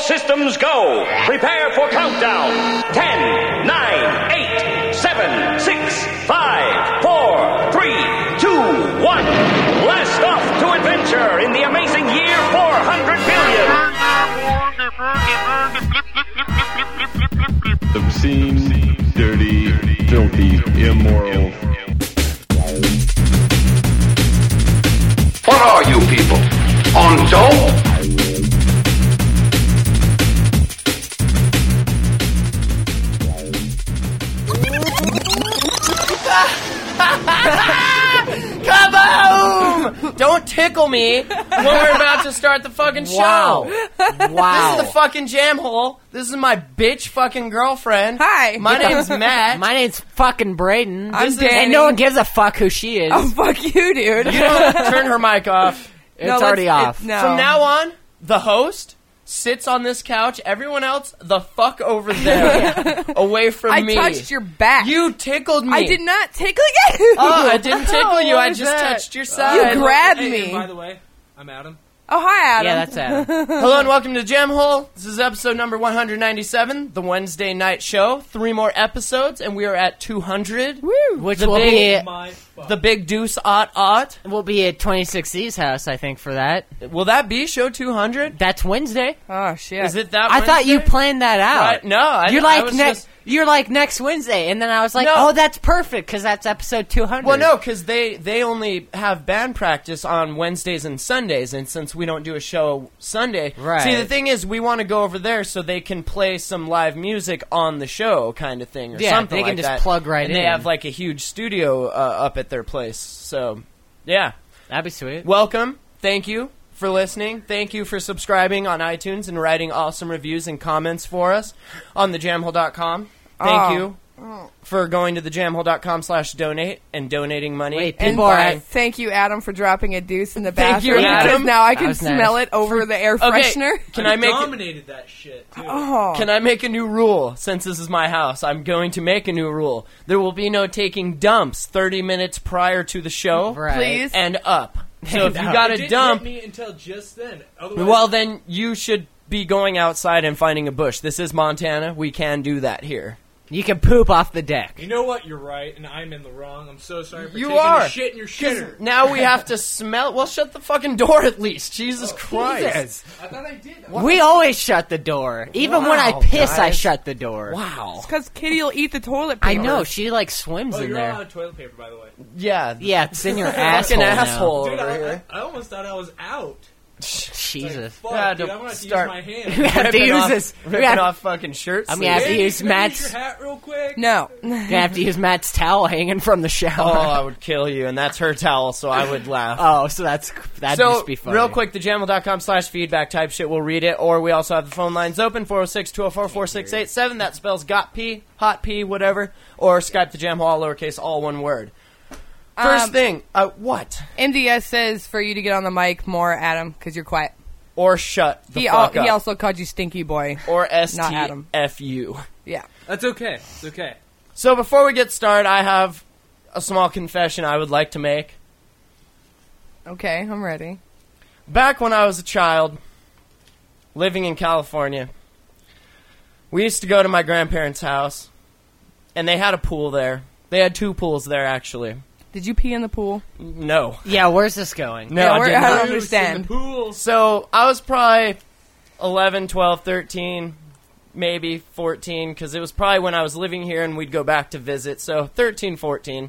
systems go. Prepare for countdown. 10, 9, 8, 7, 6, 5, 4, 3, 2, 1. Blast off to adventure in the amazing year 400 billion. Obscene, dirty, filthy, immoral. What are you people? On dope? Kaboom! Don't tickle me when we're about to start the fucking show. Wow. This is the fucking jam hole. This is my bitch fucking girlfriend. Hi. My name's Matt. My name's fucking Braden. I'm Danny. And no one gives a fuck who she is. Oh, fuck you, dude. You know, turn her mic off. It's already off. From now on, the host sits on this couch. Everyone else, the fuck over there. Away from me. I touched your back. You tickled me. I did not tickle you. Oh, I didn't tickle you. I What just is that? touched your side. You grabbed Hey, me. and by the way, I'm Adam. Oh, hi, Adam. Yeah, that's Adam. Hello and welcome to Jam Hole. This is episode number 197, the Wednesday night show. 3 more episodes, and we are at 200. Woo. Which The will big- be My fuck. The big deuce ot. will be at 26E's house, I think, for that. Will that be show 200? That's Wednesday. Oh, shit. Is it that I thought you Wednesday? planned that out. Right? No, I You're I like was next. just- You're like next Wednesday, and then I was like, No. "Oh, that's perfect because that's episode 200." Well, no, because they only have band practice on Wednesdays and Sundays, and since we don't do a show Sunday, Right. See, the thing is, we want to go over there so they can play some live music on the show, kind of thing, or Yeah, something they can like just that. plug right and They in. have like a huge studio up at their place, so yeah. That'd be sweet. Welcome, thank you for listening. Thank you for subscribing on iTunes and writing awesome reviews and comments for us on thejamhole.com. Thank Oh. you for going to thejamhole.com/donate and donating money. Wait, And people are buying- thank you, Adam, for dropping a deuce in the Thank you, bathroom. Adam. Because now I That can was smell nice. it over the air Okay, freshener. Can I make dominated that shit, too. Oh. Can I make a new rule? Since this is my house, I'm going to make a new rule. There will be no taking dumps 30 minutes prior to the show Right. Please. and up. So if you up. got It a didn't dump, hit me until just then. Otherwise, well then you should be going outside and finding a bush. This is Montana. We can do that here. You can poop off the deck. you know what? You're right, and I'm in the wrong. I'm so sorry for You taking are. the shit in your 'Cause shitter. now we have to smell. Well, shut the fucking door at least. Jesus Christ. Jesus. I thought I did. We always shut the door. Even when I Wow, piss, I guys. shut the door. Wow. Because Kitty will eat the toilet I paper. know, she like swims Oh, in you're there. all out of toilet paper, by the way. Yeah. Yeah, it's in your asshole. Fucking now. asshole Dude, over here. I almost thought I was out. Jesus. Fuck, Yeah, dude, don't I'm gonna have to start- use my hand. We have to Ripping use off, this. We ripping have, off fucking shirts. I mean, I have to Hey, use can I Matt's. use your hat real quick? No. Gonna have to use Matt's towel hanging from the shower. Oh, I would kill you, and that's her towel, so I would laugh. Oh, so that'd So, just be funny. real quick, thejamhole.com/feedback type shit, we'll read it, or we also have the phone lines open, 406-204-4687, that spells got P, hot P, whatever, or Skype the Jam Hole, all lowercase, all one word. First thing, what? MDS says for you to get on the mic more, Adam, because you're quiet. Or shut the He fuck up. also called you Stinky Boy. Or Not Adam. STFU. Yeah. That's okay. It's okay. So before we get started, I have a small confession I would like to make. Okay, I'm ready. Back when I was a child, living in California, we used to go to my grandparents' house, and they had a pool there. They had 2 pools there, actually. Did you pee in the pool? No. Yeah, where's this going? No, Yeah, I we're- did I not. don't understand. Pool. So, I was probably 11, 12, 13, maybe 14, because it was probably when I was living here and we'd go back to visit. So, 13, 14.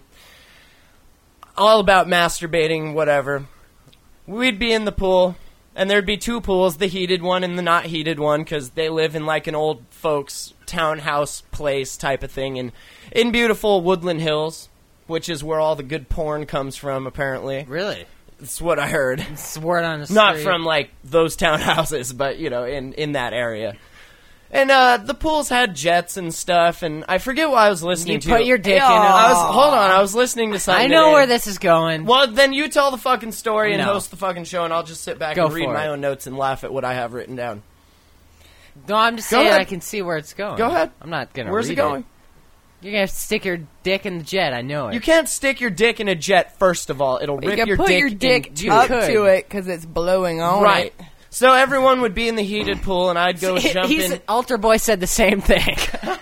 All about masturbating, whatever. We'd be in the pool, and there'd be 2 pools, the heated one and the not heated one, because they live in like an old folks' townhouse place type of thing in beautiful Woodland Hills, which is where all the good porn comes from, apparently. Really? That's what I heard. It's word on the street. Not from, like, those townhouses, but, you know, in that area. And the pools had jets and stuff, and I forget what I was listening You to. put your dick in it. Hold on, I was listening to something I know today. where this is going. Well, then you tell the fucking story and No. host the fucking show, and I'll just sit back Go and read for my it. own notes and laugh at what I have written down. No, I'm just Go saying ahead. I can see where it's going. Go ahead. I'm not gonna. Where's read it going? You're gonna stick your dick in the jet. I know it. You can't stick your dick in a jet, first of all. It'll You rip can your put dick your dick into up could. to it because it's blowing on Right. it. So everyone would be in the heated pool, and I'd go jump in. Altar Boy said the same thing.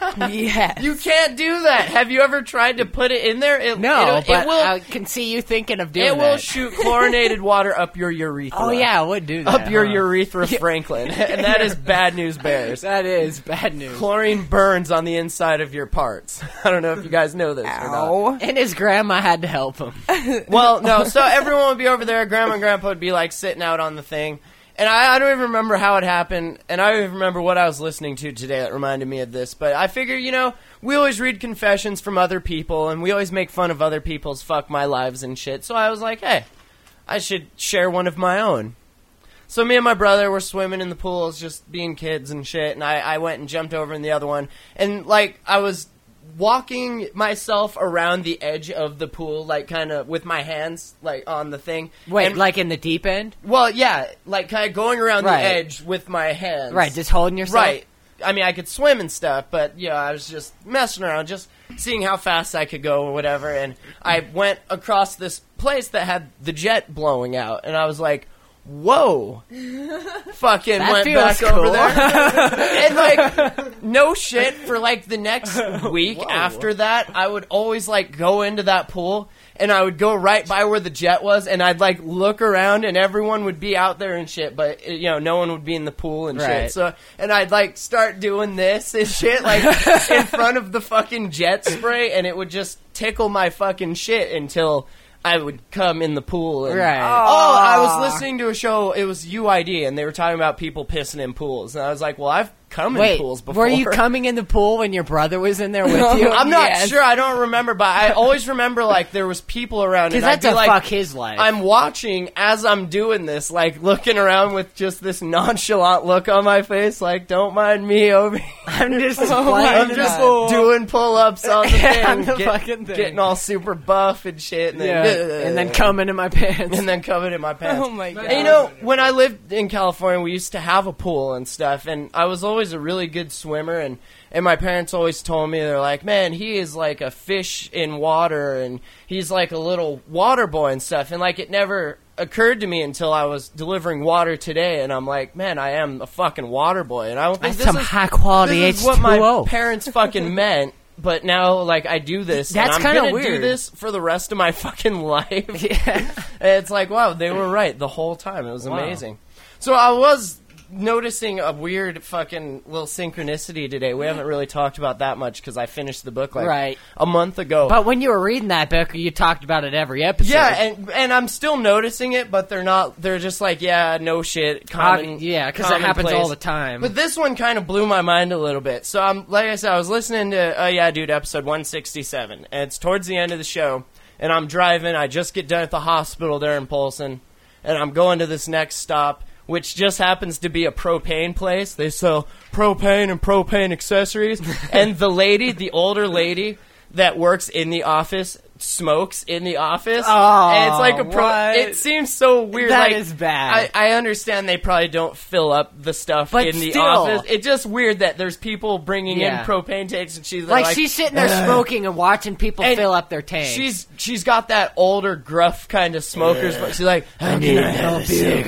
Yes. You can't do that. Have you ever tried to put it in there? It but will. I can see you thinking of doing It that. will shoot chlorinated water up your urethra. Oh, yeah, I would do that. Up your huh? urethra, Franklin. And that is bad news bears. That is bad news. Chlorine burns on the inside of your parts. I don't know if you guys know this or not. Ow. And his grandma had to help him. Well, no, so everyone would be over there. Grandma and Grandpa would be, like, sitting out on the thing. And I don't even remember how it happened, and I don't even remember what I was listening to today that reminded me of this. But I figure, we always read confessions from other people, and we always make fun of other people's fuck my lives and shit. So I was like, hey, I should share one of my own. So me and my brother were swimming in the pools, just being kids and shit, and I went and jumped over in the other one. And, like, I was walking myself around the edge of the pool, like, kind of with my hands, like, on the thing. Wait, And- like in the deep end? Well, yeah, like, kind of going around Right. the edge with my hands. Right, just holding yourself? Right. I mean, I could swim and stuff, but, I was just messing around, just seeing how fast I could go or whatever, and I went across this place that had the jet blowing out, and I was like, whoa. Fucking That went feels back over cool. there. And, like, no shit, for, like, the next week after that, I would always, like, go into that pool, and I would go right by where the jet was, and I'd, like, look around, and everyone would be out there and shit, but, no one would be in the pool and shit. Right. So, and I'd, like, start doing this and shit, like, in front of the fucking jet spray, and it would just tickle my fucking shit until I would come in the pool. And, Right. Oh, I was listening to a show, it was UID, and they were talking about people pissing in pools. And I was like, well, I've come in Wait, pools before. were you coming in the pool when your brother was in there with you? I'm not Yes. sure, I don't remember, but I always remember, like, there was people around. Because And I'd that's be a like, fuck his life. I'm watching as I'm doing this, like, looking around with just this nonchalant look on my face, like, don't mind me over here. I'm just my playing I'm it just up. doing pull-ups on the thing, On the fucking thing. getting all super buff and shit, and Yeah, then, and then coming in my pants. and then covered in my pants. Oh my god. And when I lived in California, we used to have a pool and stuff, and I was always a really good swimmer, and my parents always told me, they're like, man, he is like a fish in water, and he's like a little water boy and stuff, and like it never occurred to me until I was delivering water today, and I'm like, man, I am a fucking water boy, and I don't think That's some high quality this is H2O. what my parents fucking meant. But now, like, I do this, That's and I'm kinda gonna do weird. this for the rest of my fucking life. Yeah. And it's like, wow, they were right the whole time. It was Wow. amazing. So I was noticing a weird fucking little synchronicity today. We haven't really talked about that much because I finished the book, like, Right. a month ago. But when you were reading that book, you talked about it every episode. yeah, and I'm still noticing it, but they're just like, yeah, no shit. Common, yeah, because it happens commonplace. all the time. But this one kind of blew my mind a little bit. So I'm like I said, I was listening to Yeah Dude episode 167, and it's towards the end of the show, and I'm driving. I just get done at the hospital there in Polson, and I'm going to this next stop, which just happens to be a propane place. They sell propane and propane accessories, and the older lady that works in the office smokes in the office. Oh, and it's like what? it seems so weird. That like, is bad. I understand they probably don't fill up the stuff But in the still. office. It's just weird that there's people bringing Yeah. in propane tanks, and she's like she's sitting there smoking and watching people And fill up their tanks. She's got that older, gruff kind of smoker's voice. She's like, I need to help you.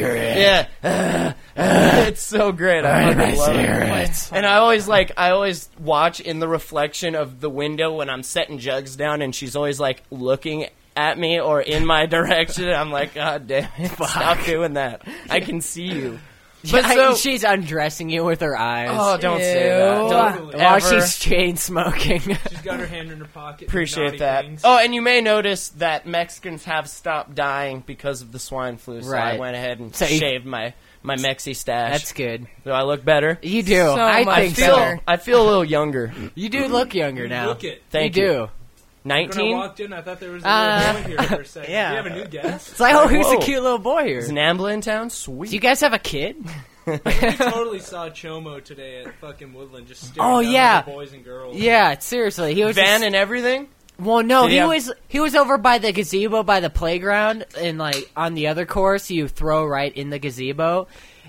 Yeah. It's so great. I fucking love it. And I always watch in the reflection of the window when I'm setting jugs down, and she's always like looking at me or in my direction. And I'm like, God damn it, stop doing that. I can see you. But so, she's undressing you with her eyes. oh, don't say that. Ew. Don't While ever. she's chain smoking. She's got her hand in her pocket. Appreciate naughty that. things. Oh, and you may notice that Mexicans have stopped dying because of the swine flu, so I Right. went ahead and So you- shaved my Mexi stash. That's good. Do I look better? You do. So I much think better. so. I feel a little younger. You do look younger now. Look it. Thank you you. do. When I 19? walked in, I thought there was a little boy here for a second. yeah. Do you have a new guest? It's like, oh, who's Whoa. the cute little boy here? Is Nambla in town? Sweet. Do you guys have a kid? We totally saw Chomo today at fucking Woodland, just staring Oh, down yeah. at the boys and girls. Yeah, seriously. He was Van just- and everything? Well, no, Did he he was over by the gazebo by the playground, and like on the other course, you throw right in the gazebo.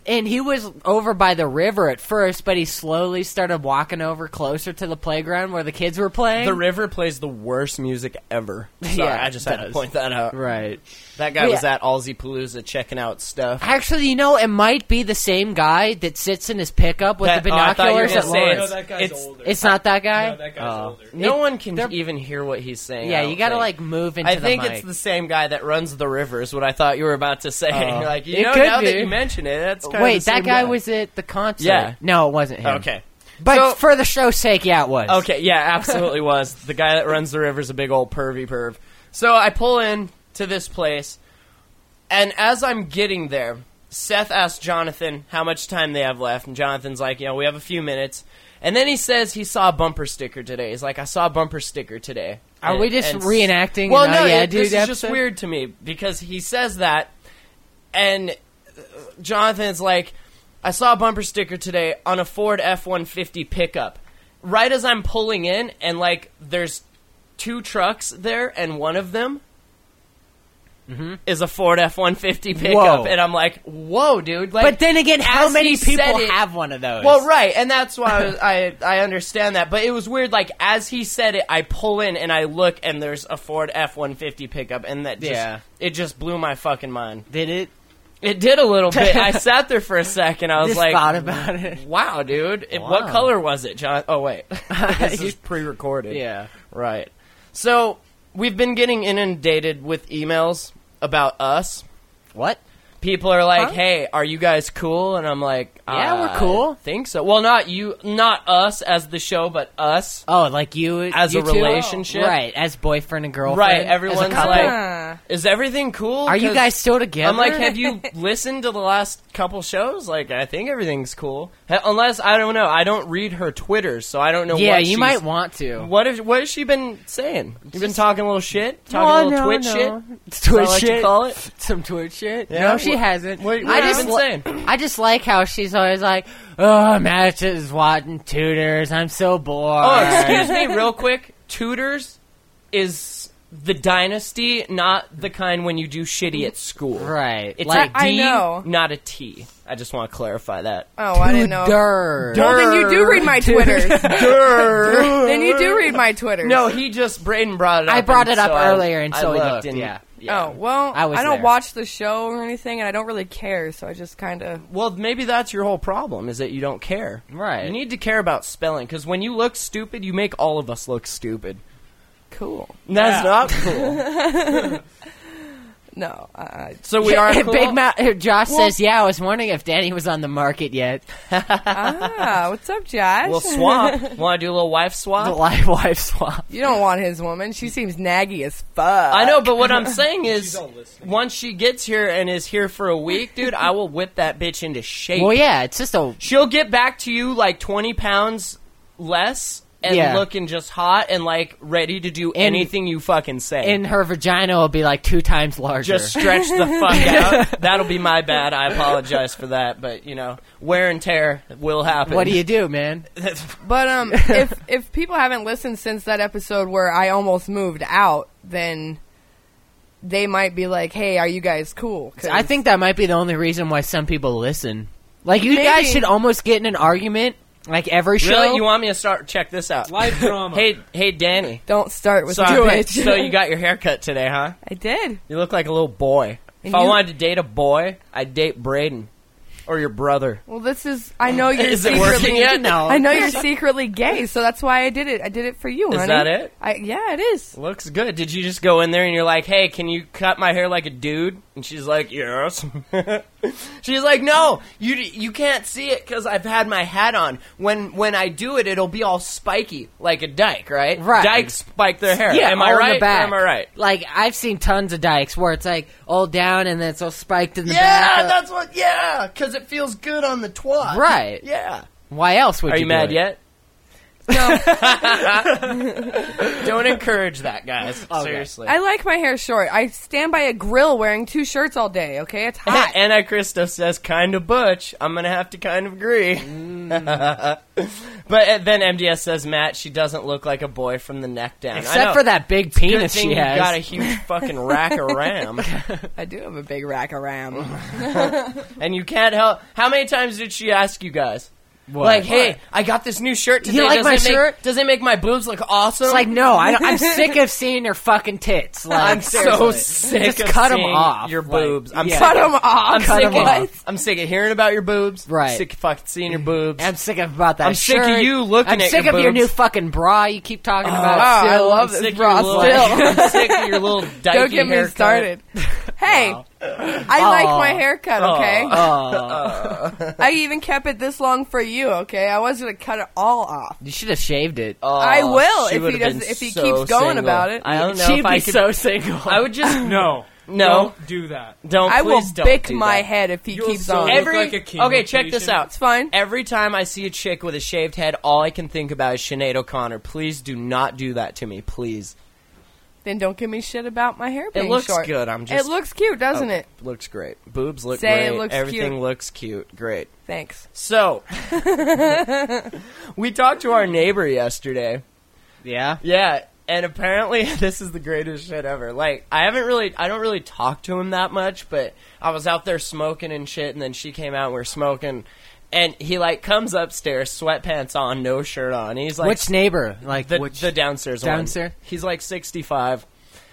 And he was over by the river at first, but he slowly started walking over closer to the playground where the kids were playing. The river plays the worst music ever. Sorry, Yeah, I just it had to does. point that out. Right. That guy Yeah. was at Palooza checking out stuff. Actually, it might be the same guy that sits in his pickup with That- the I thought you were binoculars gonna at say Lawrence. No, that guy's It's- older. It's not that guy? No, that guy's older. No one can they're- even hear what he's saying. Yeah, I you don't gotta, think. move into I the think mic. it's the same guy that runs the river is what I thought you were about to say. You're like, It now could that be. you mention it, that's kind Wait, of the that same guy was at the concert. Yeah. No, it wasn't him. Okay. But So- for the show's sake, yeah, it was. Okay, yeah, absolutely was. The guy that runs the river's a big old pervy perv. So I pull in to this place, and as I'm getting there, Seth asks Jonathan how much time they have left, and Jonathan's like, we have a few minutes. And then he says he saw a bumper sticker today. He's like, I saw a bumper sticker today. Are we just reenacting? Well, an no, Oh Yeah, this Dude is just episode? weird to me because he says that, and Jonathan's like, I saw a bumper sticker today on a Ford F-150 pickup. Right as I'm pulling in, and there's two trucks there, and one of them is a Ford F-150 pickup, Whoa. and I'm like, whoa, dude! But then again, how as many he said people it- have one of those? Well, right, and that's why I understand that. But it was weird. As he said it, I pull in and I look, and there's a Ford F-150 pickup, and it just blew my fucking mind. Did it? It did a little bit. I sat there for a second. I was Just like, thought about it. "Wow, dude! Wow. What color was it, John?" Oh wait, this is pre-recorded. Yeah. Right. So we've been getting inundated with emails about us. What? People are like, Huh? "Hey, are you guys cool?" And I'm like, Yeah, we're cool. I think so. Well, not you, not us as the show, but us. Oh, like you As you a two? relationship? right? As boyfriend and girlfriend, Right, as a everyone's couple? like- Ah. Is everything cool? Are you 'Cause guys still together? I'm like, have you listened to the last couple shows? I think everything's cool. Unless, I don't know. I don't read her Twitters, so I don't know yeah, what you she's- might want to. What has she been saying? You've been talking a little shit? Talking a little Twitch shit? Twitch Is that what you shit. call it? Some Twitch shit. Yeah? No, she What- hasn't. What I have just you been saying? I just like how she's always like, "Oh, Matt's just watching Tutors. I'm so bored." Oh, excuse me, real quick. Tutors is the dynasty, not the kind when you do shitty at school. Right. It's like a I D, know. not a T. I just want to clarify that. Oh, I didn't know. Tudor. Well, then you do read my Twitters. Then you do read my Twitters. No, Braden brought it up. I brought it up so earlier, and I so he looked, looked. and Yeah. Oh, well, I was don't there. watch the show or anything, and I don't really care, so I just kind of... Well, maybe that's your whole problem, is that you don't care. Right. You need to care about spelling, because when you look stupid, you make all of us look stupid. Cool. That's not cool. No, So we are cool? Big Josh says, "Yeah, I was wondering if Danny was on the market yet." what's up, Josh? We'll swap. Want to do a little wife The swap? live wife swap. You don't want his woman. She seems naggy as fuck. I know, but what I'm saying is, She's all listening. once she gets here and is here for a week, dude, I will whip that bitch into shape. Well, yeah, it's just a She'll get back to you 20 pounds less and Yeah. looking just hot and ready to do And- anything you fucking say. and her vagina will be 2 times larger. Just stretch the fuck out. That'll be my bad. I apologize for that, but wear and tear will happen. What do you do, man? But if people haven't listened since that episode where I almost moved out, then they might be like, "Hey, are you guys cool?" 'Cause I think that might be the only reason why some people listen. You Maybe. guys should almost get in an argument every show. Really? You want me to start? Check this out. Live drama. Hey, Danny. don't start with So, the bitch. so you got your haircut today, huh? I did. You look like a little boy. If And I you- wanted to date a boy, I'd date Braden. Or your brother. Well, I know you're Is it secretly, working yet? No. I know you're secretly gay, so that's why I did it. I did it for you, Is honey. that it? Yeah, it is. Looks good. Did you just go in there and you're like, hey, can you cut my hair like a dude? And she's like, yes. She's like, no, you can't see it because I've had my hat on. When I do it, it'll be all spiky like a dyke, right? Right. Dykes spike their hair. Yeah, Am I all in right? the back. Or am I right? I've seen tons of dykes where it's all down and then it's all spiked in the Yeah, back. that's what. Yeah, because it feels good on the twat. Right. Yeah. Why else would Are you you mad do it? yet? No, Don't encourage that, guys. Seriously. I like my hair short. I stand by a grill wearing 2 shirts all day. Okay, it's hot. Anti-Christo says kind of butch. I'm going to have to kind of agree. But then MDS says, Matt, she doesn't look like a boy from the neck down. I know. Except for that big Good penis thing she you has. got a huge fucking rack of ram. I do have a big rack of ram. And you can't help. How many times did she ask you guys? What? Like, hey, I got this new shirt today. You like Does my it make- shirt? Does it make my boobs look awesome? It's like, no, I'm sick of seeing your fucking tits. Like, I'm so seriously. sick Just of cut 'em seeing off. your Like, boobs. I'm yeah. Cut them off. I'm Cut sick 'em of, off. I'm sick of hearing about your boobs. Right. Sick of fucking seeing your boobs. I'm sick of about that I'm sick of shirt. you looking I'm at sick your of your boobs. new fucking bra you keep talking about. I still. love I'm this sick of bra your little- still. I'm sick of your little dykey Don't get me haircut. started. Hey, I like my haircut, okay? I even kept it this long for you, okay? I wasn't going to cut it all off. You should have shaved it. I will she if would've he doesn't. been If he so keeps going single. about it. I don't know She'd if I be could. so single. I would just No. no. Don't do that. Don't. I will Please don't bick do my that. head if he You'll keeps so on. look Every like a king okay, of check this patient. out. It's fine. Every time I see a chick with a shaved head, all I can think about is Sinead O'Connor. Please do not do that to me, please. Then don't give me shit about my hair being looks short. good, I'm just- It looks cute, doesn't it? Looks great. Boobs look Say it great. looks Everything cute. looks cute. Great. Thanks. So, we talked to our neighbor yesterday. Yeah? Yeah, and apparently this is the greatest shit ever. Like, I don't really talk to him that much, but I was out there smoking and shit, and then she came out and we were smoking, and he, like, comes upstairs, sweatpants on, no shirt on. He's like, Which neighbor? Like, which? the downstairs Downstairs? one. He's like 65.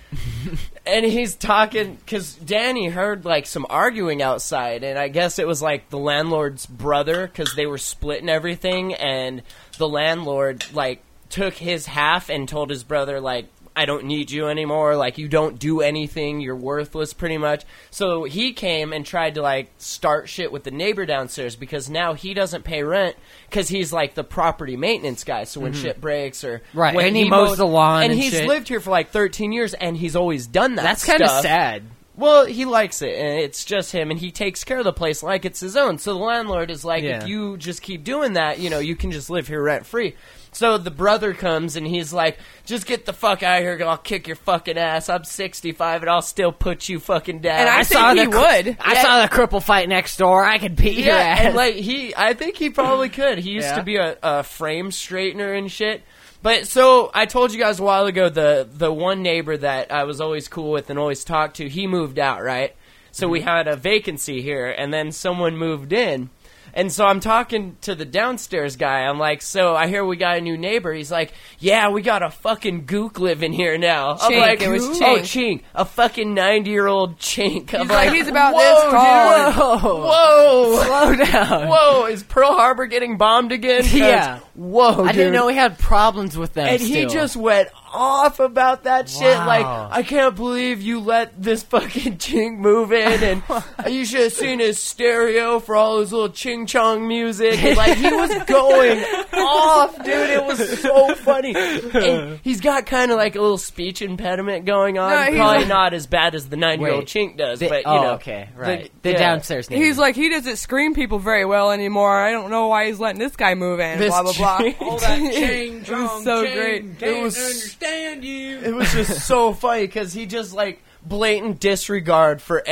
And he's talking, because Danny heard, like, some arguing outside, and I guess it was, like, the landlord's brother, because they were splitting everything, and the landlord, like, took his half and told his brother, like, I don't need you anymore, like, you don't do anything, you're worthless, pretty much. So he came and tried to, like, start shit with the neighbor downstairs, because now he doesn't pay rent, because he's, like, the property maintenance guy, so when shit breaks, or... Right, when and he mows the lawn and he's shit. lived here for, like, 13 years, and he's always done that That's kind of stuff. sad. Well, he likes it, and it's just him, and he takes care of the place like it's his own. So the landlord is like, Yeah. if you just keep doing that, you know, you can just live here rent-free. So the brother comes, and he's like, just get the fuck out of here, I'll kick your fucking ass. I'm 65, and I'll still put you fucking down. And I think he would. I saw the cripple fight next door. I could beat your ass. and like I think he probably could. He used Yeah. to be a frame straightener and shit. But so I told you guys a while ago the one neighbor that I was always cool with and always talked to, he moved out, right? So we had a vacancy here, and then someone moved in. And so I'm talking to the downstairs guy. I'm like, so I hear we got a new neighbor. He's like, yeah, we got a fucking gook living here now. I'm Chink, like, it was oh, Chink. Chink, a fucking 90-year-old chink. I'm He's like, he's about whoa, this tall. dude. Whoa. Whoa. Slow down. Whoa, is Pearl Harbor getting bombed again? 'Cause- Yeah. Whoa, I didn't dude. know we had problems with them And he still. just went off about that shit. Wow. Like, I can't believe you let this fucking chink move in, and you should have seen his stereo for all his little ching chong music. And, like, he was going off, dude. It was so funny. And he's got kind of like a little speech impediment going on. No, he's Probably like- not as bad as the 90-year-old Wait. chink does, The- but you oh, know. okay, right. The yeah. downstairs neighbor. He's like, he doesn't scream people very well anymore. I don't know why he's letting this guy move in. This Blah blah blah. chink. All that ching, It was chong, so ching, great. Can't It was- understand you. It was just so funny because he just like blatant disregard for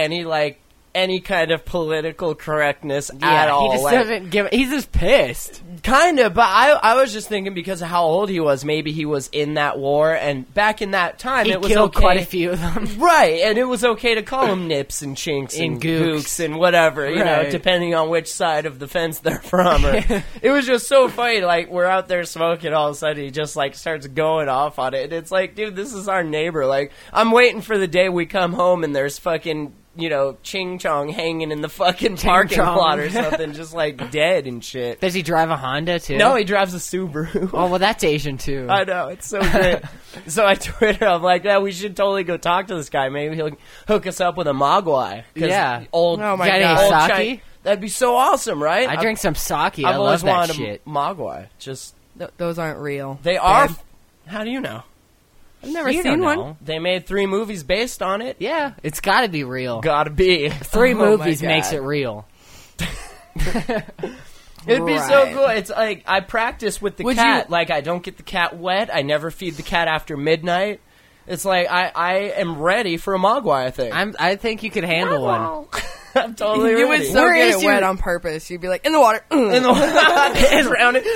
any kind of political correctness at all. He just Like, doesn't give. He's just pissed. kind of, but I was just thinking because of how old he was, maybe he was in that war, and back in that time He it was killed okay. quite a few of them. Right, and it was okay to call them nips and chinks And and gooks. gooks and whatever, you know, Right. depending on which side of the fence they're from. Or, it was just so funny. Like, we're out there smoking, all of a sudden he just, like, starts going off on it. And it's like, dude, this is our neighbor. Like, I'm waiting for the day we come home and there's fucking, you know, Ching Chong hanging in the fucking parking Chong. lot or something, just, like, dead and shit. Does he drive a Honda too? No, he drives a Subaru. Oh well, that's Asian too. I know, it's so great. So I Twitter, I'm like, yeah, we should totally go talk to this guy. Maybe he'll hook us up with a Mogwai. 'Cause Yeah. Old, Oh my Got any God. old sake? Chi- that'd be so awesome, right? I drink some sake. I I've always love that wanted shit. a Mogwai. Just, Those aren't real. they are. Babe. How do you know? I've never You seen don't one. know. They made 3 movies based on it. Yeah, it's got to be real. Gotta be. 3 Oh my movies God. makes it real. It'd be so Right. cool. It's like I practice with the Would cat. you- Like I don't get the cat wet. I never feed the cat after midnight. It's like I am ready for a Mogwai, I think. I think you could handle one. I'm totally You ready. would so Where get is it your- wet on purpose. You'd be like, in the water. In the around it,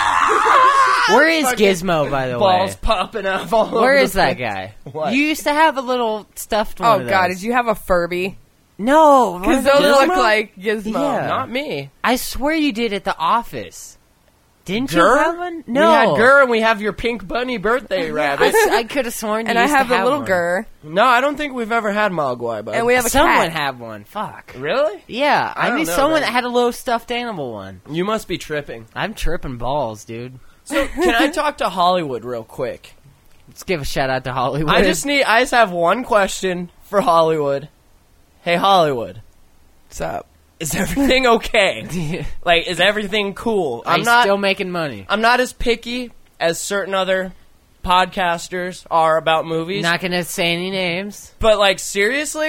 Where is Gizmo, by the balls way? popping up all over. Where the is that place. guy? What? You used to have a little stuffed one Oh, of God. those. Did you have a Furby? No. Because what those about look Gizmo? like Gizmo. Yeah. Not me. I swear you did at the office. Didn't Gur? you have one? No. We had Gur and we have your pink bunny birthday rabbit. I could have sworn you And I used to have the little one. Gur. No, I don't think we've ever had Mogwai, bud. And we have a Someone cat. had one. Fuck. Really? Yeah, I I don't knew know, someone man. that had a little stuffed animal one. You must be tripping. I'm tripping balls, dude. So, can I talk to Hollywood real quick? Let's give a shout out to Hollywood. I just have one question for Hollywood. Hey, Hollywood. What's up? Is everything okay? Like, is everything cool? I'm still making money. I'm not as picky as certain other podcasters are about movies. Not gonna say any names. But, like, seriously?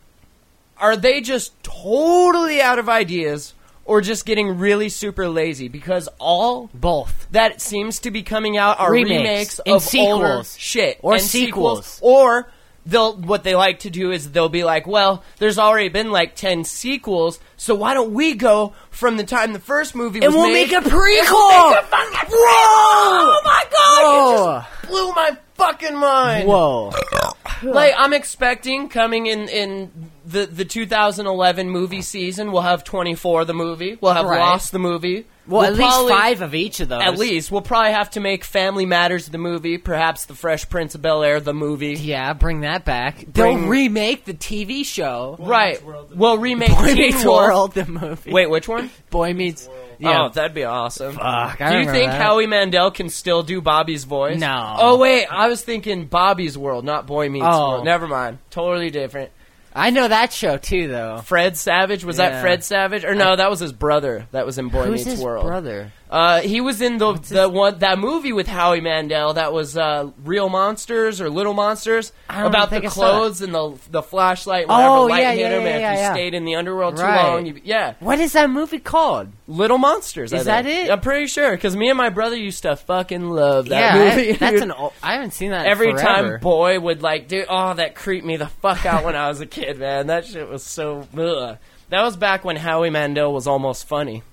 Are they just totally out of ideas or just getting really super lazy? Because all Both. that seems to be coming out are Remakes remakes and of older sequels. shit. Or and sequels. Or what they like to do is they'll be like, well, there's already been like 10 sequels, so why don't we go from the time the first movie was And we'll made, make a and prequel! we'll make a fucking prequel! Oh my god! Whoa. It just blew my fucking mind. Whoa. Like, I'm expecting coming in the 2011 movie season, we'll have 24 the movie, we'll have Right. Lost the movie. Well, at least probably- 5 of each of those. At least. We'll probably have to make Family Matters the movie, perhaps The Fresh Prince of Bel-Air the movie. Yeah, bring that back. Bring- They'll remake the TV show. Right. Meets World. We'll remake Boy Teen Meets Wolf. World, the movie. Wait, which one? Boy Meets... Yeah. Oh, that'd be awesome. Fuck, I Do you remember think that. Howie Mandel can still do Bobby's voice? No. Oh, wait. I was thinking Bobby's World, not Boy Meets Oh. World. Never mind. Totally different. I know that show, too, though. Fred Savage? Was Yeah. that Fred Savage? Or no, that was his brother. That was in Boy Who's Meets his World. brother? He was in that movie with Howie Mandel that was Real Monsters or Little Monsters I don't about think the I saw clothes and the flashlight whenever Oh, light yeah, hit yeah, him yeah, and if you yeah. stayed in the underworld too Right. long. Yeah, What is that movie called? Little Monsters. Is I think. that it? I'm pretty sure because me and my brother used to fucking love that yeah, movie. that's dude. an old... I haven't seen that Every forever. time Boy would like, dude, oh, that creeped me the fuck out when I was a kid, man. That shit was so. Ugh. That was back when Howie Mandel was almost funny.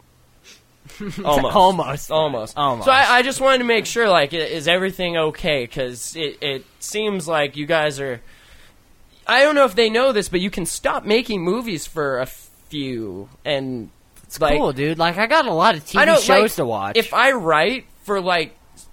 Almost. Almost. So I just wanted to make sure, like, is everything okay? Because it seems like you guys are. I don't know if they know this, but you can stop making movies for a few, and it's like, cool, dude. Like, I got a lot of TV I know, shows like, to watch. If I write for like,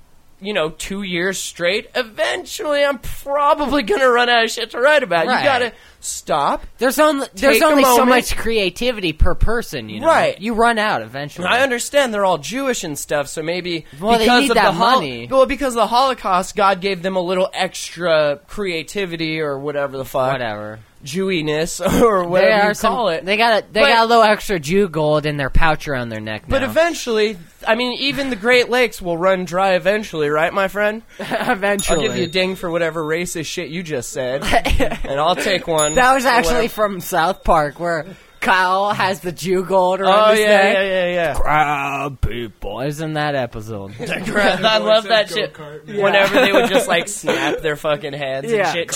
2 years straight, eventually I'm probably gonna run out of shit to write about. Right. You gotta stop. There's only Take a so moment. much creativity per person, you know. Right. You run out eventually. I understand they're all Jewish and stuff, so maybe Well, they because need of that the money. Well, because of the Holocaust, God gave them a little extra creativity or whatever the fuck, Whatever. Jewiness or whatever you call it. They got a little extra Jew gold in their pouch around their neck. But now. eventually, I mean, even the Great Lakes will run dry eventually, right, my friend? eventually, I'll give you a ding for whatever racist shit you just said, and I'll take one. That was for actually whatever- from South Park, where Kyle has the Jew gold around Oh his neck. yeah. Crab people. Is in that episode. I love that Said shit. go-kart. Whenever they would just like snap their fucking heads Yeah. and shit.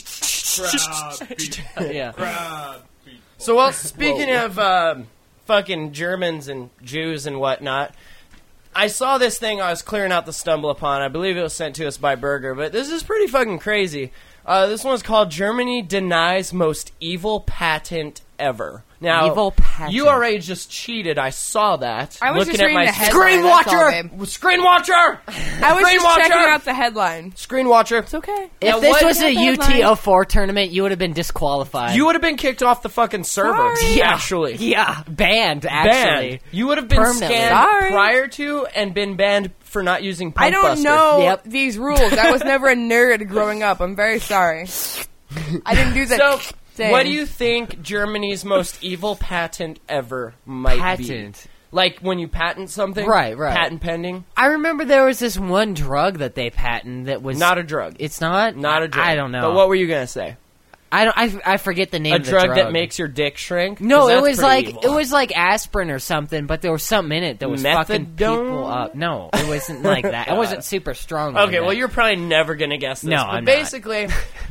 Crab people. Yeah. Crab people. So, well, speaking of fucking Germans and Jews and whatnot, I saw this thing I was clearing out the Stumble Upon. I believe it was sent to us by Berger, but this is pretty fucking crazy. This one's called Germany Denies Most Evil Patent Ever. Now, Evil patent. you already just cheated. I saw that. I was looking just at reading my the headline. That's all, babe. Screen Watcher! I was Screen just Watcher! checking out the headline. Screen Watcher. It's okay. If Now, this what- was a Not the headline. UT04 tournament, you would have been disqualified. You would have been kicked off the fucking server, Sorry. actually. yeah, banned. Actually, Banned. You would have been Permanently. scanned Sorry. prior to and been banned for not using Pump I don't Buster. know Yep. these rules. I was never a nerd growing up. I'm very sorry. I didn't do that. So, thing. what do you think Germany's most evil patent ever might be? Patent. Like when you patent something? Right. Patent pending? I remember there was this one drug that they patented that was Not a drug. It's not. Not a drug. I don't know. But what were you going to say? I forget the name A of the drug that makes your dick shrink? 'Cause that's pretty evil. it was like aspirin or something, but there was something in it that was fucking Methadone? people up. No, it wasn't like that. It wasn't super strong. Okay, like well, that. you're probably never going to guess this. No, but I'm not. basically,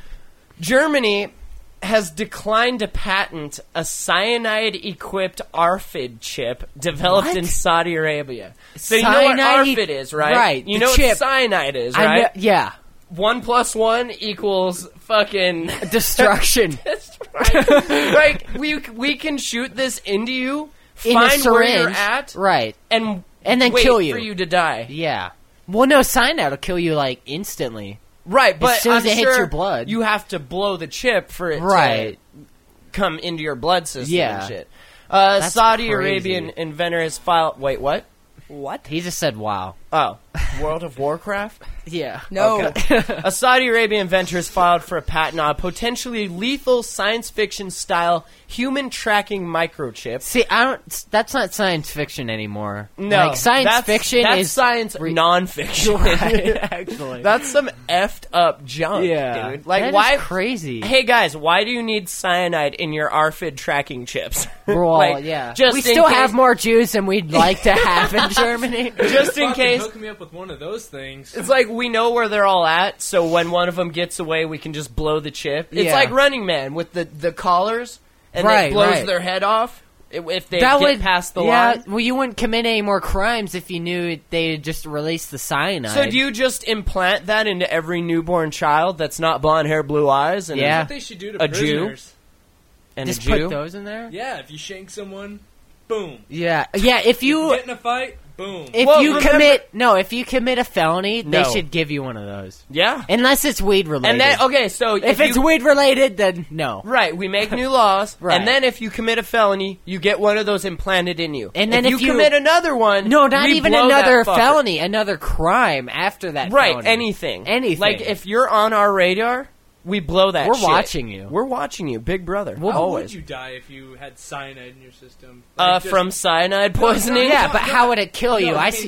Germany has declined to patent a cyanide-equipped ARFID chip developed What? in Saudi Arabia. So you know what Cyanide- ARFID is, right? right, You the know chip. what cyanide is, I right? know, yeah, 1 + 1 equals fucking... destruction. That's right. Like, we can shoot this into you, In a find where syringe, you're at, right? and then wait kill you. for you to die. Yeah. Well, no, cyanide will kill you like instantly. Right, but soon as I'm it hits sure your blood. you have to blow the chip for it Right. to come into your blood system Yeah. and shit. That's Saudi crazy. Arabian inventor has filed... Wait, what? What? He just said, "Wow." Oh, World of Warcraft? Yeah. No. A Saudi Arabian inventor has filed for a patent on a potentially lethal science fiction style human tracking microchip. See, I don't. That's not science fiction anymore. No, like science that's- fiction that's is science non-fiction. Right, actually. That's some effed up junk, yeah, dude. Like, that is why? crazy. Hey guys, why do you need cyanide in your ARFID tracking chips? Well, Like, yeah. just we in still case- have more Jews than we'd like to have in Germany. Just in Fucking case. hook me up with one of those things. It's like we know where they're all at, so when one of them gets away, we can just blow the chip. It's Yeah. like Running Man with the collars, and Right, it blows right. their head off if they That get would past the yeah. line. Well, you wouldn't commit any more crimes if you knew they just released the cyanide. So do you just implant that into every newborn child that's not blonde hair, blue eyes, and Yeah. What they should do to A Jew? prisoners. and just a Jew? put those in there? Yeah, if you shank someone, boom. Yeah, yeah. If you Get in a fight, boom. if Well, you remember- if you commit a felony, No. they should give you one of those. Yeah. Unless it's weed related. And then okay, so if it's weed related, then no. right, we make new laws, Right. and then if you commit a felony, you get one of those implanted in you. And then if if you you- commit another one, No, not we even blow another that fucker. felony, another crime after that. Right, felony. anything. Anything. Like, if you're on our radar, we blow that We're shit. watching you. We're watching you, Big Brother. How always. would you die if you had cyanide in your system? From cyanide poisoning? Yeah, but how would it kill you? No, I I see.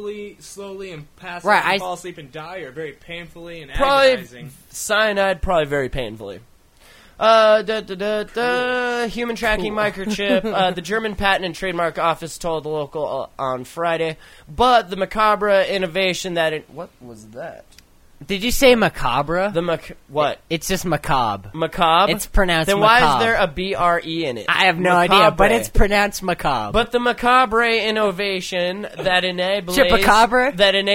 slowly and pass Right, out and I- fall asleep and die, or very painfully and Probably agonizing. cyanide, probably very painfully. Human tracking microchip. The German Patent and Trademark Office told the local on Friday, but the macabre innovation that what was that? Did you say macabre? What? It's just macabre. Macabre? It's pronounced Then why is macabre. there a BRE in it? I have no idea, but Macabre. it's pronounced macabre. But the macabre innovation that enables Chupacabra?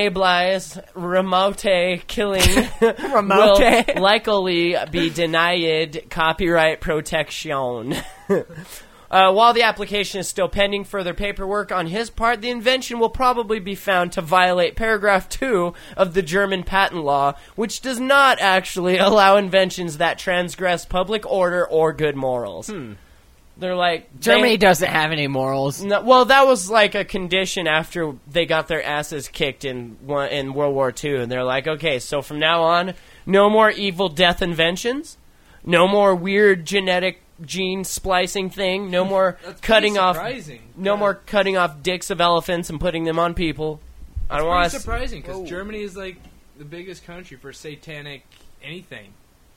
remote killing Remote? will likely be denied copyright protection. While the application is still pending further paperwork on his part, the invention will probably be found to violate paragraph 2 of the German patent law, which does not actually allow inventions that transgress public order or good morals. They're like... Germany doesn't have any morals. No, well, that was like a condition after they got their asses kicked in World War II, and they're like, okay, so from now on, no more evil death inventions, no more weird genetic gene splicing thing, no more That's cutting pretty off, surprising. no more cutting off dicks of elephants and putting them on people. I don't want Pretty to. surprising because Germany is like the biggest country for satanic anything,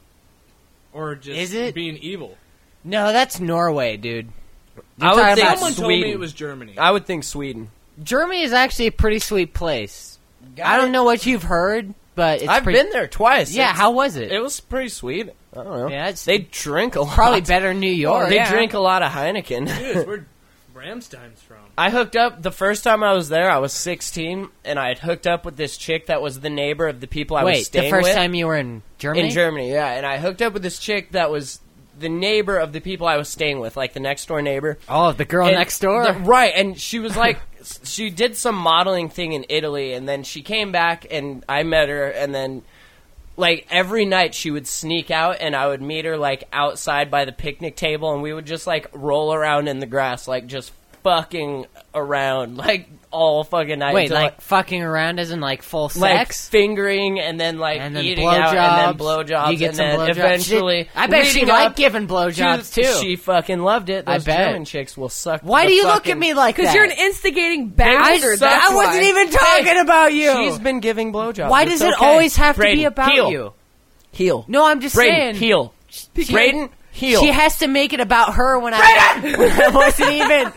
or just Is it? being evil. No, that's Norway, dude. I would talking think about Someone told me Sweden. it was Germany. I would think Sweden. Germany is actually a pretty sweet place. I don't know what you've heard, but it's I've pretty, been there twice. Yeah, It's- how was it? It was pretty sweet. I don't know. Yeah, it's they drink a lot. probably better than New York. They yeah. drink a lot of Heineken. Dude, it's where Ramstein's from. I hooked up the first time I was there. I was 16, and I had hooked up with this chick that was the neighbor of the people I was Wait, staying the first with time you were in Germany? in Germany. Yeah, and I hooked up with this chick that was the neighbor of the people I was staying with, like the next door neighbor. Oh, the girl And next door? right? And she was like, she did some modeling thing in Italy, and then she came back, and I met her, and then. Like, every night she would sneak out, and I would meet her, like, outside by the picnic table, and we would just, like, roll around in the grass, like, just fucking around, like, all fucking night. Wait, until, like fucking around as in like full like sex? fingering, and then, like, And then eating out, and then blowjobs. blowjobs, You get and some then blowjobs. eventually... I bet she leading liked up giving blowjobs, to- too. She fucking loved it. I Those bet. German chicks will suck Why the do you look fucking- at me like that? Because you're an instigating bastard. suck. That's I wasn't why. even talking about you. She's been giving blowjobs. Why It's does it okay. always have to Brayden, be about heel. you? Heel. No, I'm just Brayden, saying. heel. Brayden, heal. She has to make it about her when I wasn't even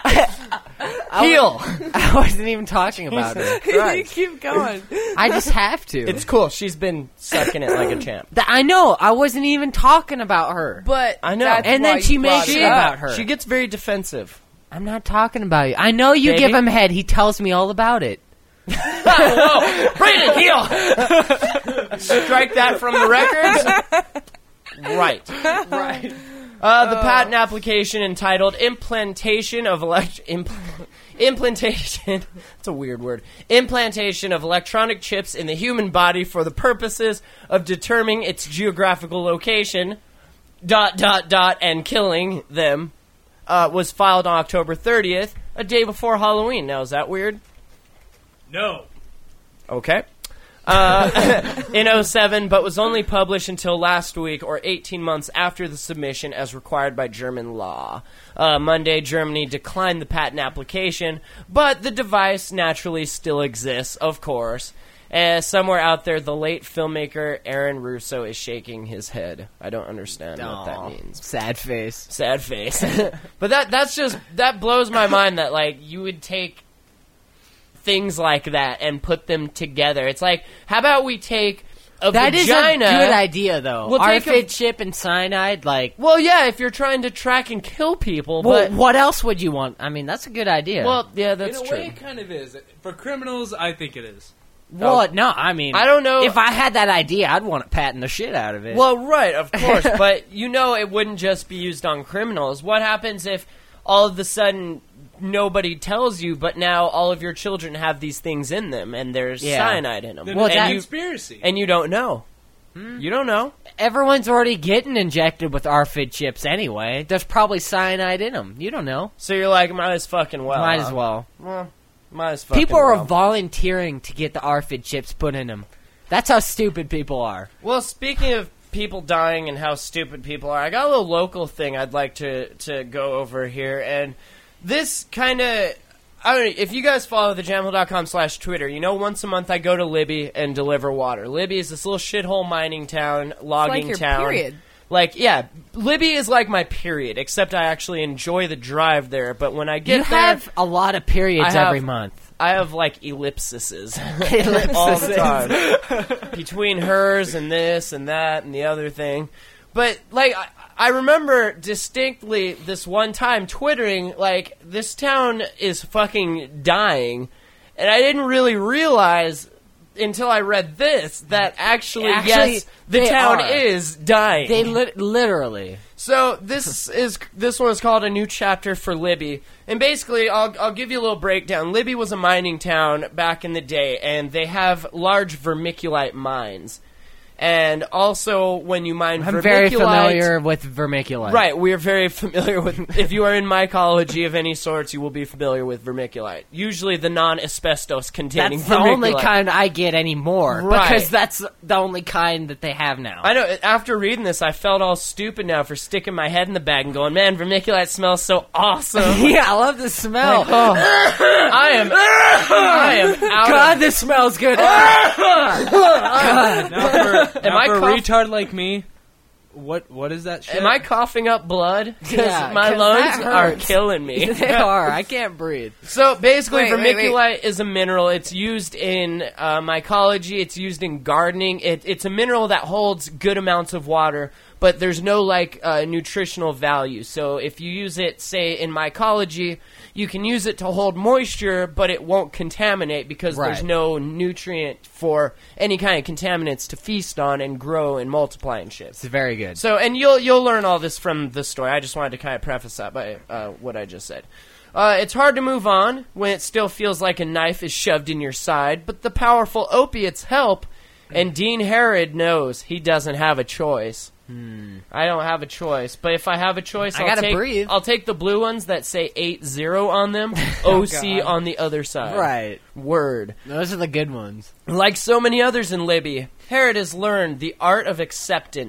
Heal. I wasn't even talking about her. You keep going. I just have to. It's cool. She's been sucking it like a champ. I know. I wasn't even talking about her. But I know. that's And why then she you makes brought it up. about her. She gets very defensive. I'm not talking about you. I know you Baby? give him head. He tells me all about it. Whoa! Brayden, heal! Strike that from the records. Right. The patent application entitled Implantation of Implantation. That's a weird word. Implantation of electronic chips in the human body for the purposes of determining its geographical location, ... and killing them, was filed on October 30th, a day before Halloween. Now, is that weird? No. Okay. In 07, but was only published until last week, or 18 months after the submission as required by German law. Monday, Germany declined the patent application, but the device naturally still exists, of course. Somewhere out there, the late filmmaker Aaron Russo is shaking his head. I don't understand what that means. Sad face. Sad face. But that blows my mind that, like, you would take things like that and put them together. It's like, how about we take a That vagina... is a good idea, though. We'll take Arfid chip and cyanide, like... Well, yeah, if you're trying to track and kill people, Well, but... what else would you want? I mean, that's a good idea. Well, yeah, that's In a true. way, it kind of is. For criminals, I think it is. What? No, I mean... I don't know... If I had that idea, I'd want to patent the shit out of it. Well, right, of course, but you know it wouldn't just be used on criminals. What happens if all of a sudden nobody tells you, but now all of your children have these things in them, and there's cyanide in them? Then Well, it's a that- conspiracy. And you don't know. You don't know. Everyone's already getting injected with Arfid chips anyway. There's probably cyanide in them. You don't know. So you're like, might as fucking well. Might huh? as well. Well, might as fucking People are well. volunteering to get the Arfid chips put in them. That's how stupid people are. Well, speaking of people dying and how stupid people are, I got a little local thing I'd like to go over here. And this kind of... I don't know, if you guys follow thejamhole.com/Twitter, you know once a month I go to Libby and deliver water. Libby is this little shithole mining town, logging Like your town. period. Like, yeah, Libby is like my period, except I actually enjoy the drive there. But when I get You there, have a lot of periods I have- every month. I have like ellipsises all the time between hers and this and that and the other thing. But like I remember distinctly this one time twittering like this town is fucking dying, and I didn't really realize until I read this that actually yes, the they town are. is dying. They literally. So this one is called A New Chapter for Libby, and basically I'll give you a little breakdown. Libby was a mining town back in the day, and they have large vermiculite mines. And also, when you mine I'm vermiculite... very familiar with vermiculite. Right, we are very familiar with... If you are in mycology of any sorts, you will be familiar with vermiculite. Usually the non-asbestos containing That's the vermiculite. only kind I get anymore. Right. Because that's the only kind that they have now. I know, after reading this, I felt all stupid now for sticking my head in the bag and going, man, vermiculite smells so awesome. Yeah, I love the smell. I am out God, of... this smells good. Now for I a cough- retard like me, what is that shit? Am I coughing up blood? Because Yeah, my 'cause lungs that are hurts. killing me. They are. I can't breathe. So basically, Wait, wait, vermiculite is a mineral. It's used in mycology. It's used in gardening. It's a mineral that holds good amounts of water, but there's no nutritional value. So if you use it, say in mycology, you can use it to hold moisture, but it won't contaminate because there's Right. no nutrient for any kind of contaminants to feast on and grow and multiply and shit. It's very good. So, and you'll learn all this from the story. I just wanted to kind of preface that by what I just said. It's hard to move on when it still feels like a knife is shoved in your side, but the powerful opiates help, and Dean Herod knows he doesn't have a choice. I don't have a choice, but if I have a choice, I gotta take, breathe. I'll take the blue ones that say 80 on them, OC on the other side. Right. Word. Those are the good ones. Like so many others in Libby, Herod has learned the art of acceptance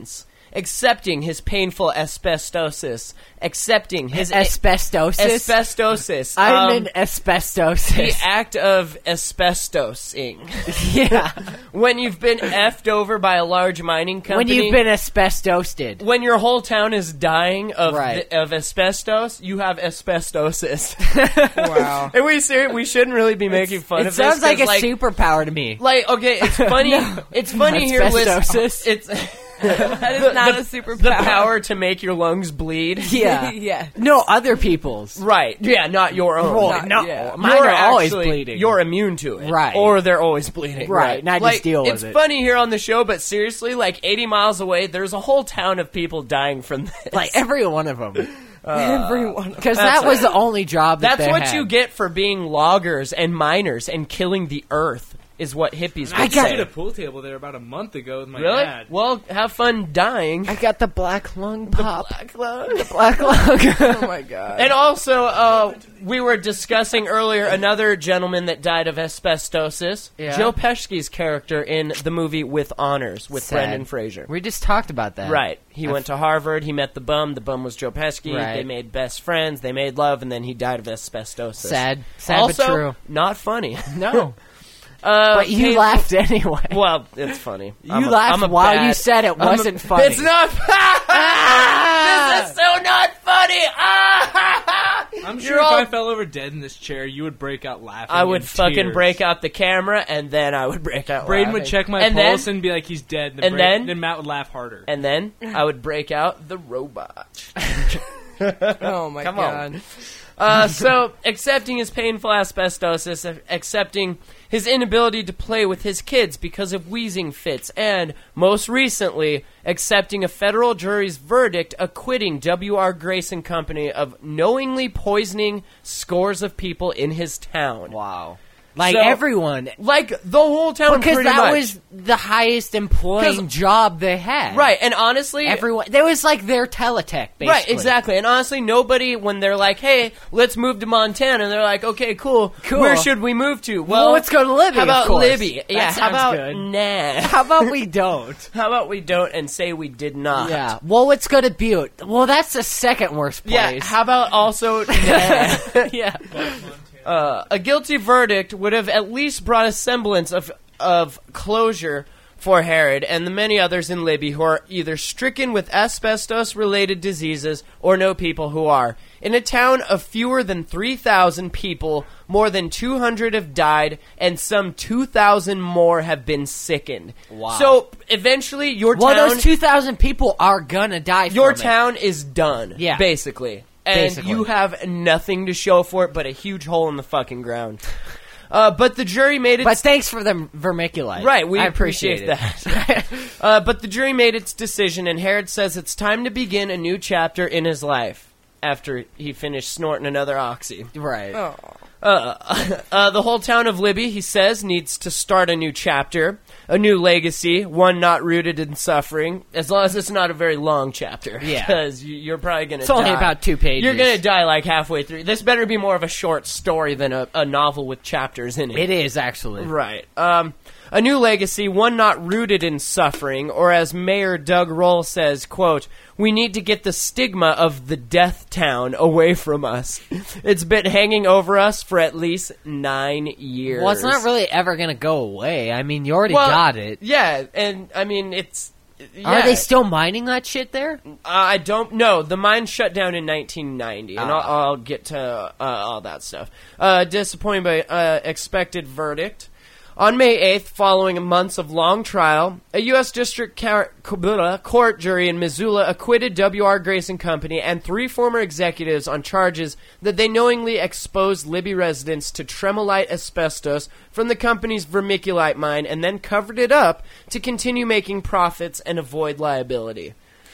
accepting his painful asbestosis, accepting his Asbestosis? asbestosis. I'm in asbestosis. The act of asbestosing. Yeah. When you've been effed over by a large mining When company. you've been asbestosted. When your whole town is dying of Right. of asbestos, you have asbestosis. Wow. And we shouldn't really be making fun It of this. sounds like 'cause, a superpower to me. Like, okay, it's funny. It's funny here. Asbestosis? It's That is not a superpower. the power to make your lungs bleed. Yeah. Yeah. No, other people's. Right. Yeah, not your own. Well, no, yeah. mine You're are always actually- bleeding. You're immune to it. Right. Or they're always bleeding. Right, and I just Like, deal with it's it. funny here on the show, but seriously, like 80 miles away, there's a whole town of people dying from this. Like every one of them. Everyone. Because That's that was the only job that That's they what had. you get for being loggers and miners and killing the earth, is what hippies would I say. did a pool table there about a month ago with my Really? dad. Well, have fun dying. I got the black lung pop. Black lung. Black lung. Oh my god. And also, we were discussing earlier another gentleman that died of asbestosis. Yeah. Joe Pesci's character in the movie With Honors with Sad. Brendan Fraser. We just talked about that. Right. He went to Harvard. He met the bum. The bum was Joe Pesci. Right. They made best friends. They made love, and then he died of asbestosis. Sad also, but true. not funny. No. But you painful- laughed anyway. Well, it's funny. You laughed while you said it wasn't funny. It's not. This is so not funny. I'm sure You're if all- I fell over dead in this chair, you would break out laughing. I would in fucking tears. break out the camera, and then I would break out. Braden laughing. would check my and pulse then, and be like, "He's dead." and then- Matt would laugh harder. and then I would break out the robot. Oh my Come on. god. So, accepting his painful asbestosis, accepting his inability to play with his kids because of wheezing fits, and, most recently, accepting a federal jury's verdict acquitting W.R. Grayson Company of knowingly poisoning scores of people in his town. Wow. Like So- everyone. Like, the whole town Because pretty that much. was the highest employing 'Cause- job they had. Right, and honestly... Everyone. That was like their teletech, basically. Right, exactly. And honestly, nobody, when they're like, hey, let's move to Montana, and they're like, okay, cool. Cool. Where should we move to? Well, let's go to Libby, How about of course. Libby? That Yeah, how sounds about good. nah? How about we don't? How about we don't and say we did not? Yeah. Well, let's go to Butte. Well, that's the second worst place. Yeah, how about also nah? Yeah. A guilty verdict would have at least brought a semblance of closure for Herod and the many others in Libby who are either stricken with asbestos-related diseases or know people who are. In a town of fewer than 3,000 people, more than 200 have died, and some 2,000 more have been sickened. Wow. So, eventually, your Well, town... those 2,000 people are gonna die Your from it. town is done, Yeah. basically. And Basically. you have nothing to show for it but a huge hole in the fucking ground. But the jury made its... But thanks for the vermiculite. Right, we I appreciate it. that. But the jury made its decision, and Herod says it's time to begin a new chapter in his life after he finished snorting another oxy. Right. Oh. The whole town of Libby, he says, needs to start a new chapter, a new legacy, one not rooted in suffering, as long as it's not a very long chapter. Yeah. Because you're probably going to It's only about 2 pages. You're going to die like halfway through. This better be more of a short story than a novel with chapters in it. It is, actually. Right. A new legacy, one not rooted in suffering, or as Mayor Doug Roll says, quote, "We need to get the stigma of the death town away from us. It's been hanging over us for at least 9 years." Well, it's not really ever going to go away. I mean, you already got it. Yeah, and I mean, it's... Are yeah. they still mining that shit there? I don't know. The mine shut down in 1990, and I'll get to all that stuff. Disappointing but expected verdict. On May 8th, following months of long trial, a U.S. District Court jury in Missoula acquitted W.R. Grayson Company and 3 former executives on charges that they knowingly exposed Libby residents to tremolite asbestos from the company's vermiculite mine and then covered it up to continue making profits and avoid liability.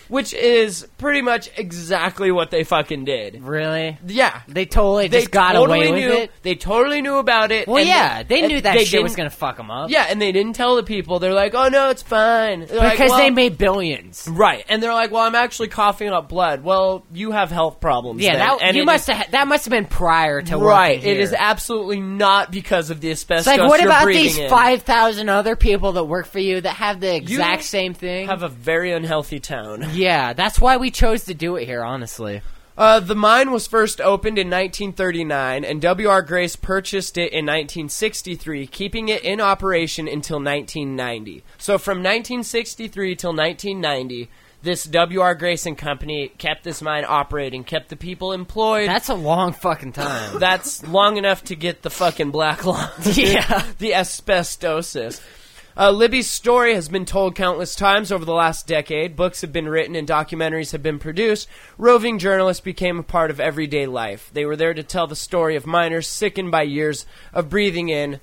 which is pretty much exactly what they fucking did. Really? Yeah. They totally just got away with it? They totally knew about it. Well, and yeah, they knew that shit was didn't- going to fuck them up. Yeah, and they didn't tell the people. They're like, oh, no, it's fine. They're like, Because well- they made billions. Right, and they're like, well, I'm actually coughing up blood. Well, you have health problems. Yeah, then. that must have been prior to Right, working it is here. absolutely not because of the asbestos. It's like, what you're about breathing these in. 5,000 other people that work for you that have the exact same thing? Have a very unhealthy town. Yeah, that's why we chose to do it here, honestly. The mine was first opened in 1939, and W.R. Grace purchased it in 1963, keeping it in operation until 1990. So from 1963 till 1990, this W.R. Grace and Company kept this mine operating, kept the people employed. That's a long fucking time. That's long enough to get the fucking black lung. Yeah. The asbestosis. Libby's story has been told countless times over the last decade. Books have been written and documentaries have been produced. Roving journalists became a part of everyday life. They were there to tell the story of miners sickened by years of breathing in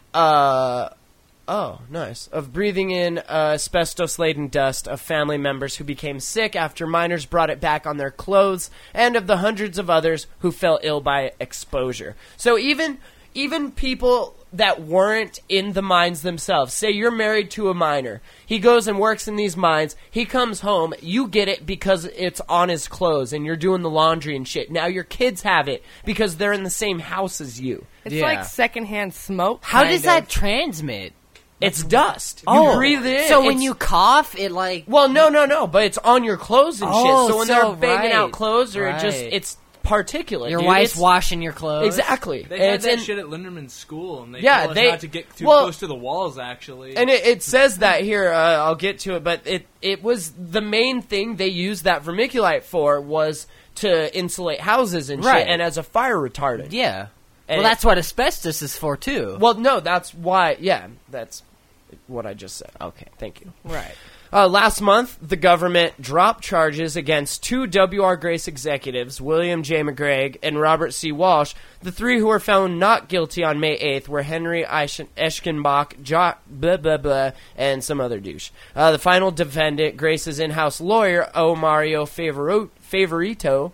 asbestos-laden dust, of family members who became sick after miners brought it back on their clothes, and of the hundreds of others who fell ill by exposure. So even people that weren't in the mines themselves, say you're married to a miner, he goes and works in these mines, he comes home, you get it because it's on his clothes and you're doing the laundry and shit. Now your kids have it because they're in the same house as you. It's Yeah. like secondhand smoke. How kind does of. that transmit? It's dust. Oh. You breathe it in. So when It's- you cough, it like... Well, no, but it's on your clothes and Oh, shit. So when they're banging out right. clothes, or Right. it's particulate. Your dude. wife's It's- washing your clothes. Exactly. They And had it's that in- shit at Linderman School, and they Yeah, told us they- not to get too well- close to the walls, actually. And it says that here, I'll get to it, but it was the main thing they used that vermiculite for was to insulate houses and Right. shit, and as a fire retardant. Yeah. And Well, that's what asbestos is for, too. Well, no, that's why, yeah, that's what I just said. Okay, thank you. Right. Last month, the government dropped charges against two W.R. Grace executives, William J. McGregor and Robert C. Walsh. The three who were found not guilty on May 8th were Henry Eschenbach, and some other douche. The final defendant, Grace's in-house lawyer, O. Mario Favorito.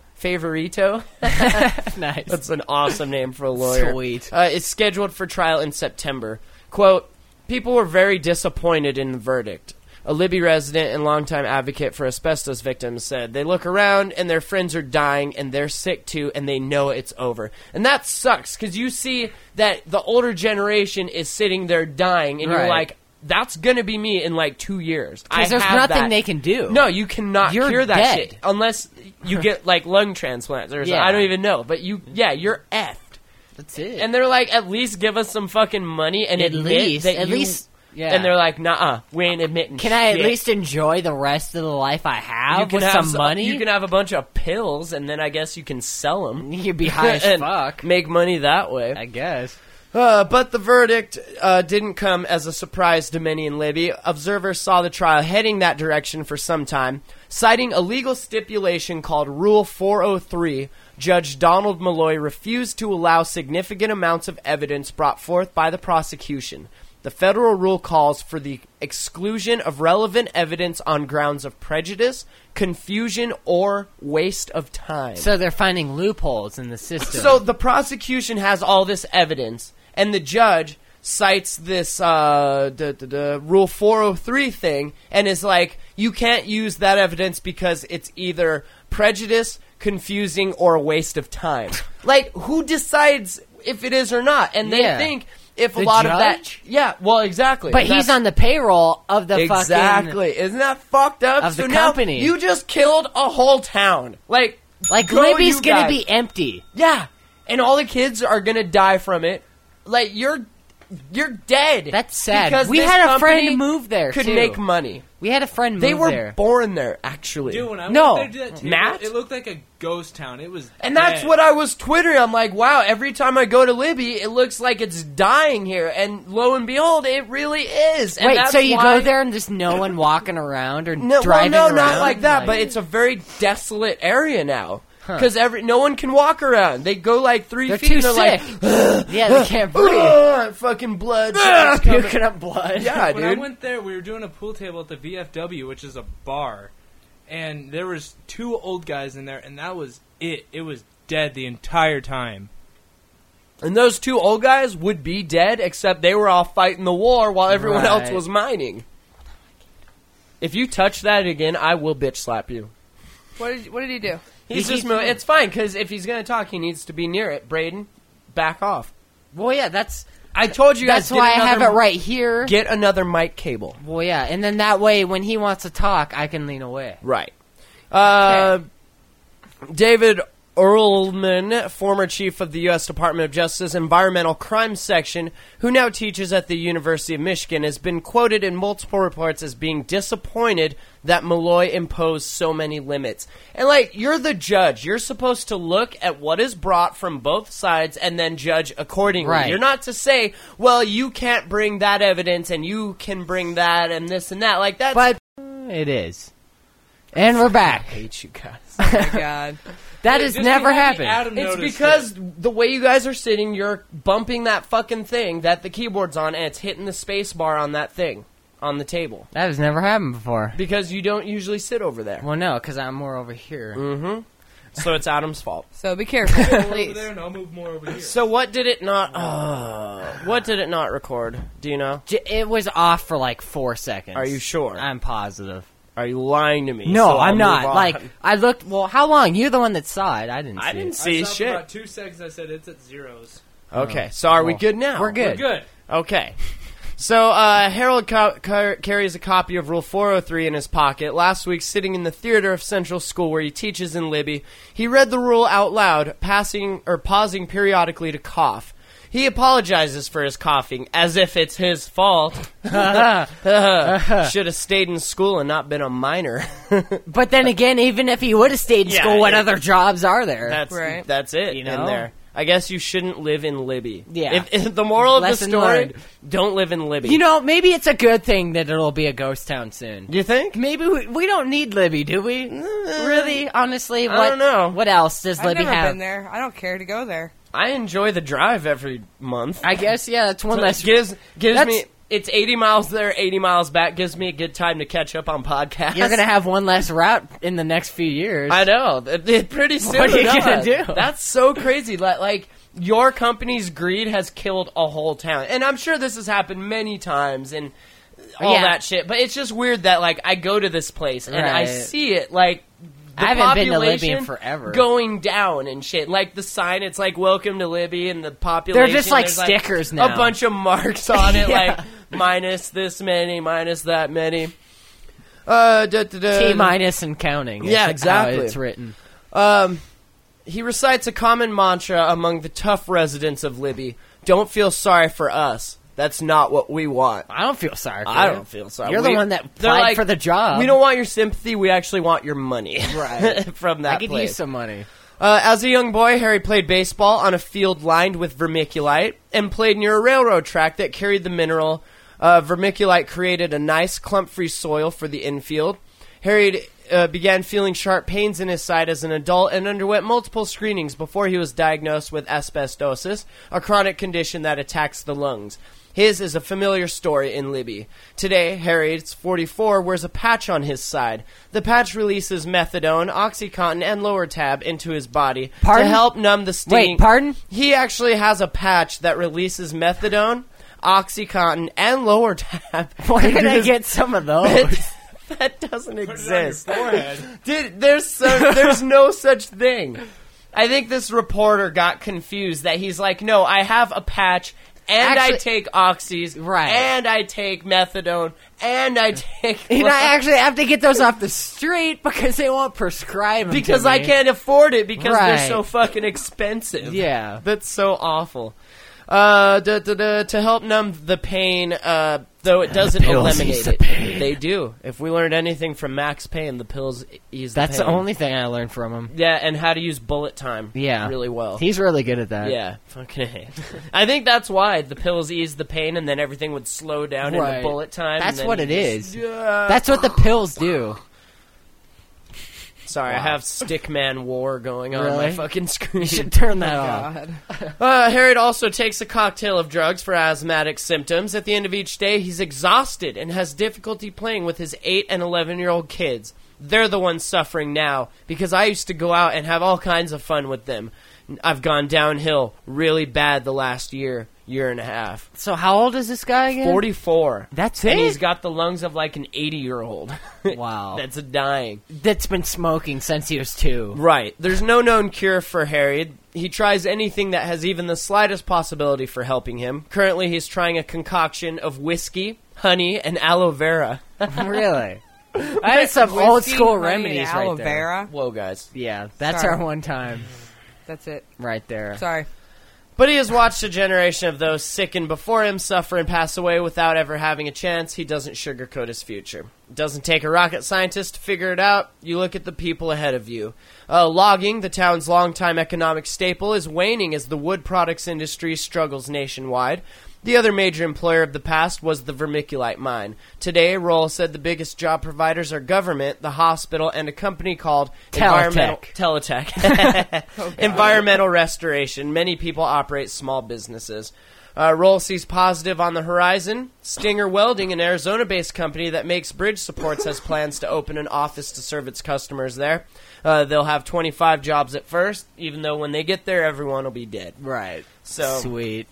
Nice. That's an awesome name for a lawyer. Sweet. Is scheduled for trial in September. Quote, people were very disappointed in the verdict. A Libby resident and longtime advocate for asbestos victims said, they look around and their friends are dying and they're sick too and they know it's over. And that sucks because you see that the older generation is sitting there dying and you're Right. like, that's going to be me in like 2 years. Because there's have nothing that. they can do. No, you cannot You're cure that dead. shit unless you get like lung transplants or something. Yeah. I don't even know. But you're effed. That's it. And they're like, at least give us some fucking money and At admit least- that at you... least- yeah. And they're like, nah, we ain't admitting Can I at shit. least enjoy the rest of the life I you have can with have some money? You can have a bunch of pills, and then I guess you can sell them. You'd be high as and fuck. make money that way. I guess. But the verdict didn't come as a surprise to many in Libby. Observers saw the trial heading that direction for some time. Citing a legal stipulation called Rule 403, Judge Donald Malloy refused to allow significant amounts of evidence brought forth by the prosecution. The federal rule calls for the exclusion of relevant evidence on grounds of prejudice, confusion, or waste of time. So they're finding loopholes in the system. So the prosecution has all this evidence, and the judge cites this the Rule 403 thing, and is like, you can't use that evidence because it's either prejudice, confusing, or a waste of time. Like, who decides if it is or not? And they Yeah. think if a The lot of that... judge? Yeah, well, exactly. but he's on the payroll of the fucking... Exactly. Isn't that fucked up? Of the So now company. you just killed a whole town. Like go Libby's you gonna guys. be empty. Yeah, and all the kids are gonna die from it. Like you're dead. That's sad. Because We this had a company friend move there, Could too. make money. We had a friend move They were there. born there, actually. Dude, when I No. went there to that table, Matt? it looked like a ghost town. It was And that's dead. what I was twittering. I'm like, wow, every time I go to Libby, it looks like it's dying here. And lo and behold, it really is. And Wait, that's so you why- go there and there's no one walking around or No, driving well, around? no, not like that. But it's a very desolate area now because no one can walk around. They go like 3 They're feet. too and they're sick. like, Yeah, they can't breathe. fucking blood. Puking up blood. Yeah, When I dude. went there, we were doing a pool table at the VFW, which is a bar. and there was 2 old guys in there, and that was it. It was dead the entire time. And those 2 old guys would be dead, except they were all fighting the war while everyone else Right. was mining. If you touch that again, I will bitch slap you. What did he do? He's just moving. It's fine, because if he's going to talk, he needs to be near it. Braden, back off. Well, yeah, that's I told you guys. that's why I have it right here. Get another mic cable. Well, yeah, and then that way, when he wants to talk, I can lean away. Right. David Earlman, former chief of the U.S. Department of Justice Environmental Crime Section, who now teaches at the University of Michigan, has been quoted in multiple reports as being disappointed that Malloy imposed so many limits. And, like, you're the judge. You're supposed to look at what is brought from both sides and then judge accordingly. Right. You're not to say, well, you can't bring that evidence and you can bring that and this and that. Like, that's... But it is. And we're I back. hate you guys. Oh my god. That has Just never having happened. Adam It's notice because the way you guys are sitting, you're bumping that fucking thing that the keyboard's on, and it's hitting the space bar on that thing on the table. That has never happened before. Because you don't usually sit over there. Well, no, because I'm more over here. Mm-hmm. So it's Adam's fault. So be careful, over please. there, and I'll move more over here. So what did it not... what did it not record? Do you know? It was off for like 4 seconds. Are you sure? I'm positive. Are you lying to me? No, So I'll I'm move not. on. Like, I looked... Well, how long? You're the one that saw it. I didn't see I didn't it. see I saw for shit. about 2 seconds. I said it's at zeros. Okay, so are we Well, good now? we're good. We're good. Okay. So, Harold carries a copy of Rule 403 in his pocket. Last week, sitting in the theater of Central School where he teaches in Libby, he read the rule out loud, pausing periodically to cough. He apologizes for his coughing, as if it's his fault. Should have stayed in school and not been a minor. But then again, even if he would have stayed in Yeah, school, what yeah. other jobs are there? Right. That's it You know? in there. I guess you shouldn't live in Libby. Yeah. If the moral of the Lesson story, learned. don't live in Libby. You know, maybe it's a good thing that it'll be a ghost town soon. Do you think? Maybe we don't need Libby, do we? Really? Honestly? I don't know. What else does I've Libby never have? been there. I don't care to go there. I enjoy the drive every month. I guess, yeah, that's one less... gives That's- me. It's 80 miles there, 80 miles back. Gives me a good time to catch up on podcasts. You're going to have one less route in the next few years. I know. Pretty soon. What are you enough. gonna do? That's so crazy. Like your company's greed has killed a whole town, and I'm sure this has happened many times and all Yeah. that shit. But it's just weird that like I go to this place and I Right. see it like. The I haven't been to Libby population in forever. Going down and shit. Like the sign, it's like "Welcome to Libby," and the population. They're just like there's, stickers now. A bunch of marks on it, Yeah. like minus this many, minus that many. T minus and counting. Yeah, is exactly. How it's written. He recites a common mantra among the tough residents of Libby: "Don't feel sorry for us. That's not what we want." I don't feel sorry for I you. don't feel sorry. You're the one that they're applied for the job. We don't want your sympathy. We actually want your money. Right. From that I could place. use some money. As a young boy, Harry played baseball on a field lined with vermiculite and played near a railroad track that carried the mineral. Vermiculite created a nice clump-free soil for the infield. Harry began feeling sharp pains in his side as an adult and underwent multiple screenings before he was diagnosed with asbestosis, a chronic condition that attacks the lungs. His is a familiar story in Libby. Today, Harry, 44, wears a patch on his side. The patch releases methadone, OxyContin, and Loratab into his body Pardon? to help numb the sting. Wait, pardon? He actually has a patch that releases methadone, OxyContin, and Loratab. Where into did I his- get some of those? That doesn't Put it on your exist. forehead. Dude, there's no such thing. I think this reporter got confused that he's like, no, I have a patch, and I Actually- take oxys, Right. and I take methadone, and I take... And I actually have to get those off the street because they won't prescribe them because to I me. can't afford it because they're Right. so fucking expensive. Yeah. That's so awful. To help numb the pain, though it doesn't pills eliminate ease the it. pain. They do. If we learned anything from Max Payne, the pills ease the That's pain. the only thing I learned from him. Yeah, and how to use bullet time. Yeah. Really well. He's really good at that. Yeah, fucking A. I think that's why the pills ease the pain, and then everything would slow down Right. into bullet time. That's and then what you it just- is. Yeah. That's what the pills do. Sorry, I have Stickman War going on my Really? fucking screen. You should turn that off. God. Harriet also takes a cocktail of drugs for asthmatic symptoms. At the end of each day, he's exhausted and has difficulty playing with his 8 and 11-year-old kids. they're the ones suffering now because I used to go out and have all kinds of fun with them. I've gone downhill really bad the last year and a half. So how old is this guy again? 44. That's And it? he's got the lungs of like an 80-year-old. Wow. That's dying. That's been smoking since he was 2. Right. There's no known cure for Harry. He tries anything that has even the slightest possibility for helping him. Currently, he's trying a concoction of whiskey, honey, and aloe vera. Really? I had some old Whiskey, school honey, and remedies aloe right there. vera. Whoa, guys. Yeah, that's Sorry. our one time That's it. right there. Sorry. But he has watched a generation of those sicken before him suffer and pass away without ever having a chance. He doesn't sugarcoat his future. It doesn't take a rocket scientist to figure it out. You look at the people ahead of you. Logging, the town's longtime economic staple, is waning as the wood products industry struggles nationwide. The other major employer of the past was the vermiculite mine. Today, Roll said the biggest job providers are government, the hospital, and a company called Teletech. Environmental restoration. Many people operate small businesses. Roll sees positive on the horizon. Stinger Welding, an Arizona-based company that makes bridge supports, has plans to open an office to serve its customers there. They'll have 25 jobs at first, even though when they get there, everyone will be dead. Right. So Sweet.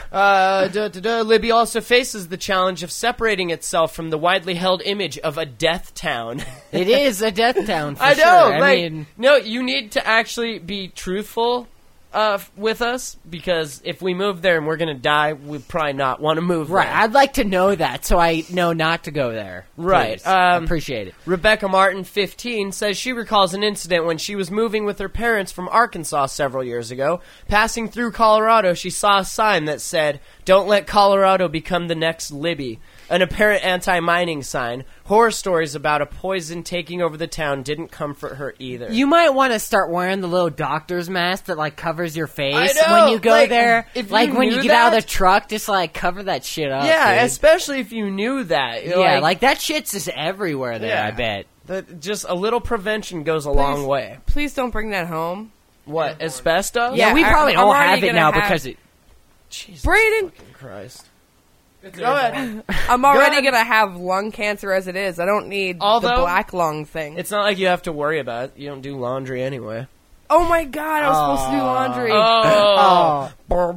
Libby also faces the challenge of separating itself from the widely held image of a death town. It is a death town for I know, sure. like, I mean, no, you need to actually be truthful with us, because if we move there and we're going to die, we probably not want to move right. there. I'd like to know that so I know not to go there. Right. Please. I appreciate it. Rebecca Martin, 15, says she recalls an incident when she was moving with her parents from Arkansas several years ago. Passing through Colorado, she saw a sign that said, "Don't let Colorado become the next Libby." An apparent anti-mining sign. Horror stories about a poison taking over the town didn't comfort her either. You might want to start wearing the little doctor's mask that like covers your face I know, when you go like, there. if Like you when you knew get out of that- the truck, just like cover that shit up. yeah, dude. especially if you knew that. Yeah, like that shit's just everywhere there. Yeah. I bet. Just a little prevention goes a long way. Please don't bring that home. What, asbestos? Yeah, we probably I'm all already have it gonna now have- because it. Jesus Brayden, fucking Christ. Go ahead. I'm already ahead. gonna have lung cancer as it is. I don't need the Although- black lung thing. It's not like you have to worry about it. You don't do laundry anyway. Oh my god, I was supposed to do laundry. Oh.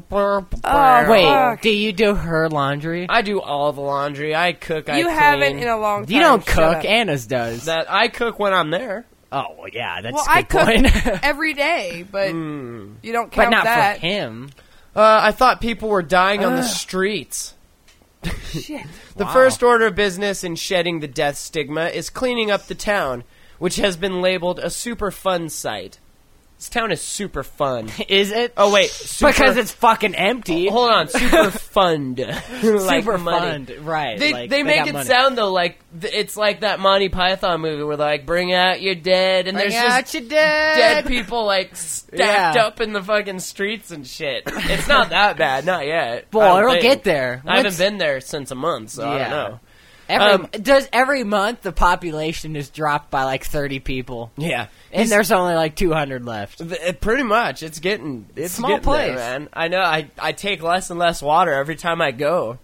Oh, Wait, fuck. do you do her laundry? I do all the laundry. I cook. I You clean. haven't in a long time. You don't Shut cook. up. Anna's does. That I cook when I'm there. Oh, well, yeah, that's Well, a I good cook point. every day, but you don't but count not that. for him. I thought people were dying on the streets. Shit. The Wow. first order of business in shedding the death stigma is cleaning up the town, which has been labeled a super fun site. This town is super fun. Is it? Oh wait, super, because it's fucking empty. hold on, super fund. Like Super money. fun, right? They, like, they make got it money. sound though like it's like that Monty Python movie where they're like, bring out your dead, and Bring there's out just your dead. dead people like stacked Yeah. up in the fucking streets and shit. It's not that bad, not yet. I Well, don't it'll think. get there. I haven't Once- been there since a month, so I Yeah. don't know. Every month the population is dropped by like 30 people, Yeah, and there's only like 200 left. pretty much. It's getting Small getting place. there, man. I know. I take less and less water every time I go.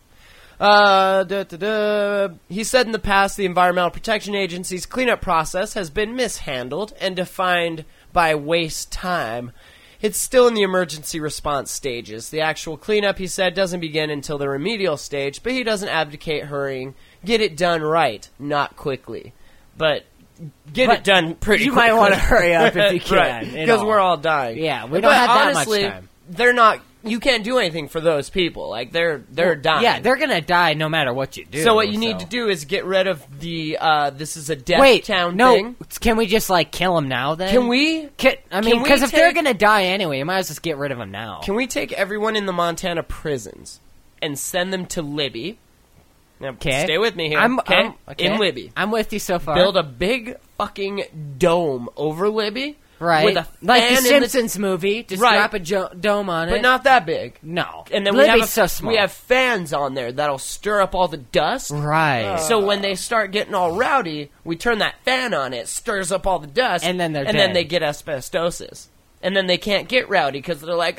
He said in the past the Environmental Protection Agency's cleanup process has been mishandled and defined by waste time. It's still in the emergency response stages. The actual cleanup, he said, doesn't begin until the remedial stage, but he doesn't advocate hurrying. Get it done right, not quickly. But get But it done pretty you quickly. might want to hurry up if you can, Right, and because all. we're all dying. Yeah, we But don't have that honestly, much time. They're not. You can't do anything for those people. Like they're dying. Yeah, they're gonna die no matter what you do. So what you need to do is get rid of the. This is a death Wait, town no. thing. Can we just like kill them now? Then Can we? I mean, we because if they're take- gonna die anyway, you might as well just get rid of them now. Can we take everyone in the Montana prisons and send them to Libby? Now, 'Kay. stay with me here. I'm okay? okay. In Libby. I'm with you so far. Build a big fucking dome over Libby. right, With a like the fan in Simpsons movie. Just Right. drop a dome on it. But not that big. no. And then Libby's we have so small. we have fans on there that'll stir up all the dust. right. So when they start getting all rowdy, we turn that fan on. It stirs up all the dust, And then they're then dead. they get asbestosis. and then they can't get rowdy because they're like,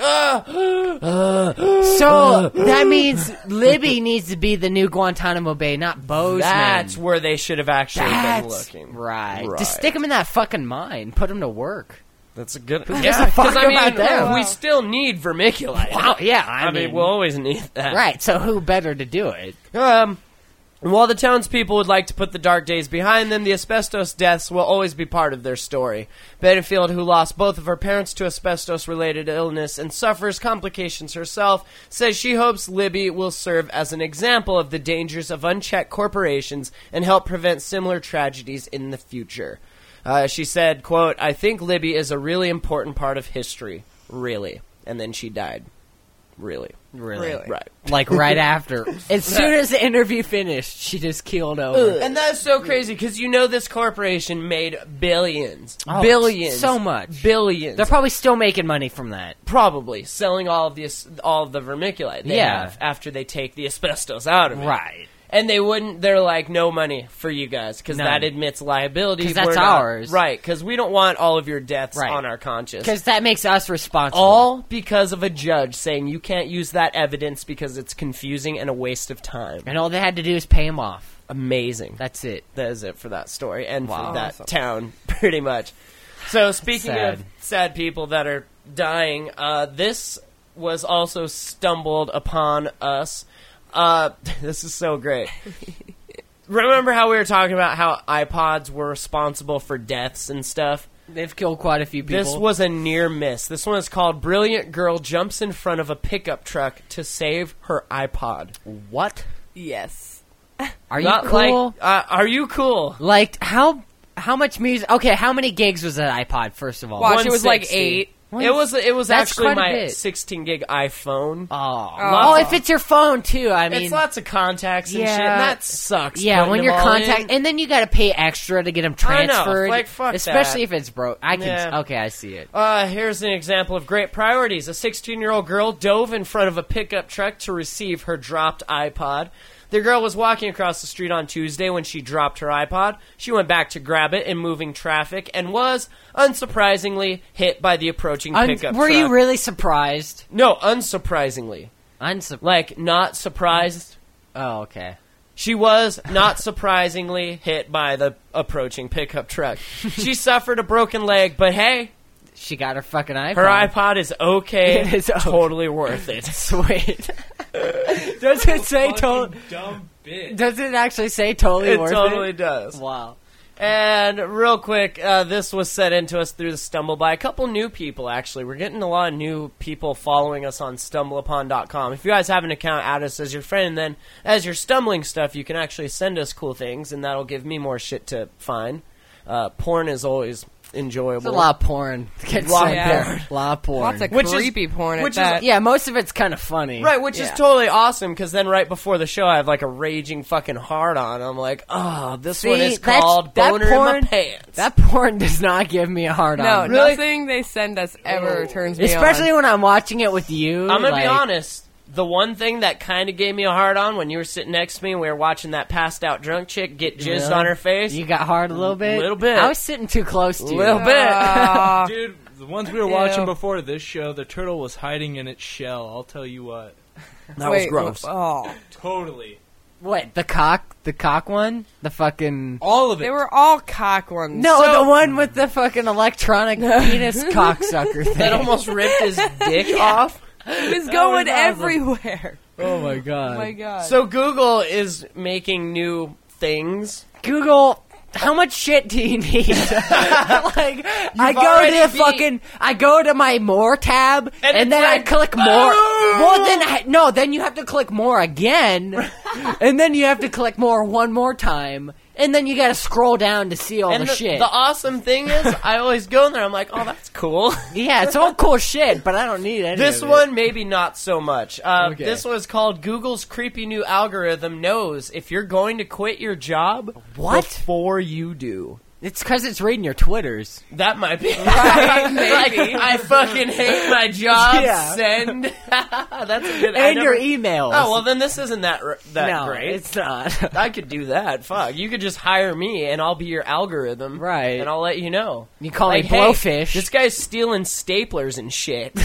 So that means Libby needs to be the new Guantanamo Bay, not Bozeman. that's where they should have actually been looking. Right. Just stick them in that fucking mine. Put them to work. That's a good. gives a fuck about them? we still need vermiculite. Wow, yeah, I mean, we'll always need that. Right, so who better to do it? While the townspeople would like to put the dark days behind them, the asbestos deaths will always be part of their story. Bettyfield, who lost both of her parents to asbestos-related illness and suffers complications herself, says she hopes Libby will serve as an example of the dangers of unchecked corporations and help prevent similar tragedies in the future. She said, quote, "I think Libby is a really important part of history. Really." And then she died. Really. Really? Right. Like right after. As soon as the interview finished, she just keeled over. And that's so crazy because you know this corporation made billions. Oh, billions. so much. Billions. They're probably still making money from that. Probably selling all of the vermiculite they have after they take the asbestos out of it. Right. And they're like, no money for you guys, because None. that admits liability. 'Cause that's We're not- ours. Right, because we don't want all of your deaths Right. on our conscience. Because that makes us responsible. All because of a judge saying you can't use that evidence because it's confusing and a waste of time. And all they had to do is pay him off. Amazing. That's it. That is it for that story and Wow. for that town, pretty much. So speaking Sad. of sad people that are dying, this was also stumbled upon us. This is so great. Remember how we were talking about how iPods were responsible for deaths and stuff? They've killed quite a few people. This was a near miss. This one is called Brilliant Girl Jumps in Front of a Pickup Truck to Save Her iPod. What? Yes. Are you Not cool? are you cool? Like, how much music? Okay, how many gigs was that iPod, first of all? Watch, it was like 160. 8. It was That's actually quite a my bit. 16 gig iPhone. Oh, if it's your phone, too, I mean... It's lots of contacts and Yeah. shit, and that sucks. Yeah, putting when them you're all contact, in. and then you got to pay extra to get them I know, transferred. like, fuck especially that. if it's broke. I can. Yeah. Okay, I see it. Here's an example of great priorities. A 16-year-old girl dove in front of a pickup truck to receive her dropped iPod. The girl was walking across the street on Tuesday when she dropped her iPod. She went back to grab it in moving traffic and was, unsurprisingly, hit by the approaching pickup Were truck. you really surprised? No, unsurprisingly. Like, not surprised. Oh, okay. She was, not surprisingly, hit by the approaching pickup truck. She suffered a broken leg, but hey, She got her fucking iPod. her iPod is okay. It is okay. Totally worth it. Sweet. Does it say Fucking dumb bitch. Does it actually say totally It worth totally it? does. Wow. And real quick, this was sent into us through the Stumble by a couple new people, actually. We're getting a lot of new people following us on StumbleUpon.com. If you guys have an account, add us as your friend, and then as you're stumbling stuff, you can actually send us cool things, and that'll give me more shit to find. Porn is always enjoyable. There's a lot of porn. Gets Lot sent of there. porn. A lot of porn. Lots of Which is- creepy porn at which is- that. Yeah, most of it's kind of funny. Right, which is Yeah. totally awesome, because then right before the show, I have like a raging fucking hard-on. I'm like, oh, this one See, is called that Boner in My porn- Pants. That porn does not give me a hard No, on. Really? nothing they send us ever turns me Especially on. when I'm watching it with you. I'm gonna like, be honest. The one thing that kind of gave me a hard on when you were sitting next to me and we were watching that passed out drunk chick get jizzed Yeah. on her face. You got hard a little bit? Little bit. I was sitting too close to you. Little bit. Dude, the ones we were watching before this show, the turtle was hiding in its shell. I'll tell you what. That Wait, was gross. Oh, Totally. What, the cock one? The fucking... All of it. they were all cock ones. No, So- the one with the fucking electronic penis cocksucker thing. That almost ripped his dick off. It was going was awesome. everywhere. Oh my god. Oh my god. So Google is making new things. Google, how much shit do you need? Like, I go to my more tab, And and it's then I like, click more. Well, then you have to click more again, and then you have to click more one more time, and then you gotta scroll down to see all And the shit. the awesome thing is, I always go in there, I'm like, oh, that's cool. Yeah, it's all cool shit, but I don't need any This of it. one, maybe not so much. Okay. This was called Google's creepy new algorithm knows if you're going to quit your job What? before you do. It's because it's reading your Twitters. That might be Right, like, maybe. I fucking hate my job. Yeah. Send. That's a good. And your emails. Oh well, then this isn't that no, great. it's not. I could do that. Fuck, you could just hire me, and I'll be your algorithm, Right. And I'll let you know. You call Like, me hey, Blowfish. this guy's stealing staplers and shit.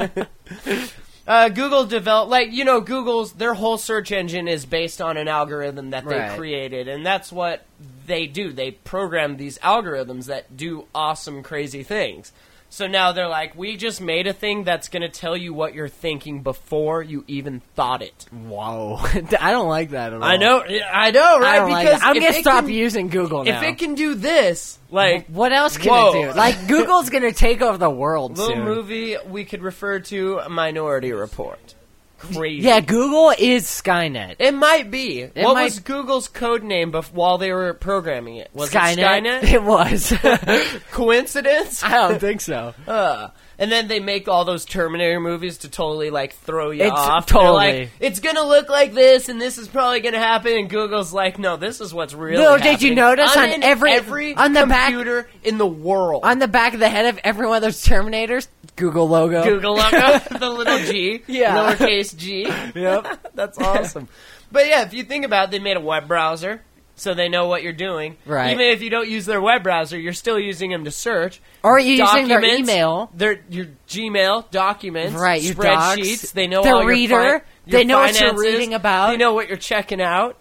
Google developed, Google's, their whole search engine is based on an algorithm that they Right. created, and that's what they do. They program these algorithms that do awesome, crazy things. So now they're like, we just made a thing that's going to tell you what you're thinking before you even thought it. Whoa. I don't like that at all. I know, right? I don't like Because that. I'm if going to it stop can- using Google now. If it can do this, like, what else can Whoa. it do? Like, Google's going to take over the world little soon. movie we could refer to Minority Report. Crazy. Yeah, Google is Skynet. It might be. What might- was Google's code name while they were programming it? Was Skynet? it Skynet? It was. Coincidence? I don't think so. And then they make all those Terminator movies to totally, like, throw you It's off. totally. They're like, it's gonna look like this, and this is probably gonna happen, and Google's like, no, this is what's really No, happening. did you notice on in every- on the back- computer in the world. On the back of the head of every one of those Terminators, Google logo. Google logo, the little G, Yeah. lowercase g. Yep. That's awesome. But yeah, if you think about it, they made a web browser, so they know what you're doing. Right. Even if you don't use their web browser, you're still using them to search. Or you're using their Documents, email. your Gmail, documents, Right, your spreadsheets. docs, They know their all reader, your they know what you're finances, reading about. They know what you're checking out.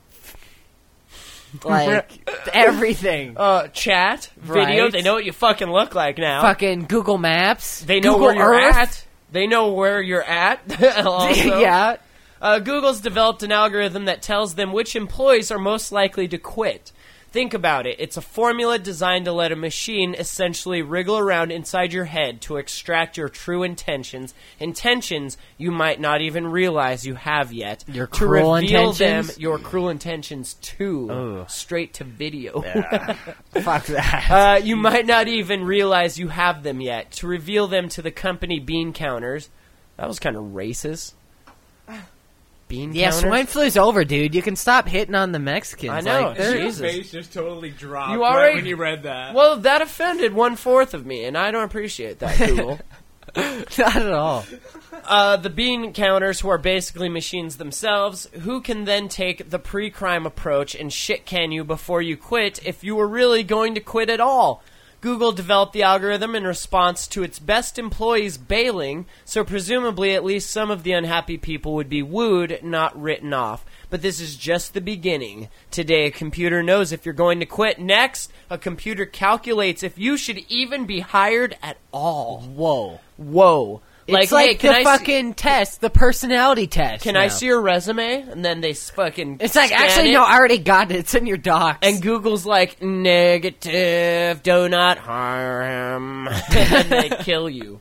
Like, everything. Chat, video. Right. They know what you fucking look like now. Fucking Google Maps. They know Google where you're Earth. at. They know where you're at. Also. Yeah. Google's developed an algorithm that tells them which employees are most likely to quit. Think about it. It's a formula designed to let a machine essentially wriggle around inside your head to extract your true intentions. Intentions you might not even realize you have yet. Your to cruel reveal intentions? them your cruel intentions too. Ugh. Straight to video. Fuck that. You might not even realize you have them yet. To reveal them to the company bean counters. That was kind of racist. Bean Yeah, counters? swine flu's over, dude. You can stop hitting on the Mexicans. I know. Like, they're- Your Jesus. face just totally dropped You right already- when you read that. Well, that offended 1/4 of me, and I don't appreciate that, Google. not at all. The bean counters, who are basically machines themselves, who can then take the pre-crime approach and shit-can you before you quit if you were really going to quit at all. Google developed the algorithm in response to its best employees bailing, so presumably at least some of the unhappy people would be wooed, not written off. But this is just the beginning. Today, a computer knows if you're going to quit. Next, a computer calculates if you should even be hired at all. Whoa. Whoa. It's hey, like can the I fucking test, the personality test. Can now. I see your resume? And then they fucking It's like, scan actually, it, no, I already got it. It's in your docs. and Google's like, negative, do not hire him. And then they kill you.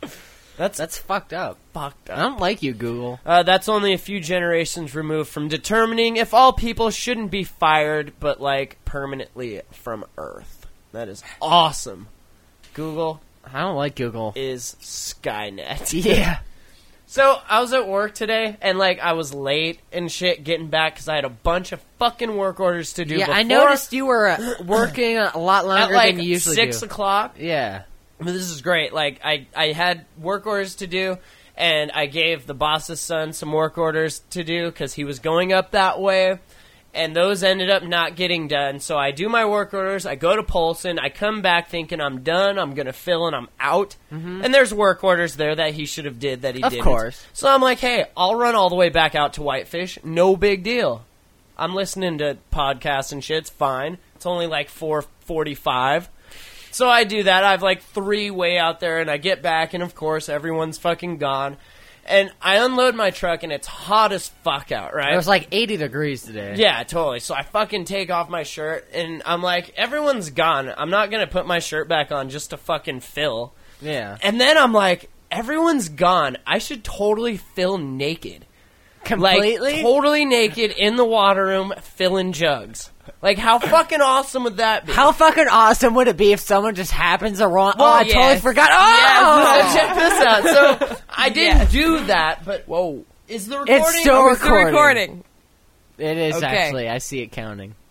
That's fucked up. Fucked I up. don't like you, Google. That's only a few generations removed from determining if all people shouldn't be fired, but, like, permanently from Earth. That is awesome. Google I don't like Google. is Skynet. Yeah. So, I was at work today, and, like, I was late and shit getting back because I had a bunch of fucking work orders to do Yeah, before. I noticed you were working a lot at, longer like, than you usually 6 do. o'clock. Yeah. But this is great. Like, I had work orders to do, and I gave the boss's son some work orders to do because he was going up that way, and those ended up not getting done. So I do my work orders, I go to Polson, I come back thinking I'm done, I'm going to fill, and I'm out. And there's work orders there that he should have did that he Of didn't. course. So I'm like, hey, I'll run all the way back out to Whitefish. No big deal. I'm listening to podcasts and shit. It's fine. It's only like 4:45. So I do that. I have like 3 way out there, and I get back, and of course, everyone's fucking gone. And I unload my truck, and it's hot as fuck out, right? It was like 80 degrees today. Yeah, totally. So I fucking take off my shirt, and I'm like, everyone's gone. I'm not going to put my shirt back on just to fucking fill. Yeah. And then I'm like, everyone's gone. I should totally fill naked. Completely? Like, totally naked in the water room, filling jugs. Like, how fucking awesome would that be? How fucking awesome would it be if someone just happens to run? Well, oh, I yes. totally forgot. Yeah, Oh! so check this out. So, I didn't do that, but, whoa. Is the recording? It's still It's the recording. It is Okay. actually. I see it counting.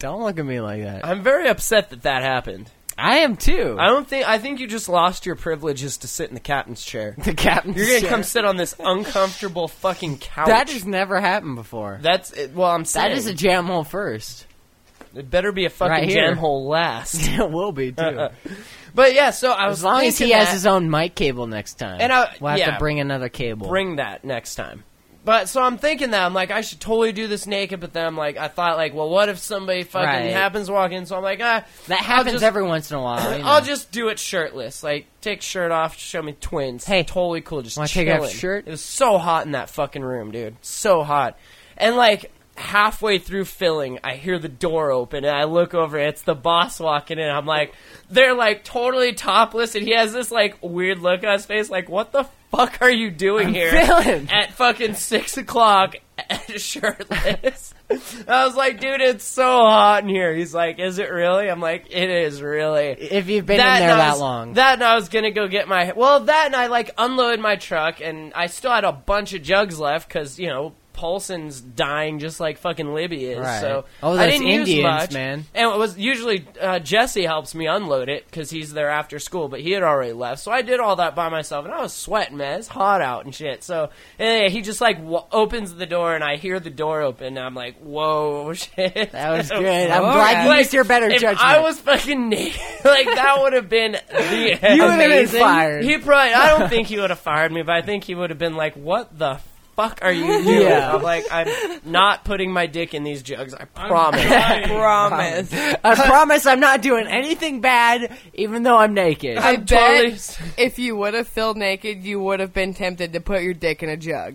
Don't look at me like that. I'm very upset that happened. I am too. I think you just lost your privileges to sit in the captain's chair. The captain's You're gonna chair. come sit on this uncomfortable fucking couch. That has never happened before. That's it. Well, I'm saying That is a jam hole first. It better be a fucking Right here. jam hole last. It will be too. But yeah, so I was As long as he thinking has that- his own mic cable next time. And we'll have yeah. to bring another cable. bring that next time. But so I'm thinking that I'm like I should totally do this naked, but then I'm like I thought like, well, what if somebody fucking Right. happens to walk in? So I'm like, that happens just- every once in a while. You know. I'll just do it shirtless. Like take shirt off, show me twins. Hey, totally cool. Just wanna take off chilling. shirt? It was so hot in that fucking room, dude. So hot. And like halfway through filling, I hear the door open, and I look over. It's the boss walking in. I'm like, they're like totally topless, and he has this like weird look on his face, like, what the fuck are you doing here filling. at fucking 6 o'clock shirtless? I was like, dude, it's so hot in here. He's like, is it really? I'm like, it is really. If you've been in there and I that was- long. That and I was gonna go get my that and I like unloaded my truck, and I still had a bunch of jugs left because Paulson's dying just like fucking Libby is. Right. So Oh, I those didn't use Indians, much. man. And it was usually Jesse helps me unload it because he's there after school, but he had already left. So I did all that by myself, and I was sweating, man. It's hot out and shit. So he just like opens the door, and I hear the door open, and I'm like, whoa, shit. That was good. I'm glad you Like, used your better if judgment. I was fucking naked, like that would have been the You would have been amazing. fired. He probably, I don't think he would have fired me, but I think he would have been like, what the fuck are you doing? Yeah. I'm like, I'm not putting my dick in these jugs, I promise. Promise. I promise I'm not doing anything bad, even though I'm naked. I I'm bet totally, if you would have filled naked, you would have been tempted to put your dick in a jug.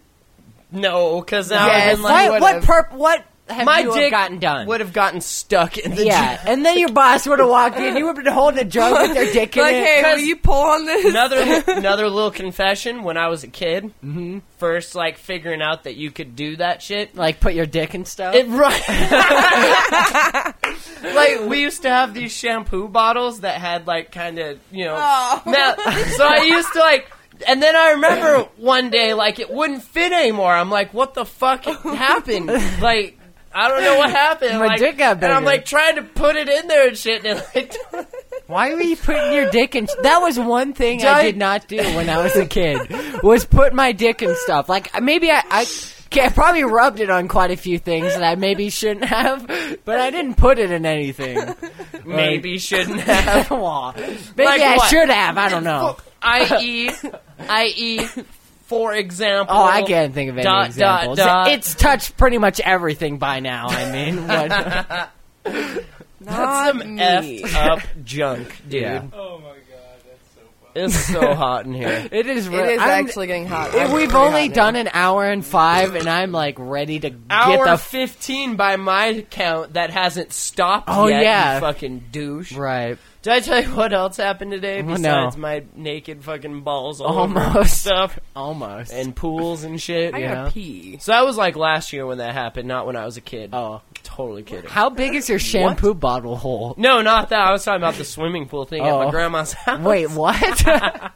no, because now Yes. I've been like, What have my you dick gotten done? would have gotten stuck in the Yeah, jug. and then your boss would have walked in. You would have been holding a jug with their dick in Like, it. hey, will 'cause- you pull on this? Another little confession. When I was a kid, first like figuring out that you could do that shit. Like, put your dick and stuff. Right. Like we used to have these shampoo bottles that had like kind of Oh. now, so I used to like. And then I remember one day, like, it wouldn't fit anymore. I'm like, what the fuck happened? Like, I don't know what happened. My like, dick got and I'm bigger. like trying to put it in there and shit. And like, Why were you putting your dick in? That was one thing I Giant- did not do when I was a kid. Was put my dick in stuff. Like maybe I probably rubbed it on quite a few things that I maybe shouldn't have, but I didn't put it in anything. maybe shouldn't have. Well, maybe Like I what? should have. I don't know. I.e., for example. Oh, I can't think of any dot, examples. dot. It's touched pretty much everything by now. I mean, what? That's some me. effed up junk, dude. Yeah. Oh my god, that's so funny. It's so hot in here. It is. It is actually getting hot. I'm We've pretty only hot done now. an hour and 5, and I'm like ready to Hour get the 15 by my count that hasn't stopped Oh, yet, yeah. you fucking douche. right. Did I tell you what else happened today No. besides my naked fucking balls all over Almost. stuff Almost. and pools and shit? I Yeah. gotta pee. So that was like last year when that happened, not when I was a kid. Oh. Totally kidding. How big is your shampoo bottle hole? No, not that. I was talking about the swimming pool thing at Oh. my grandma's house. Wait, what?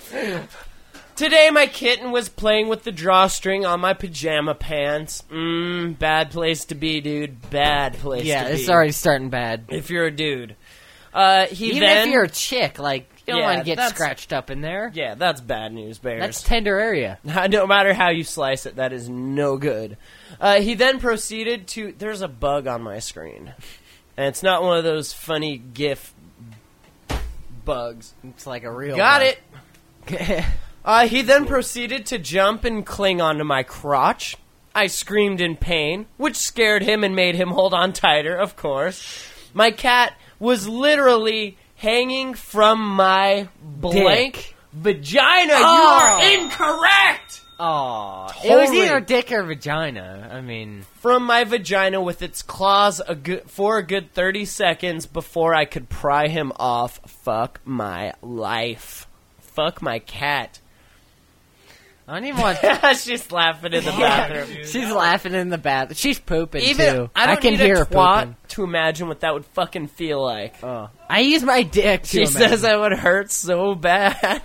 Today my kitten was playing with the drawstring on my pajama pants. Bad place to be, dude. Bad place yeah, to be. it's already starting bad. If you're a dude. Even if you're a chick, like, you don't Yeah, want to get that's- scratched up in there. Yeah, that's bad news, Bears. That's tender area. No matter how you slice it, that is no good. He then proceeded to... There's a bug on my screen. And it's not one of those funny GIF bugs. It's like a real Got one. it! He then proceeded to jump and cling onto my crotch. I screamed in pain, which scared him and made him hold on tighter, of course. My cat was literally hanging from my blank vagina. Oh. You are incorrect! Aw. It was Totally. either dick or vagina. I mean... From my vagina with its claws for a good 30 seconds before I could pry him off. Fuck my life. Fuck my cat. I don't even want... She's laughing in the bathroom. She's laughing in the bath. She's pooping, Even too. I don't can need hear a her twat pooping. to imagine what that would fucking feel like. Oh. I use my dick to She imagine. says that would hurt so bad.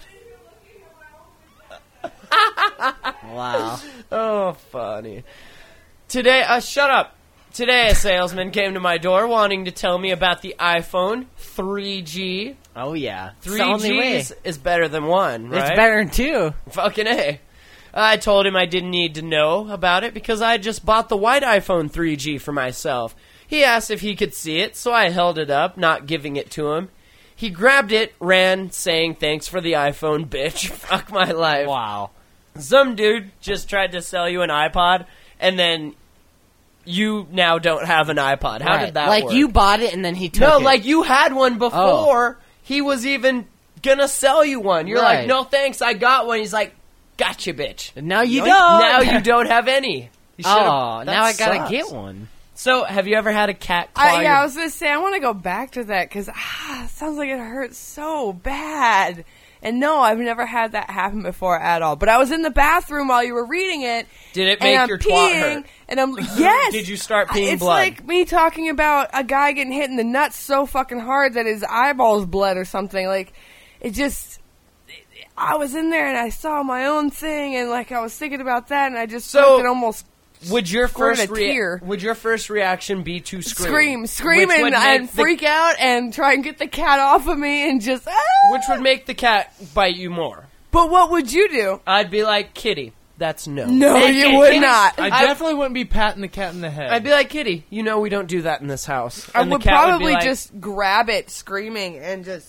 Wow. Oh, funny. Today, shut up. Today, a salesman came to my door wanting to tell me about the iPhone 3G. Oh, yeah. It's the only way. 3Gs is better than 1, right? It's better than 2. Fucking A. I told him I didn't need to know about it because I just bought the white iPhone 3G for myself. He asked if he could see it, so I held it up, not giving it to him. He grabbed it, ran, saying, "Thanks for the iPhone, bitch." Fuck my life. Wow. Some dude just tried to sell you an iPod, and then you now don't have an iPod. How did that work? Like, you bought it and then he took it. No, like you had one before he was even gonna sell you one. You're like, Right. "No thanks, I got one." He's like, "Gotcha, bitch." And now you Yoink. don't. Now you don't have any. You should've- Oh, that now I gotta sucks. get one. So, have you ever had a cat claw your- I was gonna say I want to go back to that because it sounds like it hurts so bad. And no, I've never had that happen before at all. But I was in the bathroom while you were reading it. Did it and make I'm your peeing, twat hurt? And I'm yes. Did you start peeing It's blood? like me talking about a guy getting hit in the nuts so fucking hard that his eyeballs bled or something. Like it just. I was in there and I saw my own thing and like I was thinking about that and I just felt it almost. Would your squirted first a tear. would your first reaction be to scream? Scream Which would and make the- freak out and try and get the cat off of me and just. Which would make the cat bite you more? But what would you do? I'd be like, "Kitty, that's no." No, Hey, you Kitty, would Kitty. not. I definitely wouldn't be patting the cat in the head. I'd be like, "Kitty, you know we don't do that in this house." I And the would cat probably be like, just grab it screaming and just.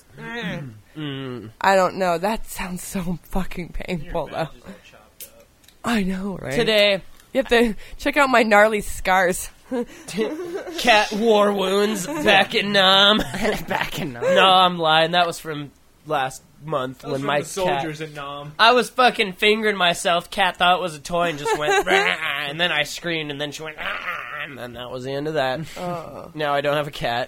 I don't know. That sounds so fucking painful, though. I know, right? Today, You have to check out my gnarly scars. cat war wounds back in Nam. Back in No, I'm lying. That was from last month That was when from my the soldiers at Nam. I was fucking fingering myself. Cat thought it was a toy and just went, "Rah," and then I screamed, and then she went, "Ah," and then that was the end of that. Now I don't have a cat.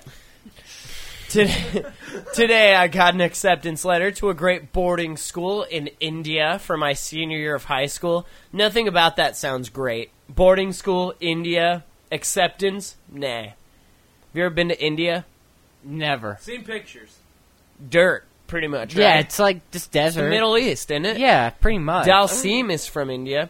Today I got an acceptance letter to a great boarding school in India for my senior year of high school. Nothing about that sounds great. Boarding school, India, acceptance, nah. Have you ever been to India? Never. Seen pictures. Dirt, pretty much, right? Yeah, it's like just It's the desert. Middle East, isn't it? Yeah, pretty much. Dalsim is from India.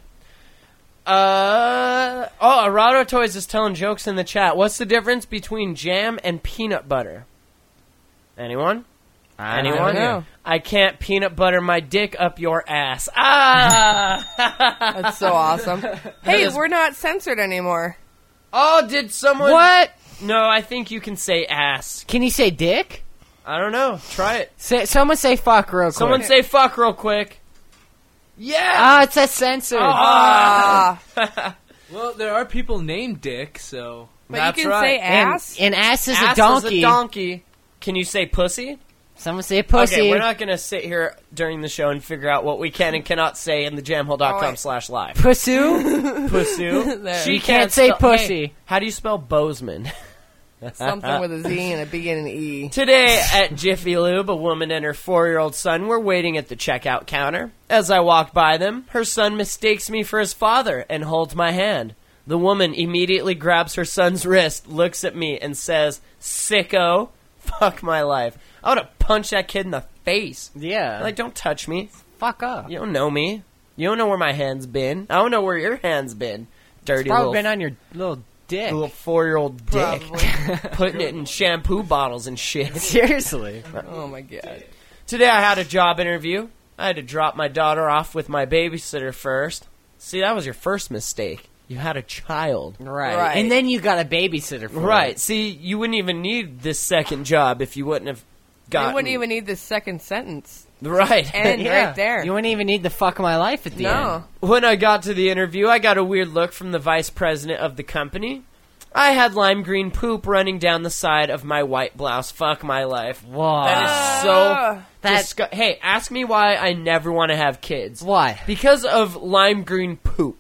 Arado Toys is telling jokes in the chat. What's the difference between jam and peanut butter? Anyone? I Anyone? don't know. I can't peanut butter my dick up your ass. Ah! That's so awesome. Hey, is- we're not censored anymore. Oh, did someone... What? No, I think you can say ass. Can you say dick? I don't know. Try it. Someone say fuck real quick. Someone say fuck real quick. Yeah! Ah, it says censored. Ah, Well, there are people named Dick, so... but That's you can right. say ass. And ass is Ass a donkey. is a donkey. Can you say pussy? Someone say pussy. Okay, we're not going to sit here during the show and figure out what we can and cannot say in the jamhole.com/live. Pussy? Pussy. There. She You can't say spell- pussy. Hey, how do you spell Bozeman? Something with a Z and a B and an E. Today at Jiffy Lube, a woman and her 4-year-old son were waiting at the checkout counter. As I walked by them, her son mistakes me for his father and holds my hand. The woman immediately grabs her son's wrist, looks at me, and says, "Sicko." Fuck my life. I would have punched that kid in the face. Yeah. Like, don't touch me. fuck up. You don't know me. You don't know where my hand's been. I don't know where your hand's been. Dirty Probably little, been on your little dick. little 4-year-old dick. Probably. Putting it in shampoo bottles and shit. Seriously. Oh my god. Today I had a job interview. I had to drop my daughter off with my babysitter first. See, that was your first mistake. You had a child. Right. And then you got a babysitter for Right. it. See, you wouldn't even need this second job if you wouldn't have gotten... You wouldn't even need the second sentence. Right. And Yeah. right there. You wouldn't even need the fuck my life at the no. end. When I got to the interview, I got a weird look from the vice president of the company. I had lime green poop running down the side of my white blouse. Fuck my life. Whoa. That is so... That- Hey, ask me why I never want to have kids. Why? Because of lime green poop.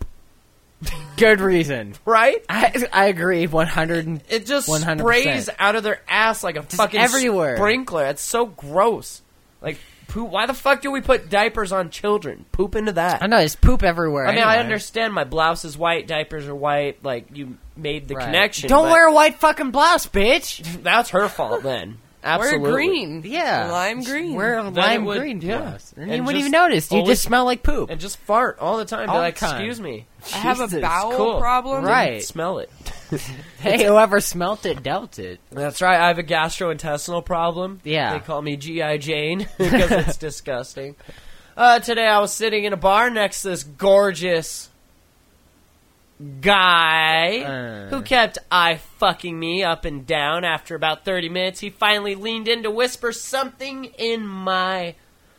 Good reason. Right? I agree 100. It just 100%. sprays out of their ass like a fucking everywhere. sprinkler. It's so gross. Like, poop. Why the fuck do we put diapers on children? Poop into that. I know, there's poop everywhere. I mean, I anyway. understand my blouse is white, diapers are white. Like, you made the Right. connection. Don't but wear a white fucking blouse, bitch. That's her fault then. Absolutely. Wear green. Yeah. Lime green. Wear a Then lime it would- green yeah. blouse. And And you wouldn't just even notice. You always- just smell like poop. And just fart all the time. Be All the like, time. excuse me. I have a Jesus, bowel cool. problem. Right. Smell it. Hey, whoever smelt it dealt it. That's right. I have a gastrointestinal problem. Yeah. They call me G.I. Jane because it's disgusting. Today I was sitting in a bar next to this gorgeous guy who kept fucking me up and down. After about 30 minutes, he finally leaned in to whisper something in my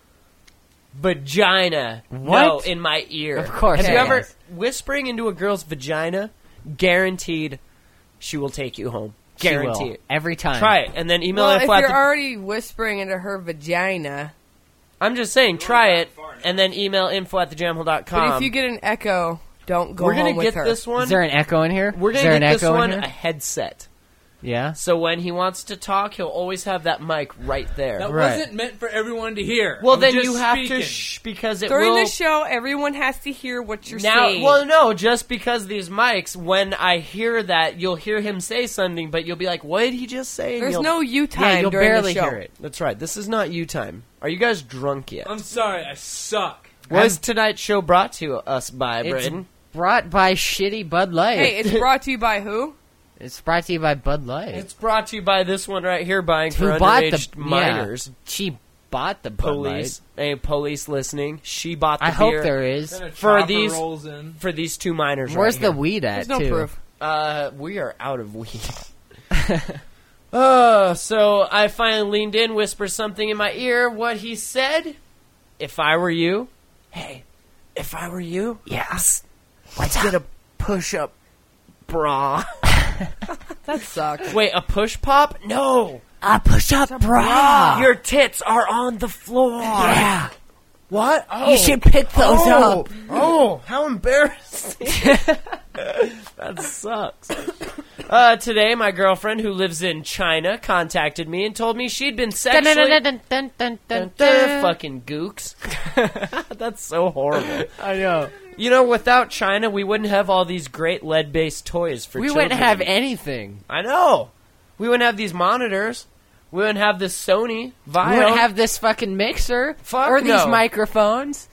vagina. What? No, in my ear. Of course Have he you ever has. whispering into a girl's vagina? Guaranteed, she will take you home. She Guaranteed. will. Every time. Try it and then email Well, info if at you're the- already whispering into her vagina, I'm just saying, try it and then email info@thejamhole.com. but if you get an echo, don't go We're home gonna with get her. this one. Is there an echo in here? We're Is gonna there get an this echo one in a here? headset. Yeah. So when he wants to talk, he'll always have that mic right there. That Right. wasn't meant for everyone to hear. Well, I'm then just you have speaking. to shh because it During will. the show, everyone has to hear what you're Now, saying. well, no, just because these mics, when I hear that, you'll hear him say something, but you'll be like, "What did he just say?" And There's you'll- no you time Yeah, you'll during barely the show. hear it. That's right. This is not you time. Are you guys drunk yet? I'm sorry, I suck. Was tonight's show brought to us by It's Braden? brought by shitty Bud Light. Hey, it's brought to you by who? It's brought to you by Bud Light. It's brought to you by this one right here, buying Who for bought the underage minors. Yeah, she bought the Bud Police, Light. police listening. She bought the I hope beer there is. Then a For chopper these- rolls in. for these two minors. Where's right the here. weed at, There's no too? proof. We are out of weed. So I finally leaned in, whispered something in my ear. What he said, if I were you, hey, if I were you, Yes. let's get a push-up bra. That sucks. Wait, a push pop? No. A push-up bra. Your tits are on the floor. Yeah. What? Oh. You should pick those up. Oh, how embarrassing. That sucks. Today, my girlfriend, who lives in China, contacted me and told me she'd been sexually... Fucking gooks. That's so horrible. I know. You know, without China, we wouldn't have all these great lead-based toys for We children. wouldn't have anything. I know. We wouldn't have these monitors. We wouldn't have this Sony Vio. We wouldn't have this fucking mixer. Fuck or these no. microphones.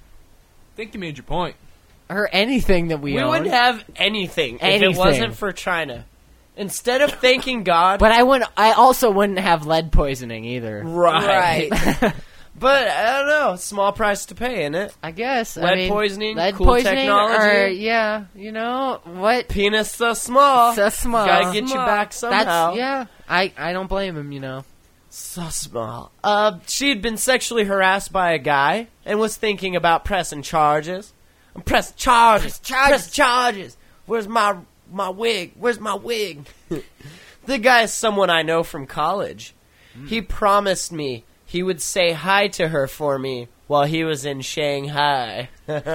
I think you made your point. Or anything that we We own. wouldn't have anything if Anything. it wasn't for China. Instead of thanking God... But I also wouldn't have lead poisoning either. Right. But, I don't know. Small price to pay, isn't it? I guess. Lead poisoning, lead cool poisoning, technology. Or, yeah, you know, what? Penis so small. So small. Gotta get you Small. back somehow. That's, yeah. I don't blame him, you know. So small. She had been sexually harassed by a guy and was thinking about pressing charges. I'm pressing charges. Press charges. Where's my wig? Where's my wig? The guy is someone I know from college. He promised me he would say hi to her for me while he was in Shanghai.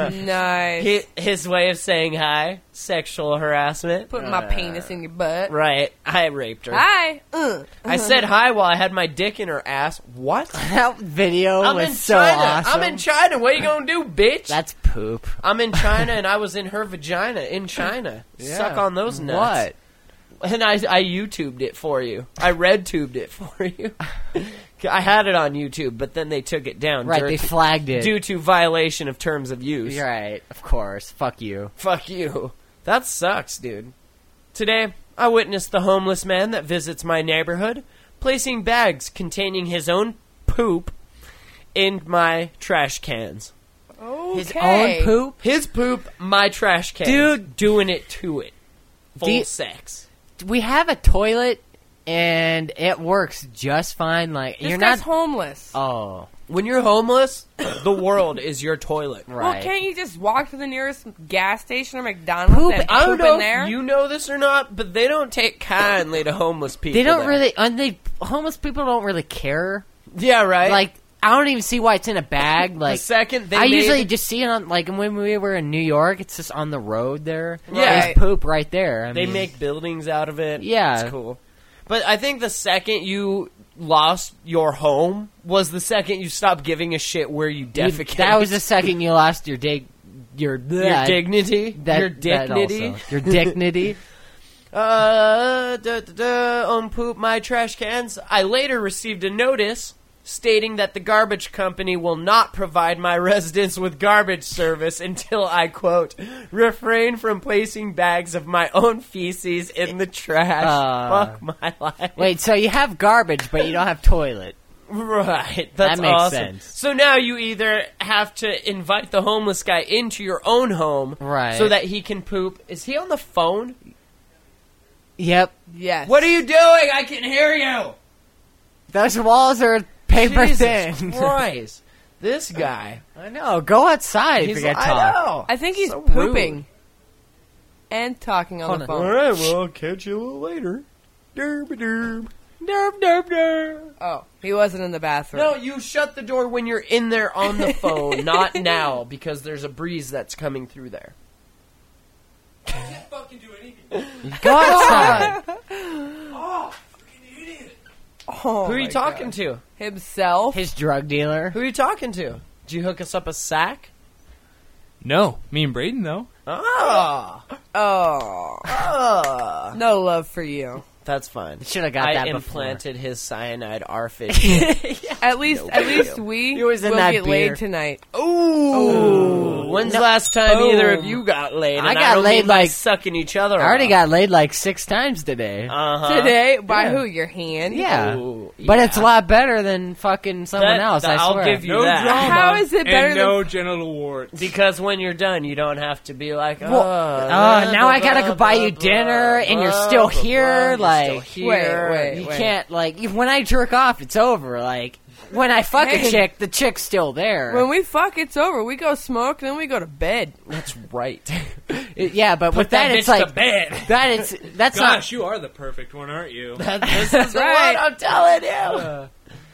Nice. His way of saying hi, sexual harassment. Put my penis in your butt. Right, I raped her. Hi. I said hi while I had my dick in her ass. What? That video I'm was in so China. awesome. I'm in China. What you gonna do, bitch? That's poop. I'm in China and I was in her vagina in China. Suck on those nuts. What? And I YouTubed it for you. I RedTubed it for you. I had it on YouTube, but then they took it down. Right, they flagged it. due to violation of terms of use. You're right, of course. Fuck you. Fuck you. That sucks, dude. Today, I witnessed the homeless man that visits my neighborhood placing bags containing his own poop in my trash cans. Okay. His own poop? His poop, my trash cans. Dude. Doing it to it. Full Do you- sex. We have a toilet, and it works just fine. Like, This you're guy's not... homeless. Oh, When you're homeless, the world is your toilet. Well, right. can't you just walk to the nearest gas station or McDonald's Poop- and I don't poop know in there? if you know this or not, but they don't take kindly to homeless people. They don't there. really... And homeless people don't really care. Yeah, right? Like, I don't even see why it's in a bag. the Like, second they I made- usually just see it on... Like, when we were in New York, it's just on the road there. Yeah. There's poop right there. I They mean, make buildings out of it. Yeah. It's cool. But I think the second you lost your home was the second you stopped giving a shit where you defecate. That was the second you lost your your dignity. Your dignity. Your dignity. On poop my trash cans. I later received a notice stating that the garbage company will not provide my residents with garbage service until I, quote, refrain from placing bags of my own feces in the trash. Fuck my life. Wait, so you have garbage, but you don't have toilet. Right. That's That makes awesome. sense. So now you either have to invite the homeless guy into your own home Right. so that he can poop. Is he on the phone? Yep. Yes. What are you doing? I can hear you. Those walls are paper Jesus thin. Christ. This guy. I know. Go outside if He's you're gonna I talk. know. I think he's So pooping rude. and talking on Hold the on. phone. All right, well, I'll catch you a little later. Derp-a-derp. Derp, derp, derp. Oh, he wasn't in the bathroom. No, you shut the door when you're in there on the phone, not now, because there's a breeze that's coming through there. Can't fucking do anything. Go outside. Oh, fucking idiot. Oh Who are you my talking God. to? Himself. His drug dealer. Who are you talking to? Did you hook us up a sack? No, me and Braden though. Oh. Oh, no love for you. That's fine. Should have got I that implanted his cyanide R50. At least we He was in will that get beer. laid tonight. Ooh. When's the last time either of you got laid? And I got don't laid mean by like- sucking each other I already off. got laid like 6 times today. Uh-huh. Today, by Yeah. who? Your hand? Yeah. Ooh, But it's a yeah. lot better than fucking someone That- else, I I'll swear. give you No that. drama. How is it better and no genital warts. Because when you're done, you don't have to be like, now I gotta go buy you dinner, and you're still here, like, Wait. You can't, like, when I jerk off, it's over. Like, when I fuck a Hey. chick, the chick's still there. When we fuck, it's over. We go smoke, then we go to bed. That's right. Yeah, but Put with that that, bitch it's like, to bed. that's Gosh, you are the perfect one, aren't you? This is the right. one I'm telling you.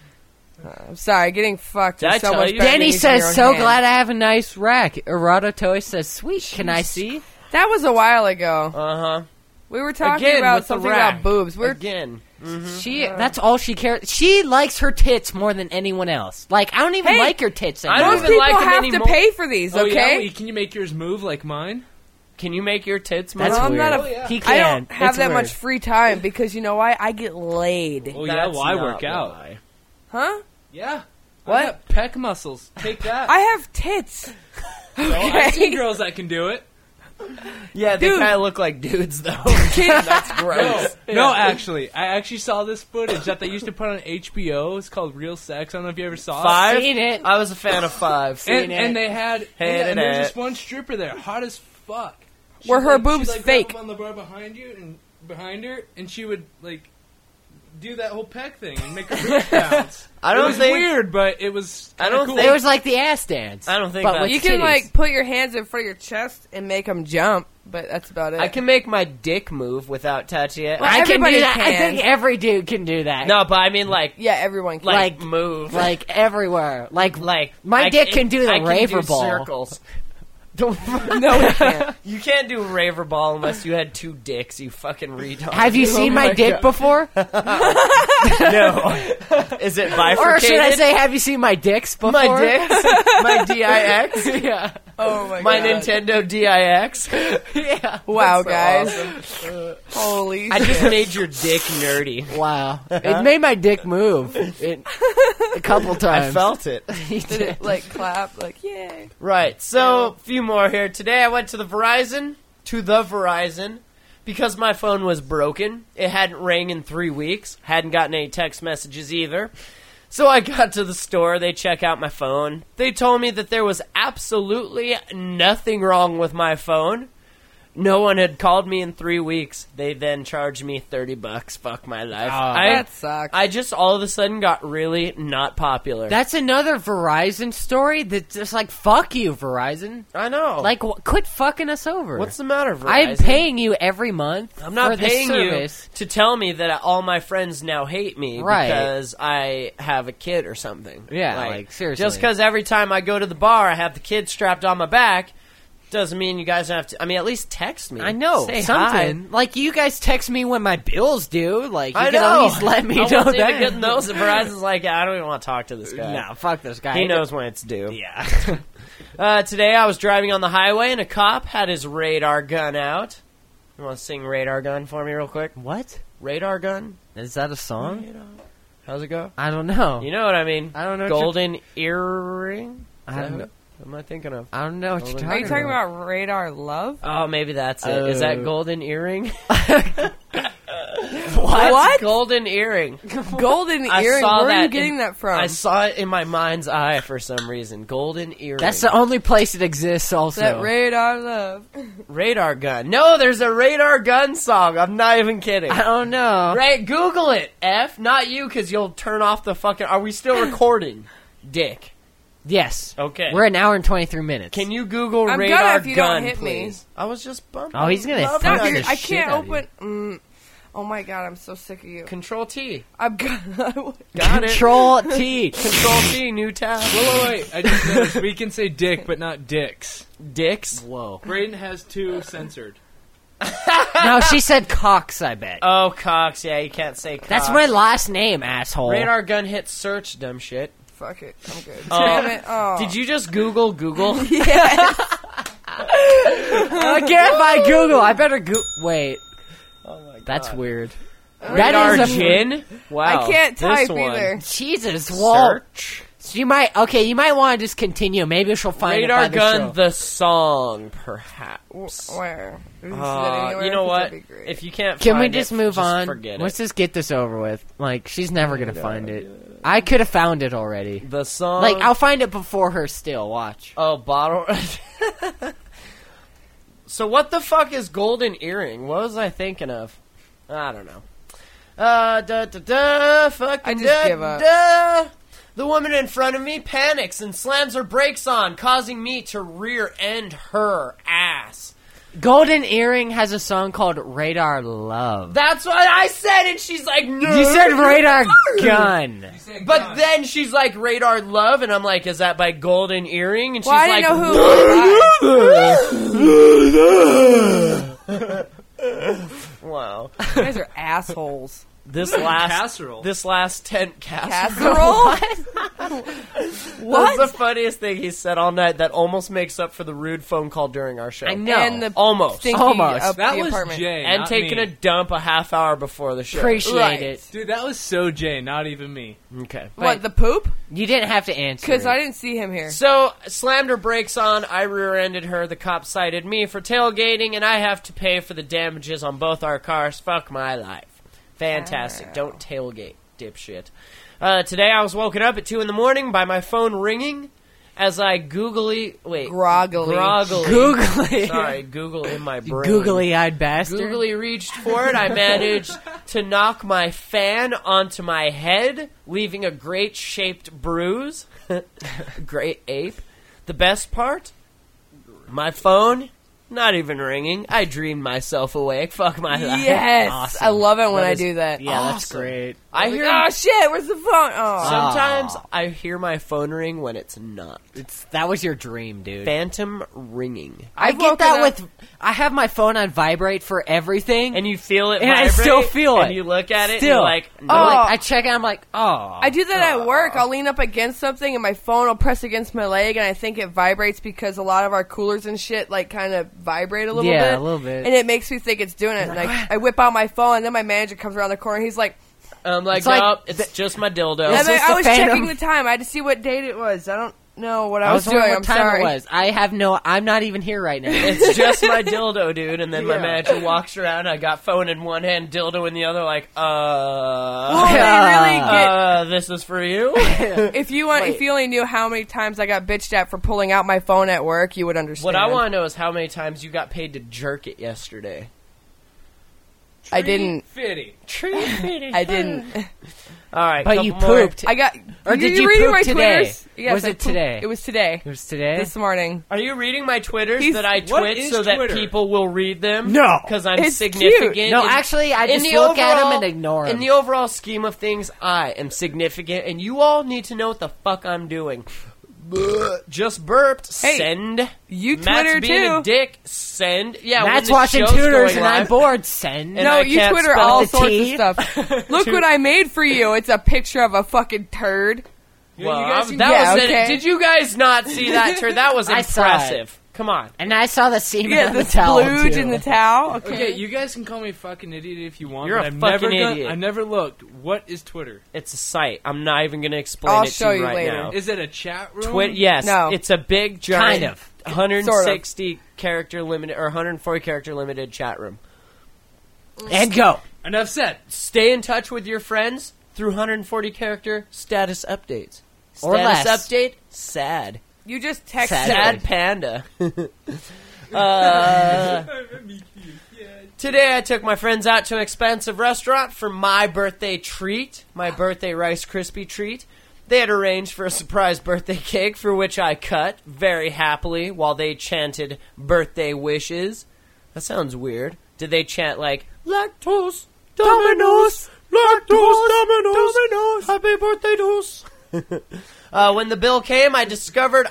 I'm sorry, getting fucked Did is I so tell much you? better Danny than using your says, own so hand." glad I have a nice rack. Erototoy says, sweet, can I see? That was a while ago. Uh-huh. We were talking Again, about with the something rack. about boobs. We're Again. That's all she cares. She likes her tits more than anyone else. Like, I don't even Hey, like your tits I anymore. don't most even people like 'em have anymore. to pay for these, Oh, yeah? okay? Wait, can you make yours move like mine? Can you make your tits move? That's I'm weird. not Oh, yeah. He I can. don't have It's that weird. much free time because you know why? I get laid. Oh, yeah, That's well, I not work out. why. Huh? Yeah. What? I got pec muscles. Take that. I have tits. I've seen girls that can do it. Yeah, they Dude. kind of look like dudes, though. That's gross. No, actually. I actually saw this footage that they used to put on HBO. It's called Real Sex. I don't know if you ever saw it. 5? Seen it. I was a fan of 5. And they had... and there's it. this one stripper there. Hot as fuck. She'd Were her like- boobs she'd like fake? grab up on the bar behind you and behind her, and she would, like, do that whole pec thing and make her boobs bounce. I It don't was think... weird, but it was I kinda don't cool. think- It was like the ass dance. I don't think but that's- with You can titties. like put your hands in front of your chest and make them jump, but that's about it. I can make my dick move without touching it. Well, I can do everybody that. I can. think every dude can do that. No, but I mean, like Yeah, everyone can. like move. Like everywhere. Like my I dick can do the I can raver do ball. circles. no, we can't. You can't do raver ball unless you had 2 dicks, you fucking retard. Have you seen my dick before? No. Is it bifurcated? Or should I say, have you seen my dicks before? my dicks? My DIX? yeah. Oh my, My god. Nintendo DIX? Yeah. Wow, That's guys. so Holy I just shit. made your dick nerdy. Wow. It made my dick move a couple times. I felt it. Did it like clap? Like, yay. Right, so a few more here. Today I went to the Verizon, because my phone was broken. It hadn't rang in 3 weeks. Hadn't gotten any text messages either. So I got to the store. They check out my phone. They told me that there was absolutely nothing wrong with my phone. No one had called me in 3 weeks. They then charged me $30. Fuck my life. That sucks. I just all of a sudden got really not popular. That's another Verizon story that's just like, fuck you, Verizon. I know. Like, quit fucking us over. What's the matter, Verizon? I'm paying you every month. I'm not for this paying you service. to tell me that all my friends now hate me Right. because I have a kid or something. Yeah, like, seriously. Just because every time I go to the bar, I have the kid strapped on my back, doesn't mean you guys have to. I mean, at least text me. I know Say something. hi. Like you guys text me when my bills due. Like you I can know. at least let me I know wasn't that. even getting those. And Verizon's like, I don't even want to talk to this guy. No, fuck this guy. He knows when it's due. Yeah. Today I was driving on the highway and a cop had his radar gun out. You want to sing Radar Gun for me real quick? What? Radar Gun? Is that a song? How's it go? I don't know. You know what I mean. I don't know. Golden earring? Is I that don't who know. am I thinking of? I don't know what you're Golden- Are you talking about. about Radar Love? Oh, maybe that's it. Is that golden earring? What? Golden earring. Golden I earring? saw Where are you that getting in- that from? I saw it in my mind's eye for some reason. Golden earring. That's the only place it exists. Also, that Radar Love. Radar gun. No, there's a Radar gun song. I'm not even kidding. I don't know. Right, Google it, F. Not you, because you'll turn off the fucking... Are we still recording? Dick. Yes. Okay. We're an hour and 23 minutes. Can you Google I'm Radar gonna if you don't gun, hit me. please? I was just bumping. Oh, he's gonna Love fuck Stop gun. the your, I shit can't out of you. open. Oh my god, I'm so sick of you. Control T. I'm gonna. Got it. Control T. Control T, new tab. Wait. I just noticed we can say dick, but not dicks. Dicks. Whoa. Braden has 2 censored. No, she said Cox, I bet. Oh, Cox. Yeah, you can't say Cox. That's my last name, asshole. Radar gun hit search, dumb shit. Fuck it, I'm good. Oh. Damn it. Oh. Did you just Google? I can't find Google. I better Wait. Oh my god. That's weird. Radar That is a gin? Wow. I can't this type one. either. Jesus, Walt. Search. So you might want to just continue. Maybe she'll find Radar it by gun, the show. the song, perhaps. Where? Is it You anywhere? know 'Cause what? that'd be great. If you can't Can we find just it, move on? Forget Let's it. just get this over with. Like, she's never gonna find it. I could have found it already. The song. Like, I'll find it before her still. Watch. Oh, bottle. So what the fuck is golden earring? What was I thinking of? I don't know. Fucking I just give up. The woman in front of me panics and slams her brakes on, causing me to rear end her ass. Golden Earring has a song called Radar Love. That's what I said, and she's like, no. You said Radar Gun. But then she's like, Radar Love, and I'm like, is that by Golden Earring? And she's Well, I like, didn't know who. wow. You guys are assholes. This last Casserole. 10 Casserole? That's the funniest thing he said all night. That almost makes up for the rude phone call during our show. I know. And the Almost. stinky Almost. up That the was apartment. Jay, And not taking me. a dump a half hour before the show. Appreciate Right. it. Dude, that was so Jay, not even me. Okay. What, the poop? You didn't have to answer. Because it. I didn't see him here. So, slammed her brakes on, I rear-ended her, the cop cited me for tailgating, and I have to pay for the damages on both our cars. Fuck my life. Fantastic. Don't tailgate, dipshit. Today I was woken up at 2 in the morning by my phone ringing as I groggily. Googly. Sorry, Google in my brain. Googly-eyed bastard. Googly reached for it. I managed to knock my fan onto my head, leaving a great-shaped bruise. Great ape. The best part? My phone, not even ringing. I dreamed myself awake. Fuck my life. Yes. Awesome. I love it when That I is- do that. Yeah, that's Awesome. great. I hear... Oh, shit, where's the phone? Oh. Sometimes I hear my phone ring when it's not. That was your dream, dude. Phantom ringing. I I've get woken that up- with. I have my phone on vibrate for everything, And you feel it And I vibrate, still feel and it. you look at it, and Still. you're like, no. I'm Oh. like, I check it. I'm like, oh. I do that at work. I'll lean up against something and my phone will press against my leg and I think it vibrates because a lot of our coolers and shit like kind of vibrate a little bit. Yeah, a little bit. And it makes me think it's doing it. And I whip out my phone and then my manager comes around the corner and he's like, I'm like, It's like nope, it's just my dildo. and It's then just I the was Phantom. checking the time. I had to see what date it was. I don't know what I I was was doing. wondering I'm what time sorry. it was. I have no. I'm not even here right now. It's just my dildo, dude. And then my Yeah. manager walks around. I got phone in one hand, dildo in the other. Like, Well, they really get, this is for you. if you only knew how many times I got bitched at for pulling out my phone at work, you would understand. What I want to know is how many times you got paid to jerk it yesterday. I didn't. Fitty. I didn't. All right, But you couple more. pooped. I got. Or you did you reading poop my today? Twitters? Yes, Was I it pooped. today? It was today. It was today. This morning. Are you reading my Twitters He's- that I what twit is so that Twitter? people will read them? No. Because I'm It's significant. cute. No, in- actually, I in just the look at overall- him and ignore him. In the overall scheme of things, I am significant, and you all need to know what the fuck I'm doing. Just burped. Hey, Send. You Matt's Twitter being too. a dick. Send. Yeah, when Matt's the watching show's Tutors going and I'm live. bored. Send. And No, I you can't Twitter spell all the sorts T. of stuff. Look what I made for you. It's a picture of a fucking turd. Well, you guys can- that Yeah, was okay. Did you guys not see that turn? That was I saw it. impressive. Come on. And I saw the semen Yeah, on the the towel, splooge too. in the towel. Okay. Okay, you guys can call me a fucking idiot if you want. You're but a I've fucking never idiot. I never looked. What is Twitter? It's a site. I'm not even going to explain I'll it show to you you right later. now. Is it a chat room? Yes, No. it's a big, giant, Kind of. 160 character limited or 140 character limited chat room. And go. Enough said. Stay in touch with your friends through 140 character status updates. Or Status less. update, sad. You just text Sad. Sad panda. Today I took my friends out to an expensive restaurant for my birthday treat, my birthday Rice Krispie treat. They had arranged for a surprise birthday cake for which I cut very happily while they chanted birthday wishes. That sounds weird. Did they chant like, lactose, Dominoes, lactose, Dominoes, happy birthday toast? When the bill came, I discovered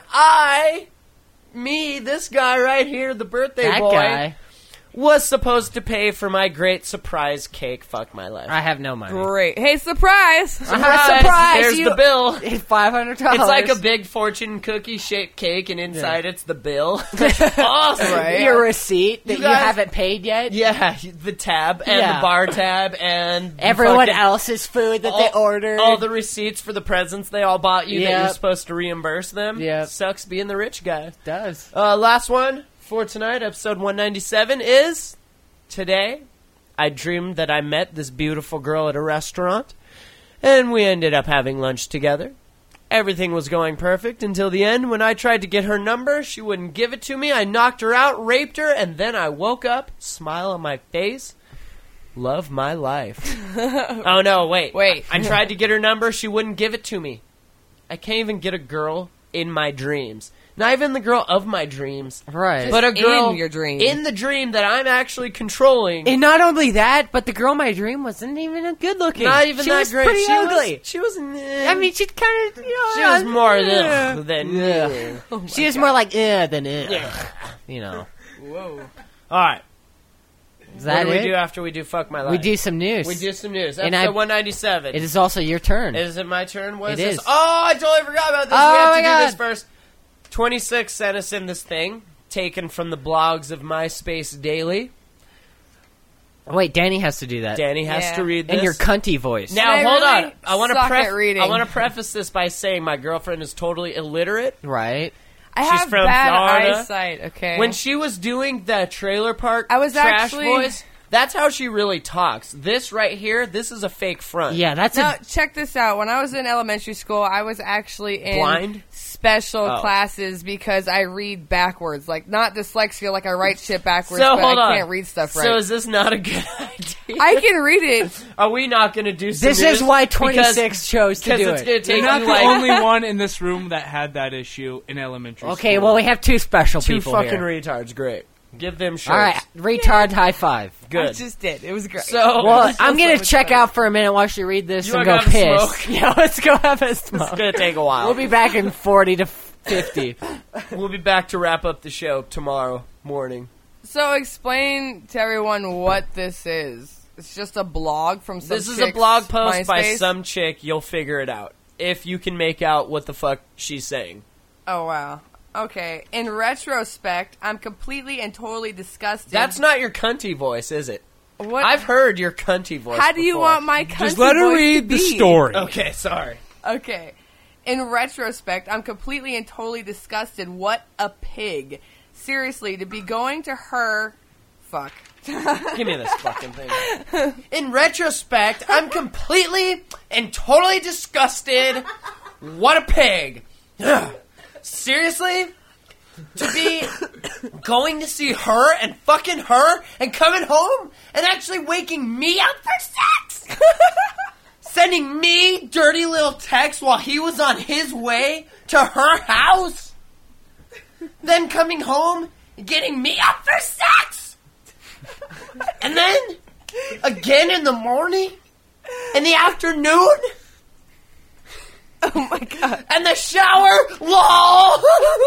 this guy right here, the birthday That boy, guy. was supposed to pay for my great surprise cake. Fuck my life. I have no money. Great. Hey, surprise! Surprise, There's you- the bill. $500. It's like a big fortune cookie shaped cake, and inside it's the bill. Awesome, Right. Your receipt that You you, guys- haven't paid yet. Yeah, the tab and Yeah. the bar tab and the Everyone fucking- else's food that they ordered. all the receipts for the presents they all bought you that you're Yep. supposed to reimburse them. Yep. Sucks being the rich guy. does. Last one for tonight, episode 197 is today. I dreamed that I met this beautiful girl at a restaurant, and we ended up having lunch together. Everything was going perfect until the end. When I tried to get her number, she wouldn't give it to me. I knocked her out, raped her, and then I woke up, smile on my face. Love my life. Oh no, wait. I tried to get her number, she wouldn't give it to me. I can't even get a girl in my dreams. Not even the girl of my dreams. Right. But a girl in your dream. in the dream that I'm actually controlling. And not only that, but the girl in my dream wasn't even a good looking. Not even she that was great. pretty She ugly. Was, she was. I mean, she's kind of. she was more yeah. than. She was more like than you know. Whoa. All right. Is What that do we it? do after we do fuck my life? We do some news. We do some news. And Episode I- 197. It is also your turn. Is it my turn? What is It this? is. Oh, I totally forgot about this. Oh, we have my to do God. this first. 26 sent us in this thing, taken from the blogs of MySpace Daily. Wait, Danny has to do that. Danny has Yeah. to read this. In your cunty voice. Now, I hold really on. I want suck at reading. to preface this by saying my girlfriend is totally illiterate. Right. I She's have from bad Florida. eyesight, okay? When she was doing the trailer park I was trash actually- voice, that's how she really talks. This right here, this is a fake front. Yeah, that's Now, a. check this out. When I was in elementary school, I was actually in Blind? special Oh. classes because I read backwards. Like, not dyslexia, like I write shit backwards, So but hold I on. can't read stuff right. So is this not a good idea? I can read it. Are we not going to do some This news? is why 26 chose to Because do it's it. going to You're take not you the like only one in this room that had that issue in elementary Okay, school. well, we have two special two people fucking here. retards. Great. Give them shirts. All right, retard high five. I Good. just did. It was great. So, Well, so I'm gonna much check fun. out for a minute while she read this You and wanna go go have a piss. smoke? Yeah, let's go have a it's smoke. going to take a while. We'll be back in 40 to 50. We'll be back to wrap up the show tomorrow morning. So explain to everyone what this is. It's just a blog from some This is a chick's blog post by MySpace? some chick. You'll figure it out. If you can make out what the fuck she's saying. Oh, wow. Okay. In retrospect, I'm completely and totally disgusted. That's not your cunty voice, is it? What? I've heard your cunty voice How do you before. want my country Just let her voice to read the be? story. Okay, sorry. Okay. In retrospect, I'm completely and totally disgusted. What a pig. Seriously, to be going to her... Fuck. Give me this fucking thing. In retrospect, I'm completely and totally disgusted. What a pig. Ugh. Seriously? To be going to see her and fucking her and coming home and actually waking me up for sex? Sending me dirty little texts while he was on his way to her house? Then coming home and getting me up for sex? And then again in the morning? In the afternoon? Oh my god. And the shower? LOL!